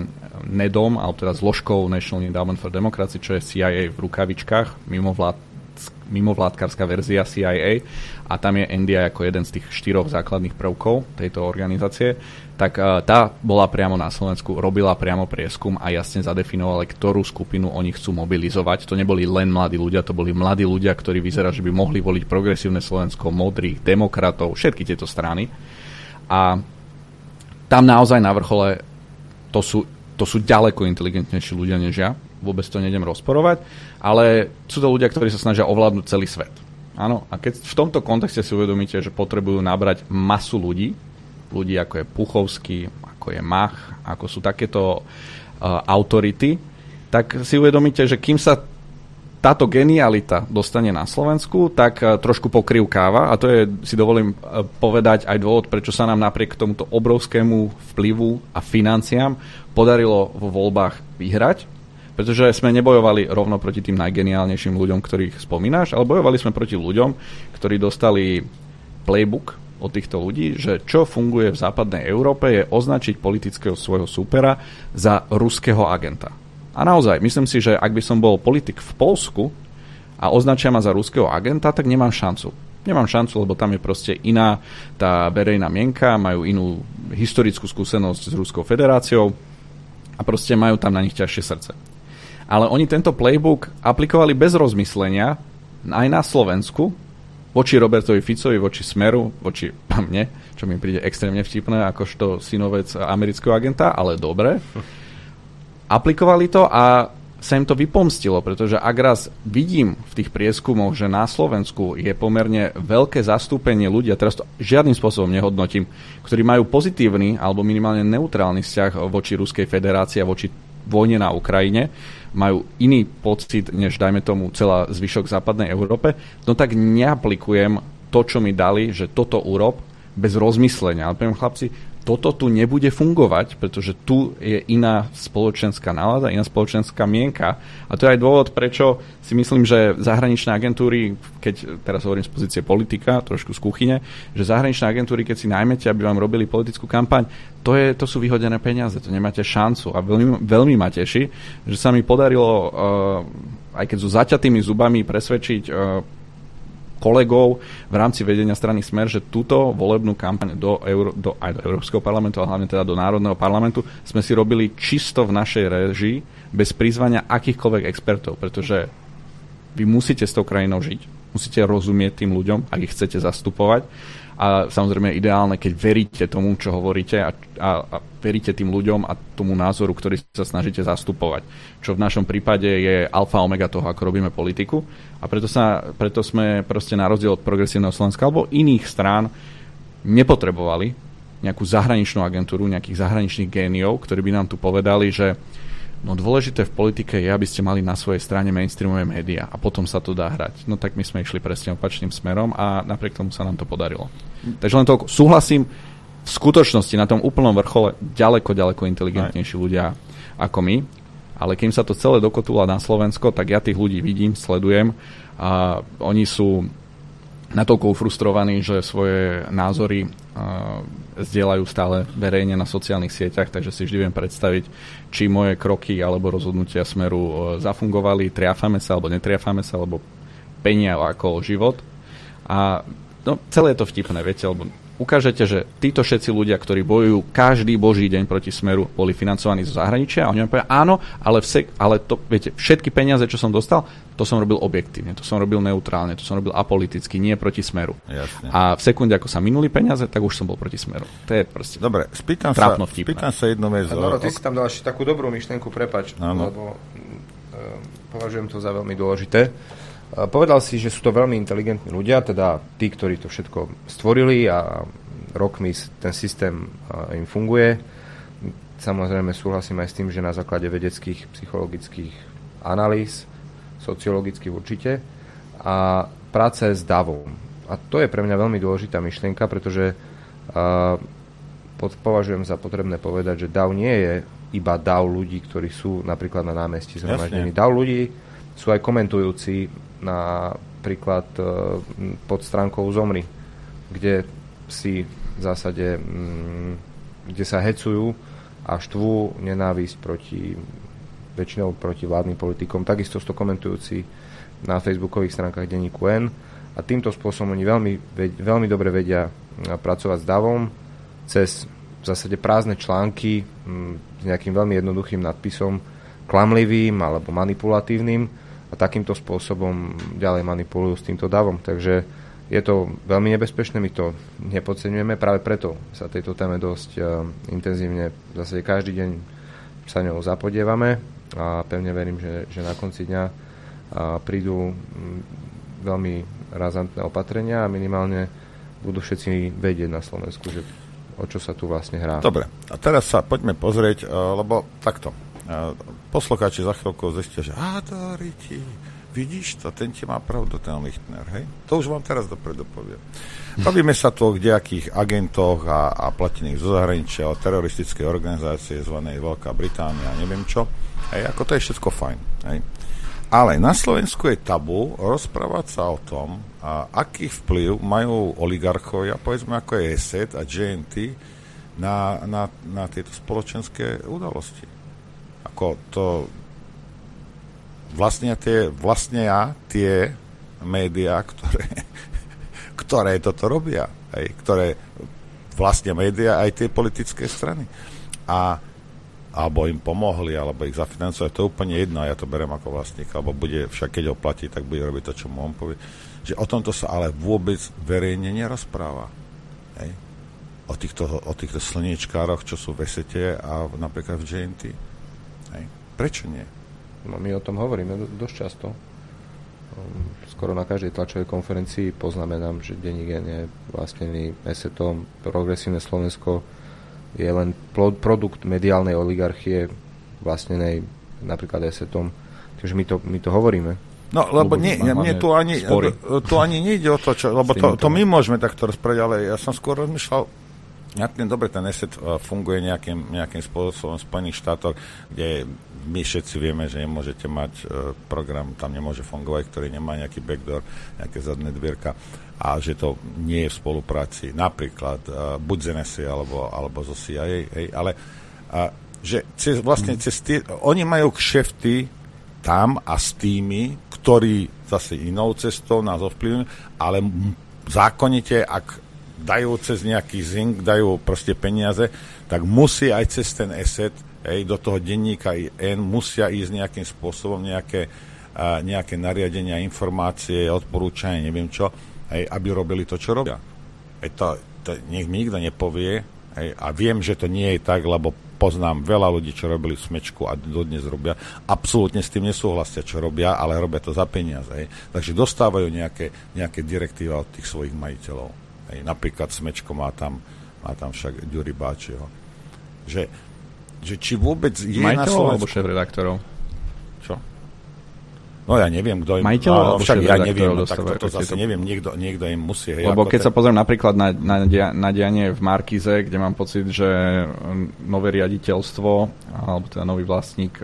NEDom, alebo teda zložkou National Endowment for Democracy, čo je C I A v rukavičkách, mimo vlád mimovládkarská verzia C I A a tam je N D I ako jeden z tých štyroch základných prvkov tejto organizácie, tak uh, tá bola priamo na Slovensku, robila priamo prieskum a jasne zadefinovala, ktorú skupinu oni chcú mobilizovať. To neboli len mladí ľudia, to boli mladí ľudia, ktorí vyzerá, že by mohli voliť Progresívne Slovensko, modrých, demokratov, všetky tieto strany. A tam naozaj na vrchole to sú, to sú ďaleko inteligentnejší ľudia než ja. Vôbec to nejdem rozporovať, ale sú to ľudia, ktorí sa snažia ovládnuť celý svet. Áno, a keď v tomto kontexte si uvedomíte, že potrebujú nabrať masu ľudí, ľudí ako je Puchovský, ako je Mach, ako sú takéto uh, autority, tak si uvedomíte, že kým sa táto genialita dostane na Slovensku, tak uh, trošku pokrivkáva, a to je, si dovolím uh, povedať, aj dôvod, prečo sa nám napriek tomuto obrovskému vplyvu a financiám podarilo vo voľbách vyhrať. Pretože sme nebojovali rovno proti tým najgeniálnejším ľuďom, ktorých spomínaš, ale bojovali sme proti ľuďom, ktorí dostali playbook od týchto ľudí, že čo funguje v západnej Európe je označiť politického svojho súpera za ruského agenta. A naozaj, myslím si, že ak by som bol politik v Poľsku a označia ma za ruského agenta, tak nemám šancu. Nemám šancu, lebo tam je proste iná tá verejná mienka, majú inú historickú skúsenosť s Ruskou federáciou a proste majú tam na nich ťažšie srdce. Ale oni tento playbook aplikovali bez rozmyslenia aj na Slovensku voči Robertovi Ficovi, voči Smeru, voči mne, čo mi príde extrémne vtipné akožto synovec amerického agenta, ale dobre. Aplikovali to a sa im to vypomstilo, pretože ak raz vidím v tých prieskumoch, že na Slovensku je pomerne veľké zastúpenie ľudí, a teraz to žiadnym spôsobom nehodnotím, ktorí majú pozitívny alebo minimálne neutrálny vzťah voči Ruskej federácii a voči vojne na Ukrajine, majú iný pocit, než dajme tomu celá zvyšok západnej Európe, no tak neaplikujem to, čo mi dali, že toto urob bez rozmyslenia. Ale poviem, chlapci, toto tu nebude fungovať, pretože tu je iná spoločenská nálada, iná spoločenská mienka. A to je aj dôvod, prečo si myslím, že zahraničné agentúry, keď teraz hovorím z pozície politika, trošku z kuchyne, že zahraničné agentúry, keď si najmete, aby vám robili politickú kampaň, to, je, to sú vyhodené peniaze, to nemáte šancu. A veľmi, veľmi ma teší, že sa mi podarilo, uh, aj keď sú zaťatými zubami, presvedčiť uh, kolegov v rámci vedenia strany Smer, že túto volebnú kampaň do, Euró- do, aj do Európskeho parlamentu, ale hlavne teda do Národného parlamentu sme si robili čisto v našej réžii, bez prizvania akýchkoľvek expertov, pretože vy musíte s tou krajinou žiť, musíte rozumieť tým ľuďom, ak ich chcete zastupovať. A samozrejme je ideálne, keď veríte tomu, čo hovoríte a, a, a veríte tým ľuďom a tomu názoru, ktorý sa snažíte zastupovať. Čo v našom prípade je alfa omega toho, ako robíme politiku. A preto, sa, preto sme proste na rozdiel od Progresívneho Slovenska alebo iných strán nepotrebovali nejakú zahraničnú agentúru, nejakých zahraničných géniov, ktorí by nám tu povedali, že no dôležité v politike je, aby ste mali na svojej strane mainstreamové médiá a potom sa to dá hrať. No tak my sme išli presne opačným smerom a napriek tomu sa nám to podarilo. Takže len toľko. Súhlasím, v skutočnosti na tom úplnom vrchole ďaleko, ďaleko inteligentnejší ľudia ako my, ale kým sa to celé dokotúla na Slovensko, tak ja tých ľudí vidím, sledujem a oni sú natoľko frustrovaní, že svoje názory uh, zdieľajú stále verejne na sociálnych sieťach, takže si vždy viem predstaviť, či moje kroky alebo rozhodnutia Smeru uh, zafungovali, triafame sa alebo netriafame sa, alebo penia ako život. A no, celé je to vtipné, viete, lebo ukážete, že títo všetci ľudia, ktorí bojujú každý boží deň proti Smeru, boli financovaní zo zahraničia a oni vám povedia, áno, ale, vse, ale to, viete, všetky peniaze, čo som dostal, to som robil objektívne, to som robil neutrálne, to som robil apoliticky, nie proti Smeru. Jasne. A v sekunde, ako sa minuli peniaze, tak už som bol proti Smeru. To je proste dobre, spýtam sa, spýtam sa jednu vec. No, ty si tam dal ešte takú dobrú myšlienku, prepáč, ano. lebo e, považujem to za veľmi dôležité. Povedal si, že sú to veľmi inteligentní ľudia, teda tí, ktorí to všetko stvorili a rokmi ten systém im funguje. Samozrejme súhlasím aj s tým, že na základe vedeckých, psychologických analýz, sociologických určite, a práce s davom. A to je pre mňa veľmi dôležitá myšlienka, pretože uh, považujem za potrebné povedať, že dav nie je iba dav ľudí, ktorí sú napríklad na námestí zhromaždení. Dav ľudí sú aj komentujúci napríklad pod stránkou Zomri, kde si v zásade kde sa hecujú a štvú nenávisť proti väčšinou proti vládnym politikom. Takisto sú to komentujúci na facebookových stránkach denníku N a týmto spôsobom oni veľmi, veľmi dobre vedia pracovať s davom cez v zásade prázdne články s nejakým veľmi jednoduchým nadpisom, klamlivým alebo manipulatívnym, a takýmto spôsobom ďalej manipulujú s týmto davom. Takže je to veľmi nebezpečné, my to nepodceňujeme, práve preto sa tejto téme dosť uh, intenzívne v zásade každý deň sa ňou zapodievame a pevne verím, že, že na konci dňa uh, prídu um, veľmi razantné opatrenia a minimálne budú všetci vedieť na Slovensku, že o čo sa tu vlastne hrá. Dobre, a teraz sa poďme pozrieť, uh, lebo takto. Poslucháči za chvíľku zistia, že á, to Riti, vidíš to, ten ti má pravdu, ten Lichtner, hej? To už vám teraz dopredu poviem. Bavíme sa tu o kdejakých agentoch a, a platených zo zahraničia, o teroristickej organizácie zvanej Veľká Británia, neviem čo. Hej, ako to je všetko fajn, hej? Ale na Slovensku je tabu rozprávať sa o tom, a aký vplyv majú oligarchovia, povedzme ako je ESET a J N T na, na, na tieto spoločenské udalosti. Ako to vlastne tie, vlastne ja tie médiá, ktoré, ktoré toto robia, aj, ktoré vlastne médiá aj tie politické strany. A alebo im pomohli, alebo ich zafinancovali, to je úplne jedno, ja to beriem ako vlastník, alebo bude, však keď ho platí, tak bude robiť to, čo mu on povie. Že o tomto sa ale vôbec verejne nerozpráva. Hej. O týchto, o týchto slniečkároch, čo sú v Esete a napríklad v J N T. Hej. Prečo nie? No, my o tom hovoríme dosť často. Skoro na každej tlačovej konferencii poznamenám, že denník N je vlastnený Esetom. Progresívne Slovensko je len produkt mediálnej oligarchie vlastnenej napríklad Esetom. Takže my to, my to hovoríme. No, lebo nie, mne tu ani, tu ani nejde o to, čo, lebo to, to my môžeme takto rozprávať, ale ja som skôr rozmýšľal, nejakým, dobre, ten Eset funguje nejakým, nejakým spôsobom v Spojených štátoch, kde my všetci vieme, že nemôžete mať program, tam nemôže fungovať, ktorý nemá nejaký backdoor, nejaké zadné dvierka a že to nie je v spolupráci napríklad buď z en es á alebo, alebo zo C I A, hej, ale a, že cez, vlastne cez tie, oni majú kšefty tam a s tými, ktorí zase inou cestou nás ovplyvňujú, ale zákonite, ak dajú cez nejaký zink, dajú proste peniaze, tak musí aj cez ten Eset, hej, do toho denníka N musia ísť nejakým spôsobom nejaké, uh, nejaké nariadenia, informácie, odporúčania, neviem čo, hej, aby robili to, čo robia. Hej, to, to nech mi nikto nepovie, hej, a viem, že to nie je tak, lebo poznám veľa ľudí, čo robili smečku a dodnes robia. Absolútne s tým nesúhlasia, čo robia, ale robia to za peniaze. Hej. Takže dostávajú nejaké, nejaké direktíva od tých svojich majiteľov. Hej. Napríklad smečko má tam, má tam však Ďuri Báčiho. Že, že či vôbec je majiteľov na Slovensku... alebo šéf-redaktorov? Čo? No ja neviem, kto im... Majiteľov no, alebo však ja neviem, šéf-redaktorov no, tak toto zase to... neviem, niekto, niekto im musí... Hej, lebo keď ten... sa pozriem napríklad na, na, dia, na dianie v Markize, kde mám pocit, že nové riaditeľstvo, alebo teda nový vlastník,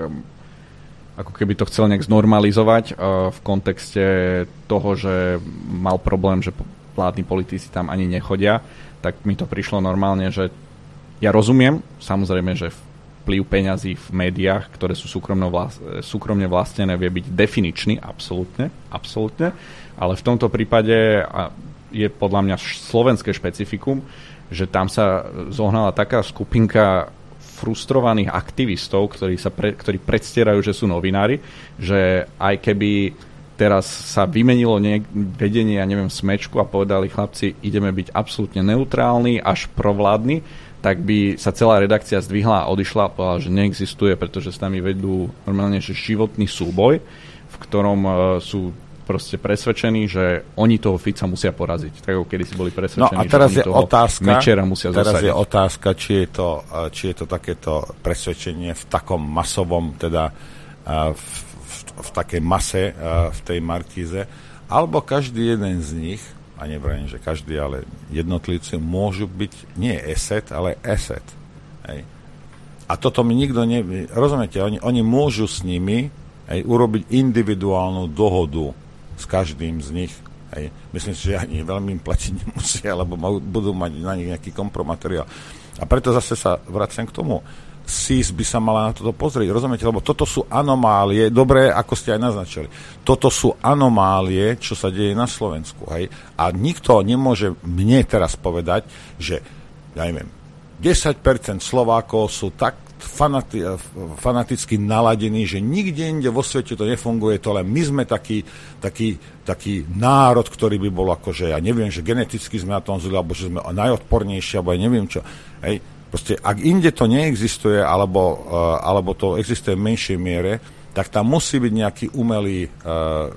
ako keby to chcel nejak znormalizovať v kontexte toho, že mal problém, že vládni politici tam ani nechodia, tak mi to prišlo normálne, že ja rozumiem, samozrejme, že vplyv peňazí v médiách, ktoré sú súkromne vlastnené, vie byť definičný, absolútne, absolútne, ale v tomto prípade je podľa mňa slovenské špecifikum, že tam sa zohnala taká skupinka frustrovaných aktivistov, ktorí, sa pre, ktorí predstierajú, že sú novinári, že aj keby teraz sa vymenilo niek- vedenie, ja neviem, smečku a povedali chlapci, ideme byť absolútne neutrálni až provládni, tak by sa celá redakcia zdvihla a odišla a povedala, že neexistuje, pretože s nami vedú normálne že životný súboj, v ktorom uh, sú proste presvedčení, že oni toho Fica musia poraziť. Tak ako kedy si boli presvedčení, no a teraz že oni je toho otázka, Mečera musia teraz zasadiť. je otázka, či je, to, či je to takéto presvedčenie v takom masovom, teda uh, v, v, v takej mase uh, v tej Markíze, alebo každý jeden z nich, a nevrajím, že každý, ale jednotlivci môžu byť nie Eset, ale Eset. Hej. A toto mi nikto nevie. Rozumiete, oni, oni môžu s nimi hej, urobiť individuálnu dohodu s každým z nich. Hej. Myslím si, že ani veľmi im platiť nemusia, lebo budú mať na nich nejaký kompromateriál. A preto zase sa vraciam k tomu. S í es by sa mala na toto pozrieť, rozumiete? Lebo toto sú anomálie, dobré, ako ste aj naznačili. Toto sú anomálie, čo sa deje na Slovensku. Hej? A nikto nemôže mne teraz povedať, že, ja neviem, desať percent Slovákov sú tak fanati- fanaticky naladení, že nikde inde vo svete to nefunguje, to len my sme taký, taký, taký národ, ktorý by bol akože, ja neviem, že geneticky sme na tom zli, alebo že sme najodpornejší, alebo ja neviem čo. Hej? Proste, ak inde to neexistuje, alebo, uh, alebo to existuje v menšej miere, tak tam musí byť nejaký umelý uh,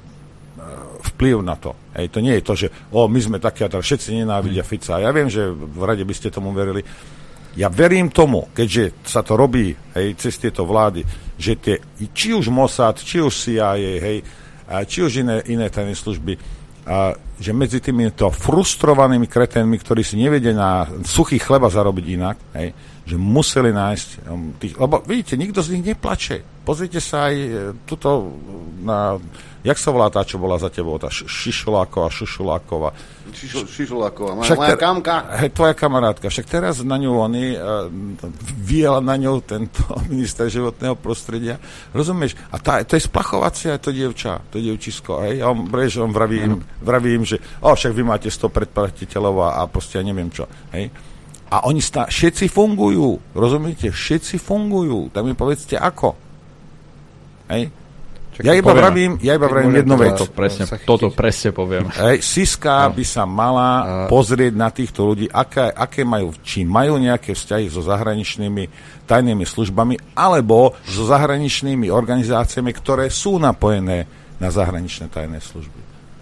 vplyv na to. Hej, to nie je to, že o, my sme takí a teraz všetci nenávidia Fica. Ja viem, že v rade by ste tomu verili. Ja verím tomu, keďže sa to robí hej, cez tieto vlády, že tie, či už Mossad, či už C I A, hej, či už iné, iné tajné služby, a že medzi týmito frustrovanými kreténmi, ktorí si nevedia na suchý chleba zarobiť inak, hej, že museli nájsť tých, lebo vidíte, nikto z nich neplače. Pozrite sa aj tuto na, jak sa volá tá, čo bola za tebou, tá Šišuláková, Šušuláková. Šišul, Šišuláková, moja, však moja ter, kamka. Hej, tvoja kamarátka. Však teraz na ňu oni, uh, vyjela na ňu tento minister životného prostredia. Rozumieš? A tá, to je splachovacia, to dievča, to dievčisko. Hej? A on, brež, on vraví, im, vraví im, že o, však vy máte sto predplatiteľov a, a proste ja neviem čo. Hej? A oni stá, všetci fungujú. Rozumiete? Všetci fungujú. Tak mi povedzte, ako? Hej? Čak, ja, iba vravím, ja iba vravím jednu vec. Toto presne, toto presne poviem. Ej, Siska no. by sa mala uh, pozrieť na týchto ľudí, aké, aké majú, či majú nejaké vzťahy so zahraničnými tajnými službami, alebo so zahraničnými organizáciami, ktoré sú napojené na zahraničné tajné služby.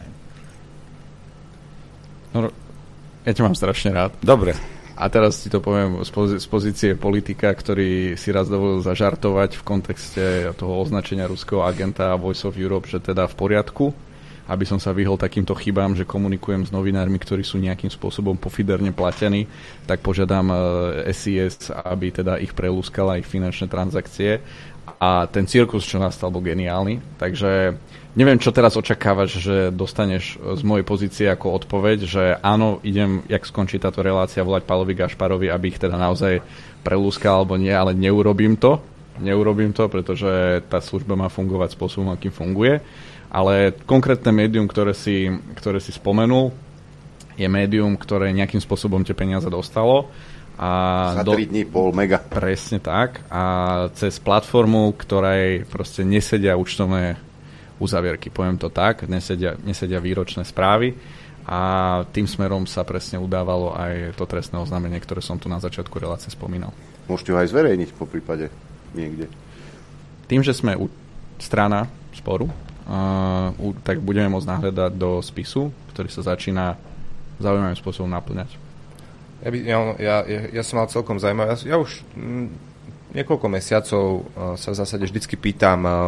No, ja ťa mám strašne rád. Dobre. A teraz ti to poviem z, pozi- z pozície politika, ktorý si raz dovolil zažartovať v kontexte toho označenia ruského agenta Voice of Europe, že teda v poriadku, aby som sa vyhol takýmto chybám, že komunikujem s novinármi, ktorí sú nejakým spôsobom pofiderne platení, tak požiadam es í es, aby teda ich prelúskala ich finančné transakcie. A ten cirkus, čo nastal, bol geniálny. Takže neviem, čo teraz očakávaš, že dostaneš z mojej pozície ako odpoveď, že áno, idem, jak skončí táto relácia, volať Pálovi Gašparovi, aby ich teda naozaj prelúskal, alebo nie, ale neurobím to. Neurobím to, pretože tá služba má fungovať spôsobom, akým funguje. Ale konkrétne médium, ktoré si, ktoré si spomenul, je médium, ktoré nejakým spôsobom tie peniaze dostalo. A za tri dní pol mega. Presne tak. A cez platformu, ktorej proste nesedia účtovné uzavierky, poviem to tak, nesedia, nesedia výročné správy a tým smerom sa presne udávalo aj to trestné oznámenie, ktoré som tu na začiatku relácie spomínal. Môžete ho aj zverejniť po prípade niekde. Tým, že sme u strana sporu, uh, u, tak budeme môcť nahľadať do spisu, ktorý sa začína zaujímavým spôsobom naplňať. Ja, by, ja, ja, ja som mal celkom zaujímavé. Ja, ja už m, niekoľko mesiacov uh, sa v zásade vždycky pýtam uh,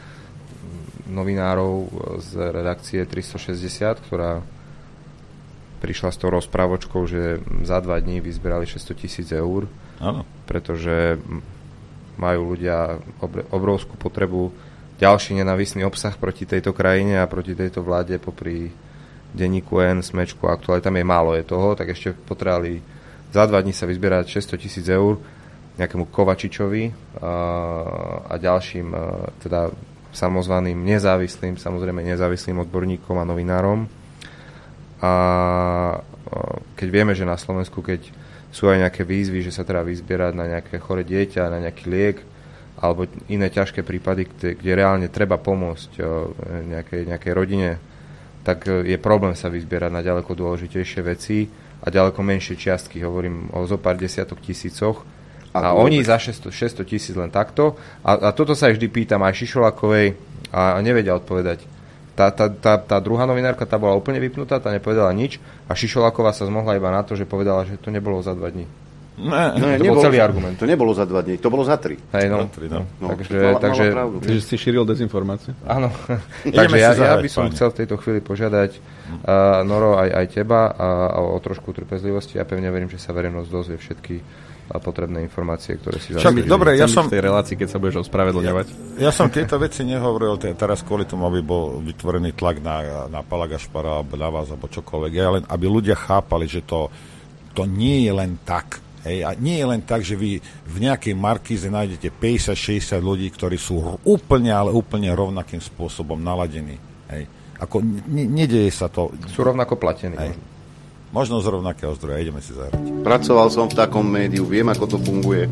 novinárov z redakcie tristošesťdesiat, ktorá prišla s tou rozprávočkou, že za dva dní vyzberali šesťsto tisíc eur, Áno. pretože majú ľudia obrovskú potrebu ďalší nenávistný obsah proti tejto krajine a proti tejto vláde popri denníku N, Smečku, aktuálne tam je málo je toho, tak ešte potrebovali za dva dní sa vyzbierať šesťsto tisíc eur nejakému Kovačičovi a, a ďalším teda samozvaným nezávislým, samozrejme nezávislým odborníkom a novinárom. A keď vieme, že na Slovensku, keď sú aj nejaké výzvy, že sa treba vyzbierať na nejaké choré dieťa, na nejaký liek, alebo iné ťažké prípady, kde, kde reálne treba pomôcť nejakej, nejakej rodine, tak je problém sa vyzbierať na ďaleko dôležitejšie veci a ďaleko menšie čiastky. Hovorím o zo pár desiatok tisícoch. A, a oni za šesťsto tisíc len takto. A, a toto sa vždy pýtam aj Šišolákovej a, a nevedia odpovedať. Tá, tá, tá, tá druhá novinárka, tá bola úplne vypnutá, tá nepovedala nič a Šišoláková sa zmohla iba na to, že povedala, že to nebolo za dva dní. Ne, no, to nebolo, bol celý argument. To nebolo za dva dní, to bolo za tri. Hej, no. Tri, no. no. Takže, mala, takže, mala takže si šíril dezinformácie. Áno. Takže ja, ja by som chcel v tejto chvíli požiadať uh, Noro aj, aj teba a, a o trošku trpezlivosti. Ja pevne verím, že sa verejnosť dozvie všetky a potrebné informácie, ktoré si zaslúži. Dobre, ja som v tej relácii, keď sa budeš ospravedlňovať. Ja, ja som tieto veci nehovoril teraz kvôli tomu, aby bol vytvorený tlak na, na Pála Gašpara alebo na vás, alebo čokoľvek. Ja len, aby ľudia chápali, že to, to nie je len tak. Hej, a nie je len tak, že vy v nejakej markíze nájdete päťdesiat šesťdesiat ľudí, ktorí sú úplne, ale úplne rovnakým spôsobom naladení. Hej. Ako ne, nedeje sa to. Sú rovnako platení. Hej. Možno z rovnakého zdroja. Ideme si zahrať. Pracoval som v takom médiu, viem, ako to funguje.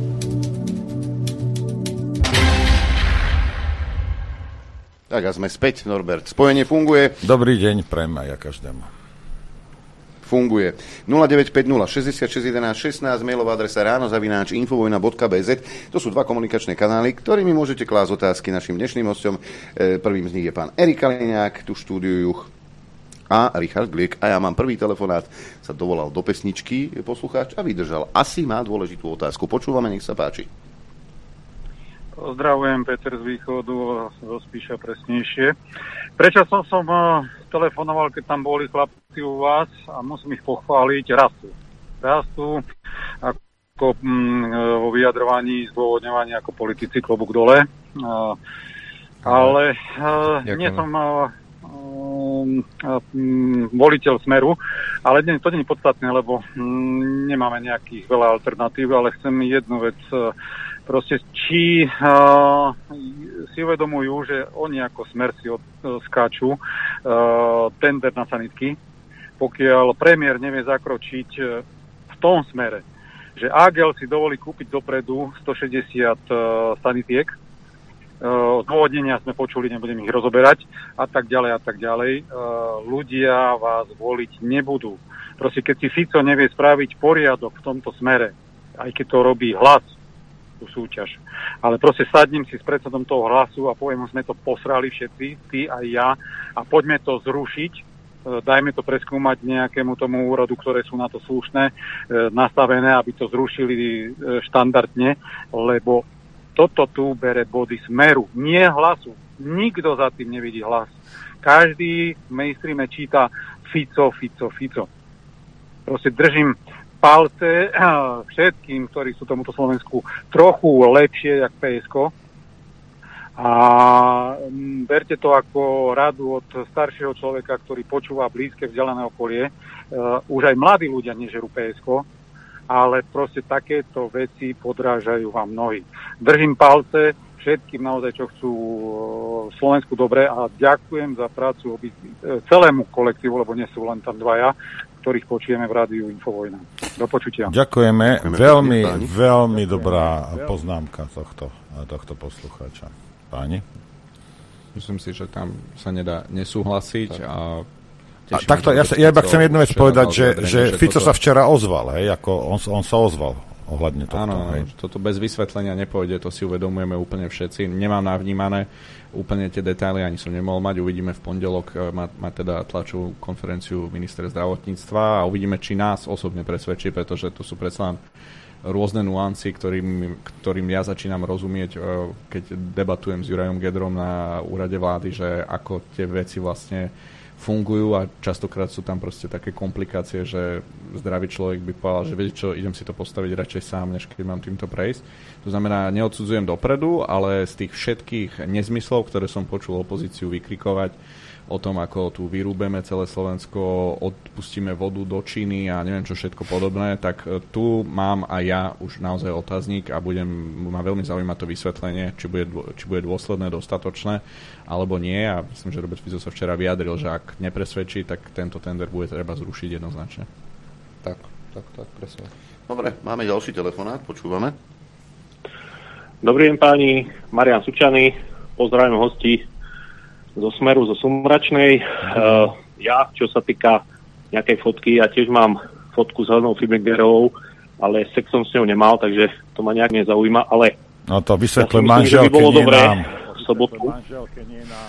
Tak a sme späť, Norbert. Spojenie funguje. Dobrý deň, prajem aj ja každému. Funguje. nula deväť päť nula šesťdesiatšesť jedenásť šestnásť, mailová adresa ráno zavináč infovojna bodka bé zet. To sú dva komunikačné kanály, ktorými môžete klásť otázky našim dnešným hosťom. E, prvým z nich je pán Erik Kaliňák, tu štúdiu Juch, a Richard Gliek. A ja mám prvý telefonát, sa dovolal do pesničky poslucháč a vydržal. Asi má dôležitú otázku. Počúvame, nech sa páči. Pozdravujem, Peter z východu, zo Spíša presnejšie. Prečo som som telefonoval, keď tam boli chlapci u vás a musím ich pochváliť, rastú. Rastú ako mm, vo vyjadrovaní, zdôvodňovaní ako politici, klobúk dole. Uh, ale uh, nie som uh, um, um, voliteľ Smeru, ale nie, to nie je podstatné, lebo um, nemáme nejakých veľa alternatív, ale chcem jednu vec uh, proste, či uh, si uvedomujú, že oni ako Smer si od, uh, skáču uh, tender na sanitky, pokiaľ premiér nevie zakročiť uh, v tom smere, že Ágel si dovolí kúpiť dopredu stošesťdesiat uh, sanitiek Dôvodnenia sme počuli, nebudem ich rozoberať a tak ďalej a tak ďalej. Ľudia vás voliť nebudú. Proste keď si Fico nevie spraviť poriadok v tomto smere, aj keď to robí Hlas, tú súťaž, ale proste sadnem si s predsedom toho Hlasu a poviem, sme to posrali všetci, ty aj ja, a poďme to zrušiť, dajme to preskúmať nejakému tomu úradu, ktoré sú na to slušné, nastavené, aby to zrušili štandardne, lebo toto tu bere body Smeru, nie Hlasu. Nikto za tým nevidí Hlas. Každý v mainstreame číta Fico, Fico, Fico. Proste držím palce všetkým, ktorí sú tomuto Slovensku trochu lepšie, jak pé es ká. A berte to ako radu od staršieho človeka, ktorý počúva blízke vzdelané okolie. Už aj mladí ľudia nežerú pé es ká, ale proste takéto veci podrážajú vám nohy. Držím palce všetkým naozaj, čo chcú Slovensku dobre, a ďakujem za prácu obi, celému kolektívu, lebo nie sú len tam dvaja, ktorých počujeme v rádiu Infovojna. Do počutia. Ďakujeme. Ďakujeme veľmi, páni. veľmi dobrá poznámka tohto, tohto poslucháča. Páni? Myslím si, že tam sa nedá nesúhlasiť a A takto, ja, sa, ja iba chcem jednu vec povedať, že, že Fico toto... sa včera ozval, hej, ako on, on sa ozval ohľadne tohto. Áno, hej. Toto bez vysvetlenia nepôjde, to si uvedomujeme úplne všetci. Nemám navnímané úplne tie detaily, ani som nemohol mať. Uvidíme v pondelok, má, má teda tlačovú konferenciu minister zdravotníctva a uvidíme, či nás osobne presvedčí, pretože tu sú predsa len rôzne nuancy, ktorým, ktorým ja začínam rozumieť, keď debatujem s Jurajom Gedrom na úrade vlády, že ako tie veci vlastne fungujú, a častokrát sú tam proste také komplikácie, že zdravý človek by povedal, že viete čo, idem si to postaviť radšej sám, než keď mám týmto prejsť. To znamená, neodsudzujem dopredu, ale z tých všetkých nezmyslov, ktoré som počul opozíciu vykrikovať o tom, ako tu vyrúbeme celé Slovensko, odpustíme vodu do Číny a neviem čo všetko podobné, tak tu mám aj ja už naozaj otáznik a budem, ma veľmi zaujíma to vysvetlenie, či bude, či bude dôsledné, dostatočné, alebo nie. A myslím, že Robert Fico sa včera vyjadril, že ak nepresvedčí, tak tento tender bude treba zrušiť jednoznačne. Tak, tak, tak, presne. Dobre, máme ďalší telefonát, počúvame. Dobrý deň páni, Marian Sučany, pozdravím hostí zo Smeru, zo Sumračnej. Uh, ja, čo sa týka nejakej fotky, ja tiež mám fotku s Helenou Fibigerovou, ale sex som s ňou nemal, takže to ma nejak nezaujíma, ale... No to vysvetľujem, ja manželke, nie dobré nám. V sobotu. Manželke, nie nám.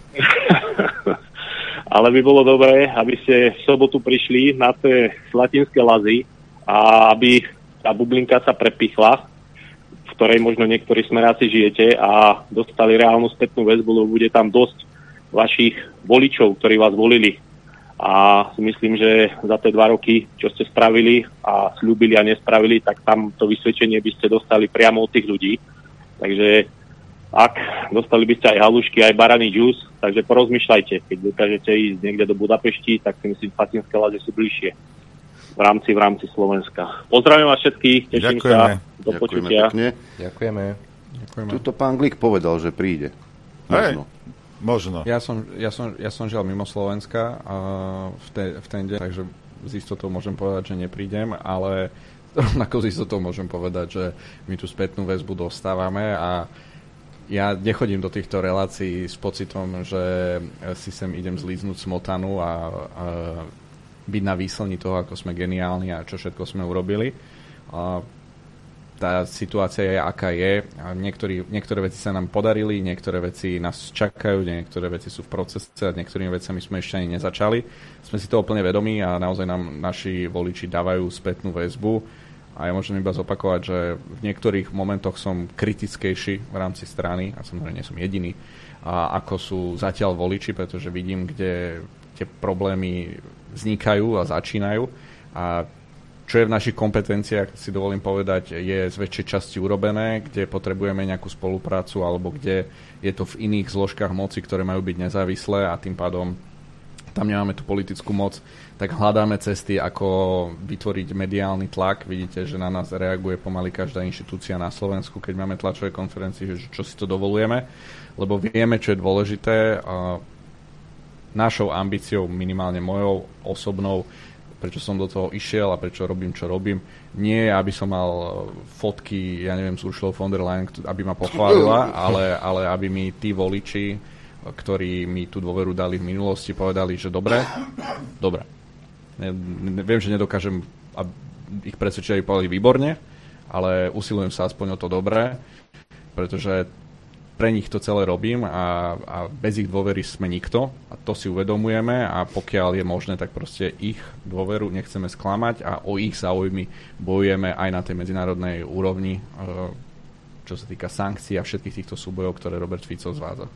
Ale by bolo dobré, aby ste v sobotu prišli na tie Slatinské Lazy a aby tá bublinka sa prepichla, v ktorej možno niektorí smeráci žijete, a dostali reálnu spätnú väzbu, lebo bude tam dosť vašich voličov, ktorí vás volili. A myslím, že za tie dva roky, čo ste spravili a sľúbili a nespravili, tak tam to vysvedčenie by ste dostali priamo od tých ľudí. Takže ak dostali by ste aj halušky, aj baraný džús, takže porozmýšľajte. Keď dokážete ísť niekde do Budapešti, tak si myslím, Slatinské Lazy sú bližšie v rámci, v rámci Slovenska. Pozdravím vás všetkých, teším Ďakujeme. sa. Do Ďakujeme počutia. Pekne. Ďakujeme. Ďakujeme. Tuto pán Glik povedal, že príde. Možno. Hej. Možno. Ja som, ja som, ja som žiaľ mimo Slovenska a v, te, v ten deň, takže s istotou môžem povedať, že neprídem, ale rovnako s istotou môžem povedať, že my tú spätnú väzbu dostávame a ja nechodím do týchto relácií s pocitom, že si sem idem zlíznúť smotanu a, a byť na výslni toho, ako sme geniálni a čo všetko sme urobili. A tá situácia je, aká je. A niektorý, niektoré veci sa nám podarili, niektoré veci nás čakajú, niektoré veci sú v procese a niektorými vecami sme ešte ani nezačali. Sme si to úplne vedomí a naozaj nám naši voliči dávajú spätnú väzbu. A ja môžem iba zopakovať, že v niektorých momentoch som kritickejší v rámci strany, a samozrejme nie som jediný, a ako sú zatiaľ voliči, pretože vidím, kde tie problémy vznikajú a začínajú. A čo je v našich kompetenciách, si dovolím povedať, je z väčšej časti urobené, kde potrebujeme nejakú spoluprácu alebo kde je to v iných zložkách moci, ktoré majú byť nezávislé a tým pádom tam nemáme tú politickú moc, tak hľadáme cesty, ako vytvoriť mediálny tlak. Vidíte, že na nás reaguje pomaly každá inštitúcia na Slovensku, keď máme tlačové konferencie, že čo si to dovolujeme, lebo vieme, čo je dôležité. Našou ambíciou, minimálne mojou osobnou, prečo som do toho išiel a prečo robím, čo robím. Nie, aby som mal fotky, ja neviem, s Ursulou von der Leyen, aby ma pochválila, ale, ale aby mi tí voliči, ktorí mi tú dôveru dali v minulosti, povedali, že dobre, dobre. Ne, ne, viem, že nedokážem ich presvedčiť, aby povedali výborne, ale usilujem sa aspoň o to dobré, pretože pre nich to celé robím a, a bez ich dôvery sme nikto a to si uvedomujeme a pokiaľ je možné, tak proste ich dôveru nechceme sklamať a o ich záujmy bojujeme aj na tej medzinárodnej úrovni, čo sa týka sankcií a všetkých týchto súbojov, ktoré Robert Fico zvádza.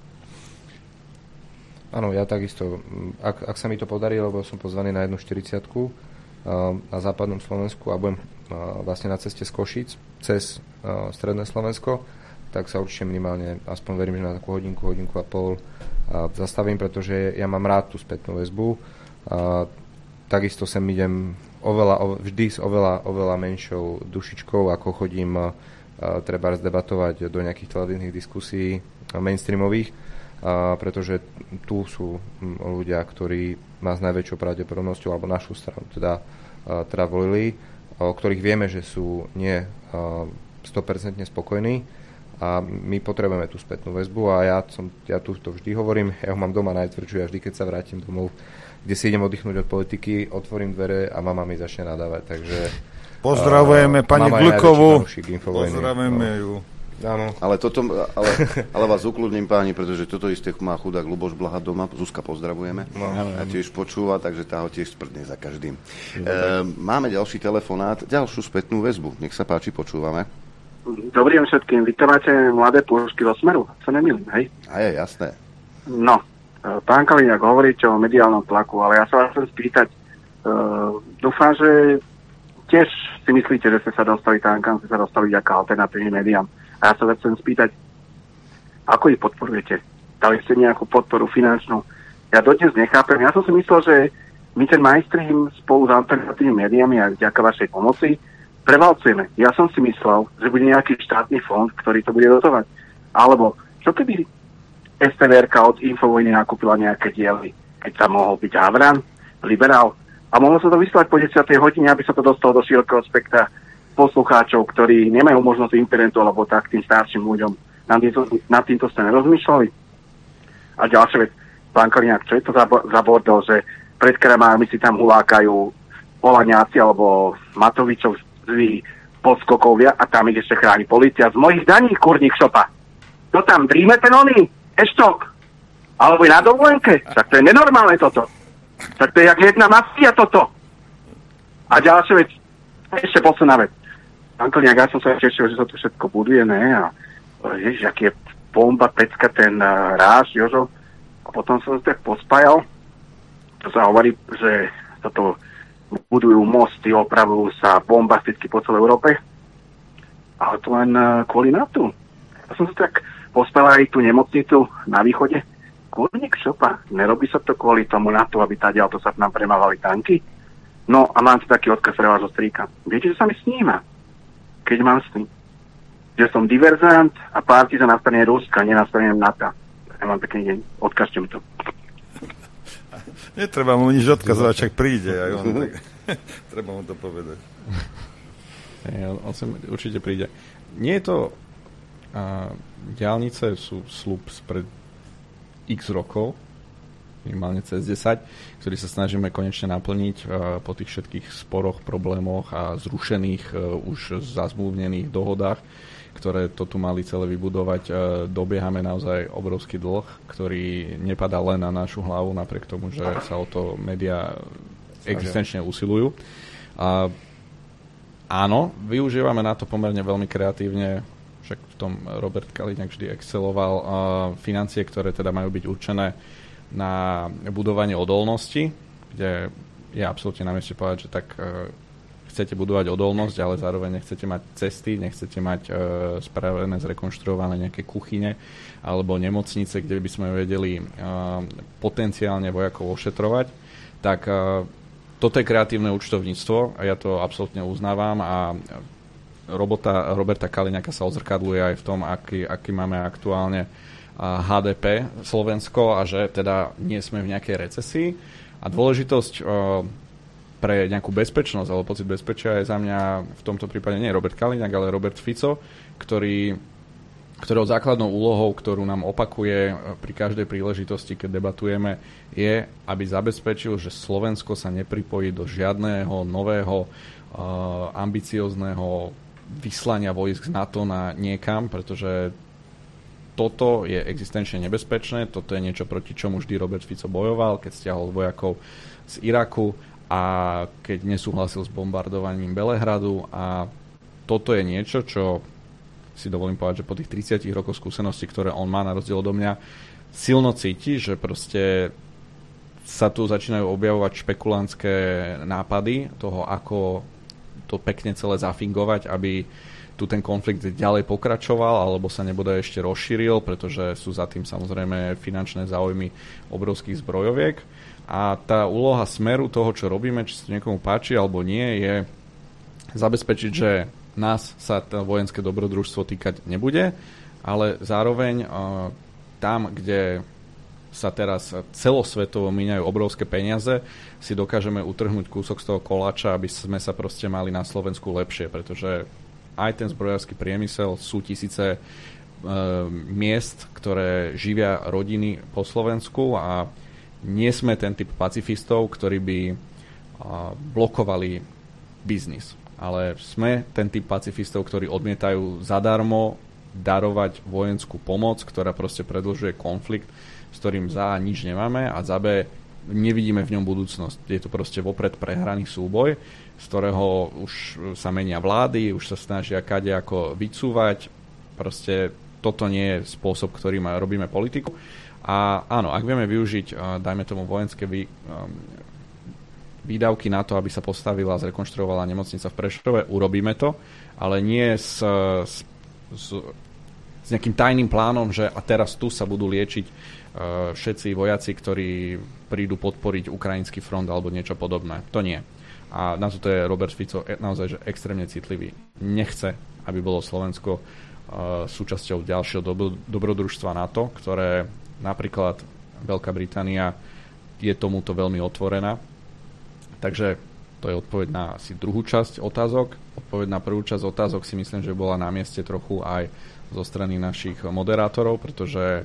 Áno, ja takisto. Ak, ak sa mi to podarí, lebo som pozvaný na jednu štyridsiatku na západnom Slovensku a budem vlastne na ceste z Košíc cez stredné Slovensko, tak sa určite minimálne, aspoň verím, že na takú hodinku, hodinku a pol a zastavím, pretože ja mám rád tú spätnú väzbu. A takisto sem idem oveľa, o, vždy s oveľa, oveľa menšou dušičkou, ako chodím a, treba zdebatovať do nejakých televíznych diskusí mainstreamových, a, pretože tu sú ľudia, ktorí má s najväčšou pravdepodobnosťou, alebo našu stranu teda, a, teda volili, o ktorých vieme, že sú nie a, sto percent spokojní. A my potrebujeme tú spätnú väzbu a ja, som, ja tu to vždy hovorím, ja ho mám doma najtvrdšiu a vždy, keď sa vrátim domov, kde si idem oddychnúť od politiky, otvorím dvere a mama mi začne nadávať, takže... Pozdravujeme uh, pani Glükovú, pozdravujeme no. ju. Áno. Ale, toto, ale, ale vás ukludním, páni, pretože toto isté má chudák Ľuboš Blaha doma, Zuzka pozdravujeme, no. A tiež počúva, takže tá ho tiež sprdne za každým. No, e, máme ďalší telefonát, ďalšiu spätnú väzbu, nech sa páči, počúvame. Dobrý deň všetkým. Vy tam máte mladé púšky zo Smeru, sa nemýlim, hej? A je, jasné. No, pán Kaliňák, hovoríte o mediálnom tlaku, ale ja sa vás chcem spýtať, uh, dúfam, že tiež si myslíte, že ste sa dostali tam, kam ste sa dostali ako alternatívnym médiám. A ja sa vás chcem spýtať, ako ich podporujete? Dali ste nejakú podporu finančnú? Ja dodnes nechápem. Ja som si myslel, že my ten mainstream spolu s alternatívnymi médiami a vďaka vašej pomoci prevalcujeme. Ja som si myslel, že bude nejaký štátny fond, ktorý to bude dotovať. Alebo čo keby es té vé erka od Infovojny nakúpila nejaké diely, keď tam mohol byť Havran, liberál. A mohlo sa to vyslať po desiatej hodine, aby sa to dostalo do širokého spektra poslucháčov, ktorí nemajú možnosť internetu, alebo tak tým starším ľuďom. Nad týmto, nad týmto ste nerozmýšľali. A ďalšia vec, pán Kaliňák, čo je to za, za bordel, že pred kramármi si tam hulákajú Olaňáci alebo Matovičov podskokovia a tam ich ešte chráni polícia z mojich daní, kurník šopa. To tam dríme ten oný eštok. Alebo je na dovolenke. Tak to je nenormálne toto. Tak to je jak jedna mafia toto. A ďalšia vec, ešte posledná vec. Pán Kaliňák, ja som sa tešil, že sa to všetko buduje, ne? A ježiš, aký je bomba, pecka, ten uh, ráž, Jožo. A potom som sa tak pospájal. To sa hovorí, že toto budujú mosty, opravujú sa bombasticky po celej Európe. Ale to len uh, kvôli NATO. Ja som sa tak pospájal aj tú nemocnicu na východe. Kurník šopa, nerobí sa to kvôli tomu NATO, aby tadiaľ to sa nám premávali tanky? No a mám tu taký odkaz pre vášho strýka. Viete, že sa mi sníma? Keď mám sní. Že som diverzant a partizan na strane Ruska, nie na strane NATO. Ja mám pekný deň. Odkažte mi to. Netreba mu nič odkazovať, čak príde. Aj on, tak, treba mu to povedať. Ja, on sem určite príde. Nie je to... A, diaľnice sú sľub spred x rokov, minimálne cez desať, ktorý sa snažíme konečne naplniť a, po tých všetkých sporoch, problémoch a zrušených a, už zazmluvnených dohodách, ktoré to tu mali celé vybudovať. Dobiehame naozaj obrovský dlh, ktorý nepadá len na našu hlavu, napriek tomu, že sa o to médiá existenčne usilujú. A áno, využívame na to pomerne veľmi kreatívne, však v tom Robert Kaliňák vždy exceloval, financie, ktoré teda majú byť určené na budovanie odolnosti, kde je absolútne na mieste povedať, že tak chcete budovať odolnosť, ale zároveň nechcete mať cesty, nechcete mať e, spravené, zrekonštruované nejaké kuchyne alebo nemocnice, kde by sme vedeli e, potenciálne vojakov ošetrovať, tak e, toto je kreatívne účtovníctvo a ja to absolútne uznávam a robota Roberta Kaliňáka sa odzrkadluje aj v tom, aký, aký máme aktuálne há dé pé Slovensko a že teda nie sme v nejakej recesii. A dôležitosť e, pre nejakú bezpečnosť alebo pocit bezpečia je za mňa v tomto prípade nie Robert Kaliňák, ale Robert Fico, ktorý, ktorého základnou úlohou, ktorú nám opakuje pri každej príležitosti, keď debatujeme, je, aby zabezpečil, že Slovensko sa nepripojí do žiadneho nového uh, ambiciozného vyslania vojsk z NATO na niekam, pretože toto je existenčne nebezpečné, toto je niečo, proti čomu vždy Robert Fico bojoval, keď stiahol vojakov z Iraku a keď nesúhlasil s bombardovaním Belehradu, a toto je niečo, čo si dovolím povedať, že po tých tridsiatich rokoch skúseností, ktoré on má na rozdiel odo mňa, silno cíti, že proste sa tu začínajú objavovať špekulantské nápady toho, ako to pekne celé zafingovať, aby tu ten konflikt ďalej pokračoval alebo sa nebude ešte rozšíril, pretože sú za tým samozrejme finančné záujmy obrovských zbrojoviek. A tá úloha Smeru toho, čo robíme, či sa niekomu páči alebo nie, je zabezpečiť, že nás sa to vojenské dobrodružstvo týkať nebude, ale zároveň uh, tam, kde sa teraz celosvetovo míňajú obrovské peniaze, si dokážeme utrhnúť kúsok z toho koláča, aby sme sa proste mali na Slovensku lepšie, pretože aj ten zbrojársky priemysel, sú tisíce e, miest, ktoré živia rodiny po Slovensku a nie sme ten typ pacifistov, ktorí by a, blokovali biznis. Ale sme ten typ pacifistov, ktorí odmietajú zadarmo darovať vojenskú pomoc, ktorá proste predĺžuje konflikt, s ktorým za nič nemáme a za B nevidíme v ňom budúcnosť. Je to proste vopred prehraný súboj, z ktorého už sa menia vlády, už sa snažia kadejako vycúvať. Proste toto nie je spôsob, ktorým robíme politiku. A áno, ak vieme využiť, dajme tomu vojenské vý, výdavky na to, aby sa postavila a zrekonštruovala nemocnica v Prešove, urobíme to, ale nie s, s, s, s nejakým tajným plánom, že a teraz tu sa budú liečiť všetci vojaci, ktorí prídu podporiť ukrajinský front alebo niečo podobné. To nie. A na to je Robert Fico naozaj že extrémne citlivý. Nechce, aby bolo Slovensko uh, súčasťou ďalšieho dobro, dobrodružstva NATO, ktoré napríklad Veľká Británia je tomuto veľmi otvorená. Takže to je odpoveď na asi druhú časť otázok. Odpoveď na prvú časť otázok si myslím, že bola na mieste trochu aj zo strany našich moderátorov, pretože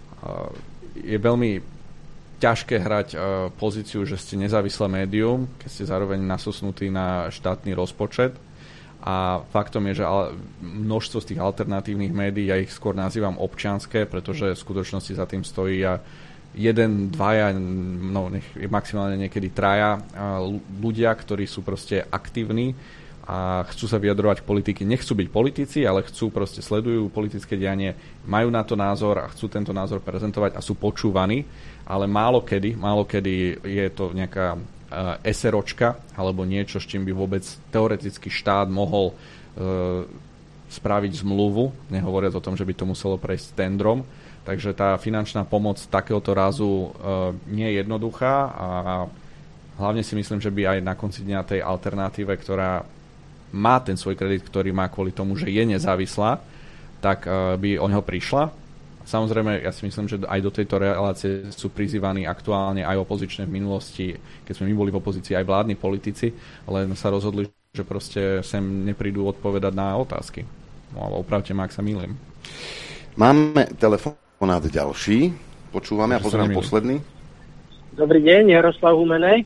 je veľmi ťažké hrať pozíciu, že ste nezávislé médium, keď ste zároveň nasusnutí na štátny rozpočet. A faktom je, že množstvo z tých alternatívnych médií, ja ich skôr nazývam občianske, pretože v skutočnosti za tým stojí a jeden, dvaja, no nech maximálne niekedy traja ľudia, ktorí sú proste aktívni a chcú sa vyjadrovať k politike. Nechcú byť politici, ale chcú, proste sledujú politické dianie, majú na to názor a chcú tento názor prezentovať a sú počúvaní, ale málo kedy, málo kedy je to nejaká uh, eseročka alebo niečo, s čím by vôbec teoreticky štát mohol uh, spraviť zmluvu, nehovoriac o tom, že by to muselo prejsť tendrom. Takže tá finančná pomoc takéhoto razu uh, nie je jednoduchá a hlavne si myslím, že by aj na konci dňa tej alternatíve, ktorá má ten svoj kredit, ktorý má kvôli tomu, že je nezávislá, tak uh, by o neho prišla. Samozrejme, ja si myslím, že aj do tejto relácie sú prizývaní aktuálne aj opozičné v minulosti, keď sme my boli v opozícii, aj vládni politici, len sa rozhodli, že proste sem neprídu odpovedať na otázky. No, opravte ma, ak sa mýlim. Máme telefonát ďalší. Počúvame a pozrieme posledný. Dobrý deň, Jaroslav Humenej.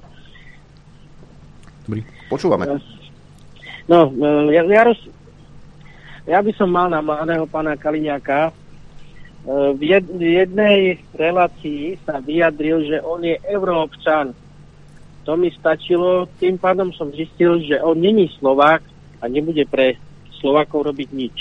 Dobrý. Počúvame. No, Jaros, ja by som mal na mladého pána Kaliňáka. V jednej relácii sa vyjadril, že on je euroobčan. To mi stačilo, tým pádom som zistil, že on není Slovák a nebude pre Slovákov robiť nič.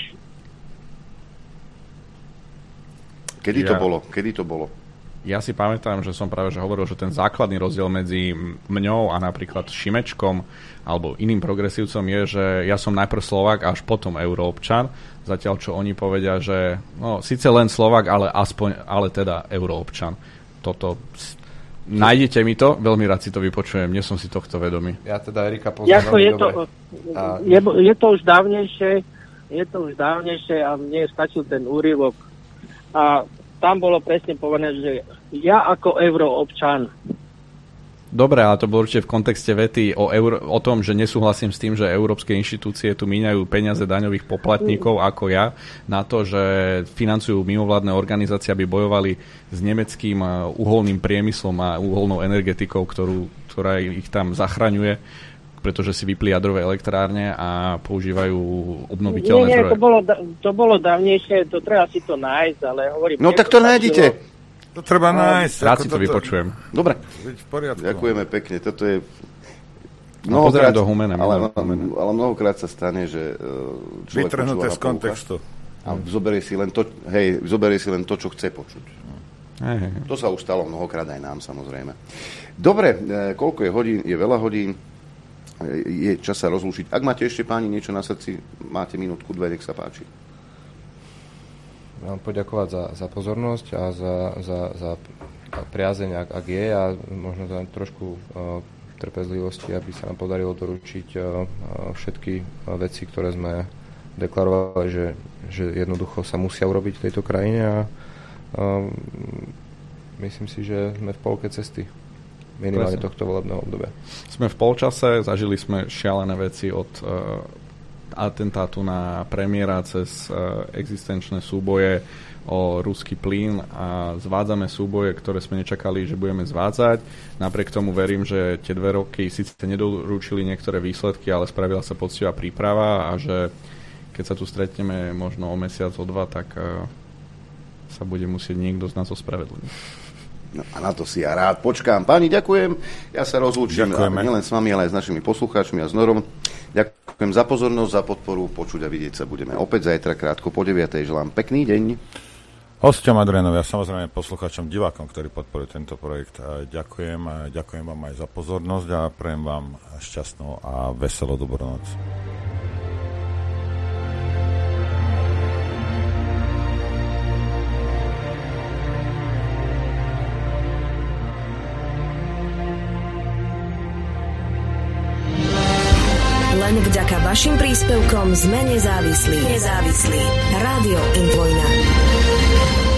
Kedy to ja, bolo? Kedy to bolo? Ja si pamätám, že som práve že hovoril, že ten základný rozdiel medzi mňou a napríklad Šimečkom alebo iným progresívcom je, že ja som najprv Slovák a až potom euroobčan, zatiaľ čo oni povedia, že no, síce len Slovák, ale aspoň, ale teda euroobčan. Toto nájdete mi to, veľmi rád si to vypočujem, nie som si tohto vedomý. Ja teda Erika poznám veľmi je dobre. To, a... je, je to už dávnejšie, je to už dávnejšie a mne stačil ten úryvok. A tam bolo presne povedané, že ja ako euroobčan. Dobre, ale to bolo určite v kontexte vety o, euro, o tom, že nesúhlasím s tým, že európske inštitúcie tu míňajú peniaze daňových poplatníkov ako ja na to, že financujú mimovládne organizácie, aby bojovali s nemeckým uholným priemyslom a uholnou energetikou, ktorú, ktorá ich tam zachraňuje, pretože si vypli jadrové elektrárne a používajú obnoviteľné nie, nie, zdroje. To bolo, to bolo dávnejšie, to treba si to nájsť, ale hovorím... No tak to nájdete. To treba nájsť. Rád si to vypočujem. Dobre. V poriadku. Ďakujeme pekne. Toto je... No, pozerám do Humene. Ale, ale mnohokrát sa stane, že človek vytrhnuté z kontextu. A zoberie si len to, hej, zoberie si len to, čo chce počuť. Hej, hej. To sa už stalo mnohokrát aj nám, samozrejme. Dobre, koľko je hodín? Je veľa hodín. Je čas sa rozlúčiť. Ak máte ešte, páni, niečo na srdci, máte minútku, dve, nech sa páči. Vám poďakovať za, za pozornosť a za, za, za priazeň, ak, ak je, a možno za trošku uh, trpezlivosti, aby sa nám podarilo doručiť uh, všetky uh, veci, ktoré sme deklarovali, že, že jednoducho sa musia urobiť v tejto krajine, a uh, myslím si, že sme v polke cesty. Minimálne Presne. tohto volebného obdobia. Sme v polčase, zažili sme šialené veci od uh, atentátu na premiéra cez uh, existenčné súboje o ruský plyn a zvádzame súboje, ktoré sme nečakali, že budeme zvádzať. Napriek tomu verím, že tie dve roky síce nedoručili niektoré výsledky, ale spravila sa poctivá príprava a že keď sa tu stretneme možno o mesiac, o dva, tak uh, sa bude musieť niekto z nás ospravedlniť. No a na to si ja rád počkám. Páni, ďakujem. Ja sa rozlúčim nielen s vami, ale aj s našimi poslucháčmi a s Norom. Ďakujem za pozornosť, za podporu. Počuť a vidieť sa budeme opäť zajtra krátko po deviatej. Želám pekný deň. Hosťom Adrianovi a samozrejme poslucháčom, divákom, ktorí podporujú tento projekt, ďakujem. A ďakujem vám aj za pozornosť a prajem vám šťastnú a veselú dobrú noc. Len vďaka vašim príspevkom sme nezávislí. Nezávislí. Rádio Infovojna.